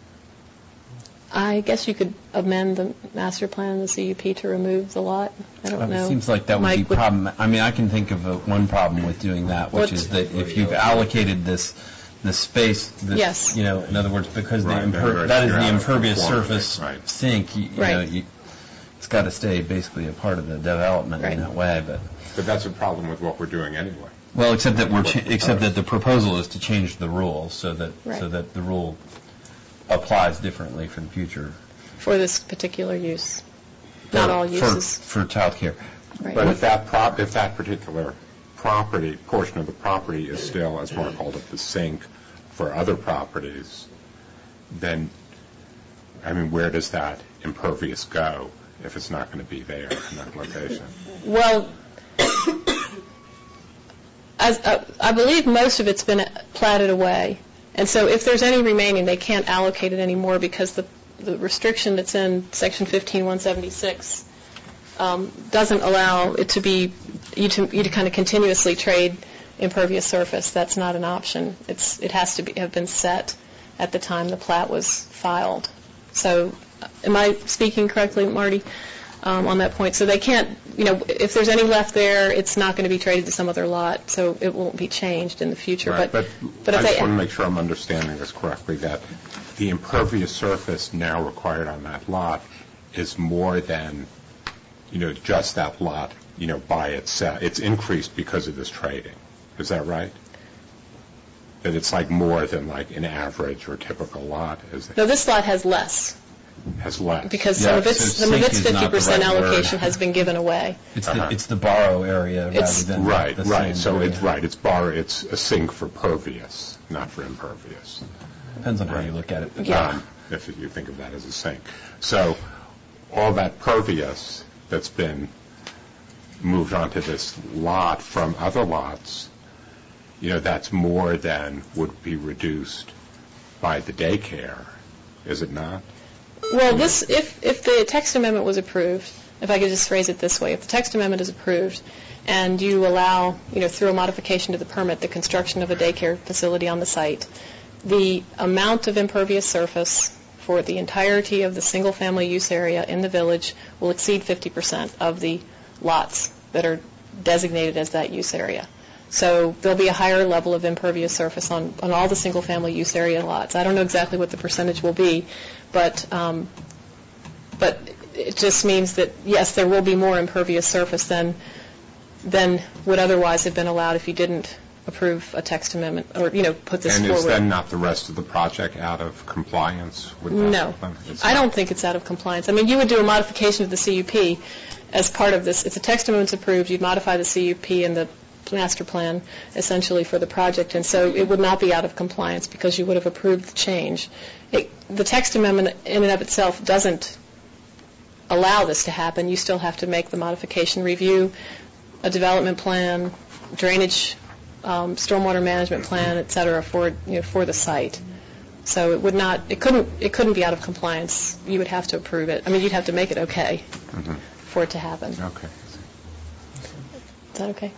I guess you could amend the master plan and the C U P to remove the lot. I don't Well, know. It seems like that would Mike be problem. I mean, I can think of a, one problem with doing that, which What- is that if you've allocated this the space, this, Yes. you know, in other words, because Right, the then imper- you're- that is you're the out of impervious conformity, surface right. sink, you, you know, Right. you, it's got to stay basically a part of the development Right. in that way. But But that's a problem with what we're doing anyway. well, except that we're cha- except that the proposal is to change the rule so that Right. so that the rule applies differently for the future. For this particular use. Not For- all for- uses. for childcare. Right. But if that prop, if that particular property, portion of the property is still, as Mark called it, the sink for other properties, then, I mean, where does that impervious go if it's not going to be there in that location? Well, as, uh, I believe most of it's been platted away. And so if there's any remaining, they can't allocate it anymore because the, the restriction that's in Section fifteen one seventy-six um, doesn't allow it to be, you to, you to kind of continuously trade impervious surface. That's not an option. It's, it has to be, have been set at the time the plat was filed. So am I speaking correctly, Marty, um, on that point? So they can't, you know, if there's any left there, it's not going to be traded to some other lot, so it won't be changed in the future. Right, But, but but I if just they, want to make sure I'm understanding this correctly, that the impervious surface now required on that lot is more than, you know, just that lot, you know, by itself. It's increased because of this trading. Is that right? That it's like more than like an average or typical lot, is it? no, this lot has less Has less. because some of its, so some of sink its is not the fifty percent right word. allocation has been given away. It's Uh-huh. the it's the borrow area rather It's- than Right, the right. sand So area. it's right. It's bar. It's a sink for pervious, not for impervious. Depends on how you look at it. Yeah. Um, if you think of that as a sink. So all that pervious that's been moved onto this lot from other lots, you know, that's more than would be reduced by the daycare, is it not? Well, this, if, if the text amendment was approved, if I could just phrase it this way, if the text amendment is approved and you allow, you know, through a modification to the permit, the construction of a daycare facility on the site, the amount of impervious surface for the entirety of the single-family use area in the village will exceed fifty percent of the lots that are designated as that use area. So there'll be a higher level of impervious surface on, on all the single-family use area lots. I don't know exactly what the percentage will be, but um, but it just means that, yes, there will be more impervious surface than than would otherwise have been allowed if you didn't approve a text amendment or, you know, put this And forward. is then not the rest of the project out of compliance with that? No. It's I not. don't think it's out of compliance. I mean, you would do a modification of the C U P as part of this. If the text amendment's approved, you'd modify the C U P and the master plan essentially for the project, and so it would not be out of compliance because you would have approved the change. It, the text amendment in and of itself doesn't allow this to happen. You still have to make the modification, review a development plan, drainage, um, stormwater management plan, et cetera, for, you know, for the site. So it would not, it couldn't, it couldn't be out of compliance. You would have to approve it. I mean, you'd have to make it okay Mhm. for it to happen. Okay. Is that okay?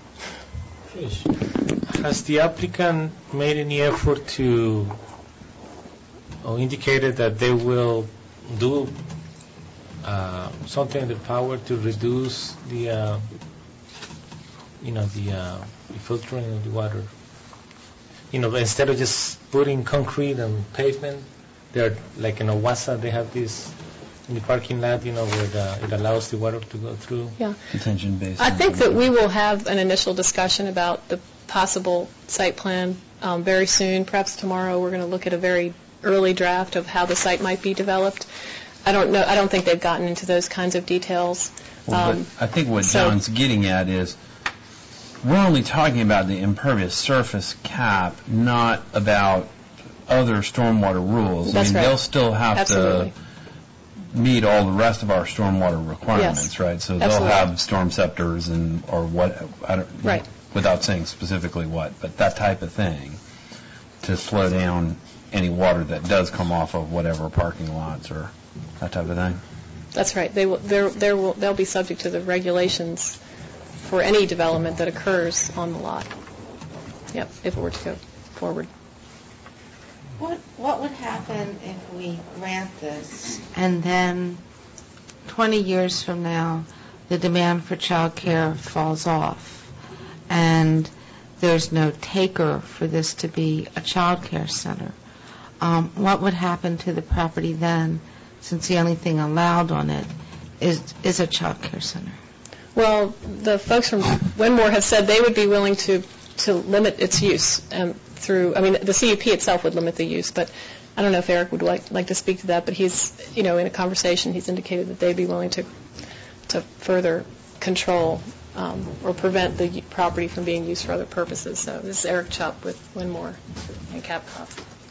Has the applicant made any effort to, or indicated that they will do uh, something in their power to reduce the, uh, you know, the, uh, the filtering of the water? You know, instead of just putting concrete and pavement, they're like in Owassa, they have this in the parking lot, you know, where the, it allows the water to go through. Yeah. Detention basin. I think that we will have an initial discussion about the possible site plan um, very soon. Perhaps tomorrow we're going to look at a very early draft of how the site might be developed. I don't know, I don't think they've gotten into those kinds of details. Well, Um, but I think what so- John's getting at is, we're only talking about the impervious surface cap, not about other stormwater rules. That's I mean, right. they'll still have Absolutely. to meet all the rest of our stormwater requirements, Yes. right? So they'll Absolutely. have storm scepters and, or what, I don't, Right. without saying specifically what, but that type of thing to slow down any water that does come off of whatever parking lots or that type of thing. That's right. They will, they're, they're, will- they'll be subject to the regulations for any development that occurs on the lot. Yep, if it were to go forward. What, what would happen if we grant this and then twenty years from now, the demand for child care falls off and there's no taker for this to be a child care center? Um, what would happen to the property then, since the only thing allowed on it is, is a child care center? Well, the folks from Winmore have said they would be willing to, to limit its use um, through, I mean, the C U P itself would limit the use, but I don't know if Eric would like, like to speak to that, but he's, you know, in a conversation, he's indicated that they'd be willing to, to further control um, or prevent the u- property from being used for other purposes. So this is Eric Chupp with Winmore and Capcom.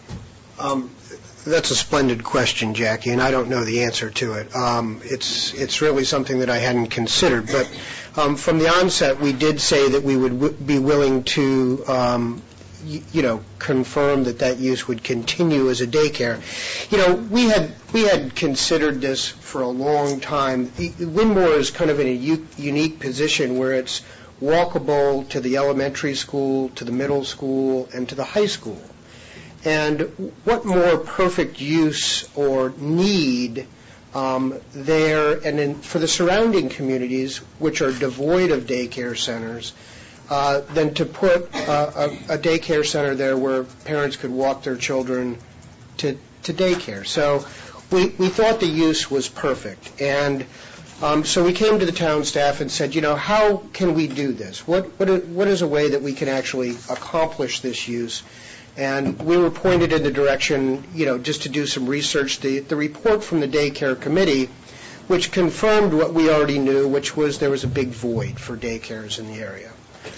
Um, That's a splendid question, Jackie, and I don't know the answer to it. Um, It's it's really something that I hadn't considered, but um, from the onset, we did say that we would w- be willing to, um, y- you know, confirm that that use would continue as a daycare. You know, we had we had considered this for a long time. E- Winmore is kind of in a u- unique position where it's walkable to the elementary school, to the middle school, and to the high school. And what more perfect use or need um, there, and in, for the surrounding communities, which are devoid of daycare centers, uh, than to put uh, a, a daycare center there where parents could walk their children to, to daycare. So we, we thought the use was perfect. And um, so we came to the town staff and said, you know, how can we do this? What, what, what is a way that we can actually accomplish this use? And we were pointed in the direction, you know, just to do some research. The, the report from the daycare committee, which confirmed what we already knew, which was there was a big void for daycares in the area.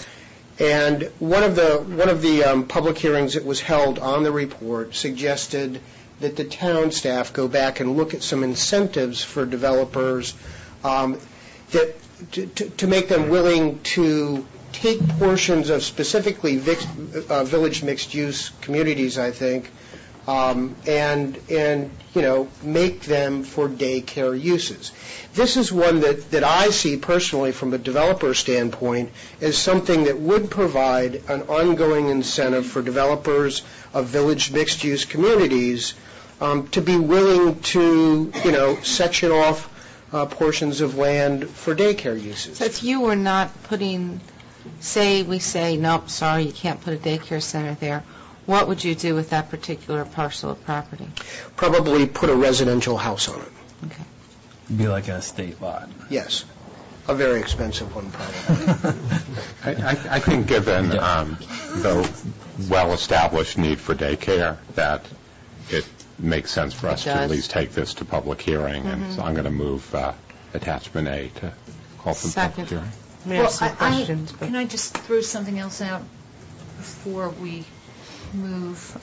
And one of the one of the um, public hearings that was held on the report suggested that the town staff go back and look at some incentives for developers um, that to, to, to make them willing to take portions of specifically vic, uh, village mixed-use communities, I think, um, and, and, you know, make them for daycare uses. This is one that, that I see personally from a developer standpoint as something that would provide an ongoing incentive for developers of village mixed-use communities um, to be willing to, you know, section off uh, portions of land for daycare uses. So if you were not putting... Say we say, nope, sorry, you can't put a daycare center there. What would you do with that particular parcel of property? Probably put a residential house on it. Okay. Be like a state lot. Yes. A very expensive one, probably. I, I, I think given um, the well-established need for daycare, that it makes sense for It us to does. at least take this to public hearing. And Mhm. so I'm going to move uh, attachment A to call for the Second. public hearing. We have Well, some I- I- questions, but- Can I just throw something else out before we move?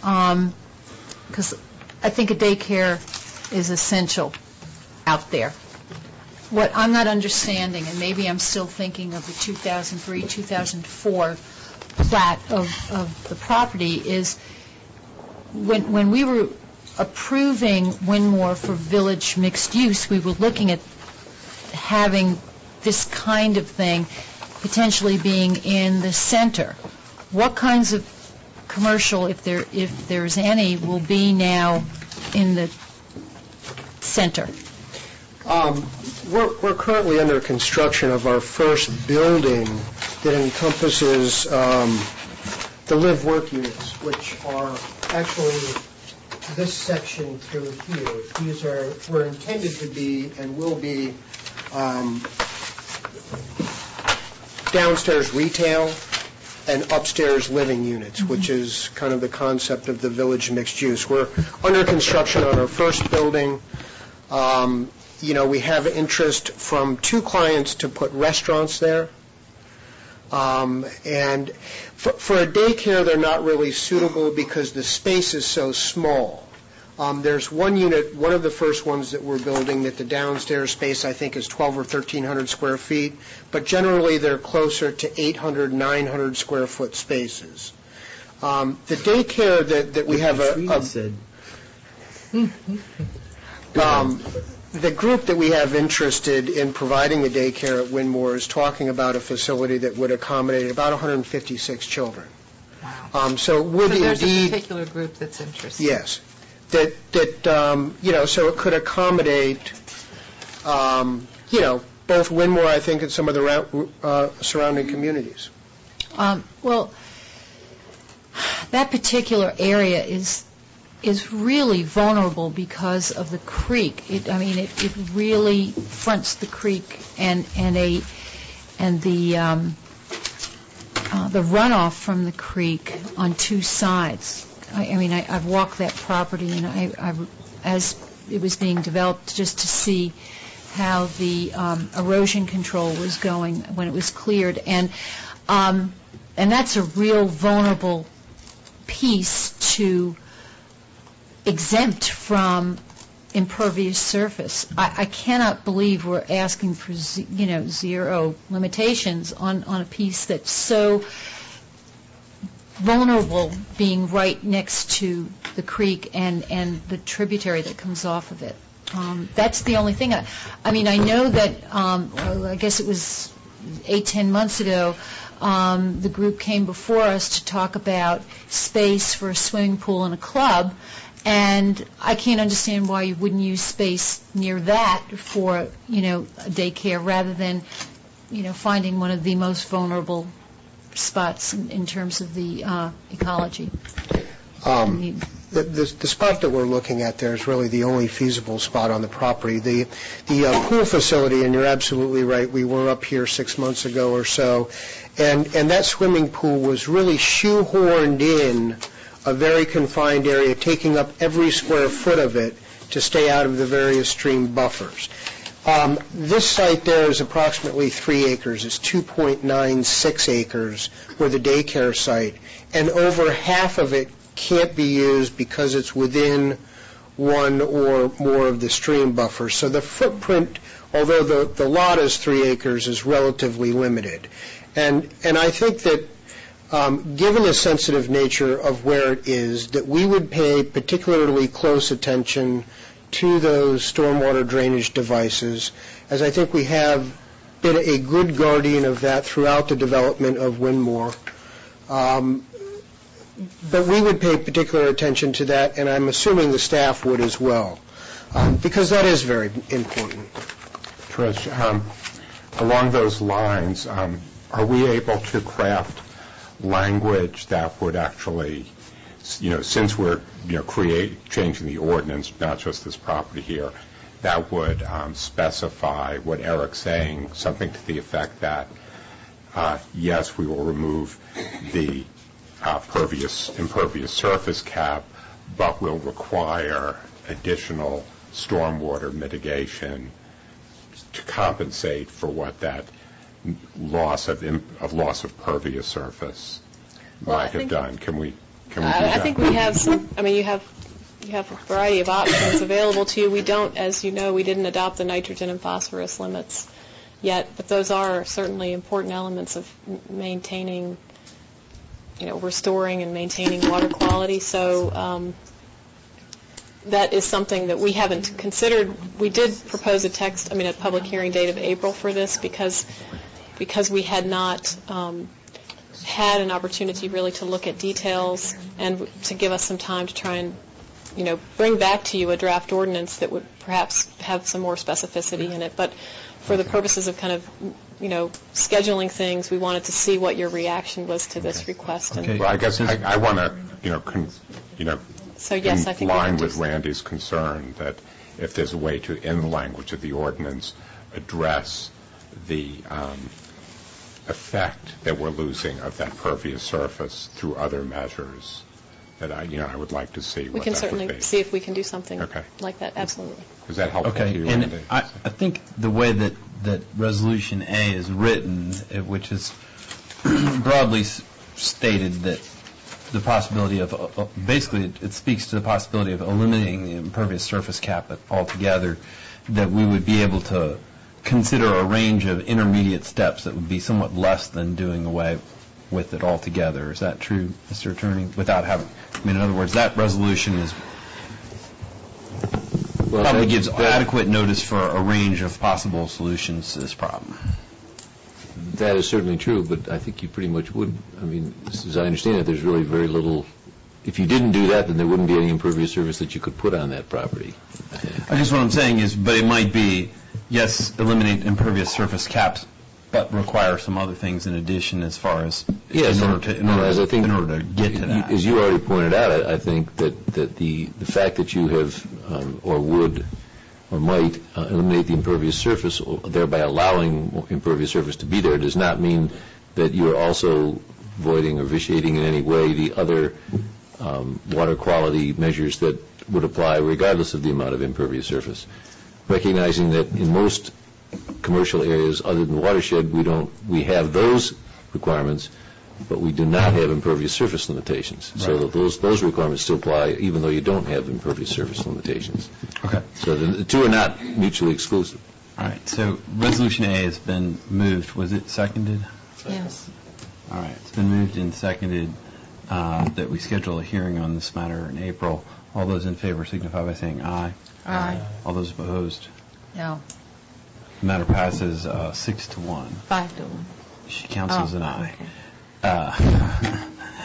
Because I think a daycare is essential out there. What I'm not understanding, and maybe I'm still thinking of the two thousand three, two thousand four plat of, of the property, is when, when we were approving Winmore for village mixed use, we were looking at having this kind of thing potentially being in the center. What kinds of commercial, if there if there's any, will be now in the center? Um, we're, we're currently under construction of our first building that encompasses um, the live-work units, which are actually this section through here. These are, were intended to be and will be um, downstairs retail and upstairs living units, which is kind of the concept of the village mixed use. We're under construction on our first building. Um, You know, we have interest from two clients to put restaurants there. Um, and for, for a daycare, they're not really suitable because the space is so small. Um, there's one unit, one of the first ones that we're building, that the downstairs space, I think, is twelve or thirteen hundred square feet, but generally they're closer to eight hundred, nine hundred square foot spaces. Um, the daycare that, that we have a... a um, the group that we have interested in providing a daycare at Windmore is talking about a facility that would accommodate about one hundred fifty-six children. Wow. Um, so would so there's indeed... a particular group that's interested. Yes. That, that um, you know, so it could accommodate, um, you know, both Windmore, I think, and some of the ra- uh, surrounding communities. Um, well, that particular area is is really vulnerable because of the creek. It, I mean, it, it really fronts the creek, and and a and the um, uh, the runoff from the creek on two sides. I, I mean, I, I've walked that property, and I, I, as it was being developed, just to see how the um, erosion control was going when it was cleared, and um, and that's a real vulnerable piece to exempt from impervious surface. I, I cannot believe we're asking for, z- you know, zero limitations on, on a piece that's so vulnerable, being right next to the creek and, and the tributary that comes off of it. Um, that's the only thing. I, I mean, I know that, um, well, I guess it was eight, ten months ago, um, the group came before us to talk about space for a swimming pool and a club. And I can't understand why you wouldn't use space near that for, you know, a daycare rather than, you know, finding one of the most vulnerable spots in, in terms of the uh, ecology. Um, the, the, the spot that we're looking at there is really the only feasible spot on the property. The, the uh, pool facility, and you're absolutely right, we were up here six months ago or so, and, and that swimming pool was really shoehorned in a very confined area, taking up every square foot of it to stay out of the various stream buffers. Um, this site there is approximately three acres. It's two point nine six acres for the daycare site, and over half of it can't be used because it's within one or more of the stream buffers. So the footprint, although the, the lot is three acres, is relatively limited. And, and I think that Um, given the sensitive nature of where it is, that we would pay particularly close attention to those stormwater drainage devices, as I think we have been a good guardian of that throughout the development of Windmore. Um, but we would pay particular attention to that, and I'm assuming the staff would as well, um, because that is very important. Trish, um, along those lines, um, are we able to craft language that would actually, you know, since we're, you know, create, changing the ordinance, not just this property here, that would um, specify what Eric's saying, something to the effect that, uh, yes, we will remove the uh, pervious, impervious surface cap, but will require additional stormwater mitigation to compensate for what that loss of of loss of pervious surface well, might have done. Can we can we I, do that? I think we have some. I mean, you have you have a variety of options available to you. We don't, as you know, we didn't adopt the nitrogen and phosphorus limits yet, but those are certainly important elements of maintaining, you know, restoring and maintaining water quality. So um, that is something that we haven't considered. We did propose a text, I mean, a public hearing date of April for this because because we had not um, had an opportunity really to look at details and to give us some time to try and, you know, bring back to you a draft ordinance that would perhaps have some more specificity in it. But for the purposes of kind of, you know, scheduling things, we wanted to see what your reaction was to this request. Okay. Well, I guess I, I want to, you know, con, you know, so yes, I think in line with Randy's concern that if there's a way to, in the language of the ordinance, address the um, effect that we're losing of that pervious surface through other measures, that I, you know, I would like to see We what can that would certainly be. see if we can do something Okay. like that, absolutely. Is that helpful to Okay, you, and Andy? I, I think the way that, that Resolution A is written, eh, which is broadly s- stated that the possibility of, uh, uh, basically, it- it speaks to the possibility of eliminating the impervious surface cap altogether, that we would be able to consider a range of intermediate steps that would be somewhat less than doing away with it altogether. Is that true, Mister Attorney? Without having, I mean, in other words, that resolution is, Well, probably that- gives that- adequate notice for a range of possible solutions to this problem. That is certainly true, but I think you pretty much would. I mean, as I understand it, there's really very little. If you didn't do that, then there wouldn't be any impervious surface that you could put on that property. I guess what I'm saying is, but it might be, yes, eliminate impervious surface caps, but require some other things in addition as far as Yes, in order and- to, in and order, as I think in order to get to that. As you already pointed out, I, I think that, that the, the fact that you have, um, or would, or might uh, eliminate the impervious surface, or thereby allowing impervious surface to be there, does not mean that you are also voiding or vitiating in any way the other um, water quality measures that would apply regardless of the amount of impervious surface. Recognizing that in most commercial areas other than watershed, we don't, we have those requirements, but we do not have impervious surface limitations. So Right. that those, those requirements still apply even though you don't have impervious surface limitations. Okay. So the, the two are not mutually exclusive. All right, so Resolution A has been moved. Was it seconded? Yes. All right, it's been moved and seconded uh, that we schedule a hearing on this matter in April. All those in favor signify by saying aye. Aye. All those opposed? No. The matter passes uh, six to one. Five to one. She counts as an Oh, aye. okay. Uh,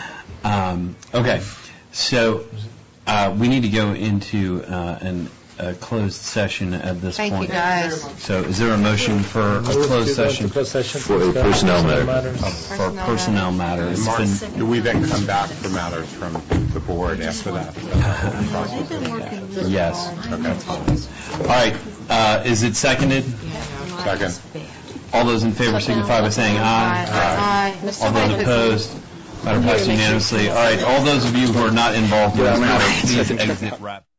um, okay, so uh, we need to go into uh, an, a closed session at this Thank point. you, guys. So is there a motion for a closed session? Closed session For a personnel matter. matters. For personnel matters. It's Mark, been- do we then come back for matters from the board after that? They've been working really Yes. hard. All right, uh, is it seconded? Second. All those in favor signify by saying aye. Aye. All those opposed? Matter passed unanimously. All right, all those of you who are not involved in this matter, please exit rapidly.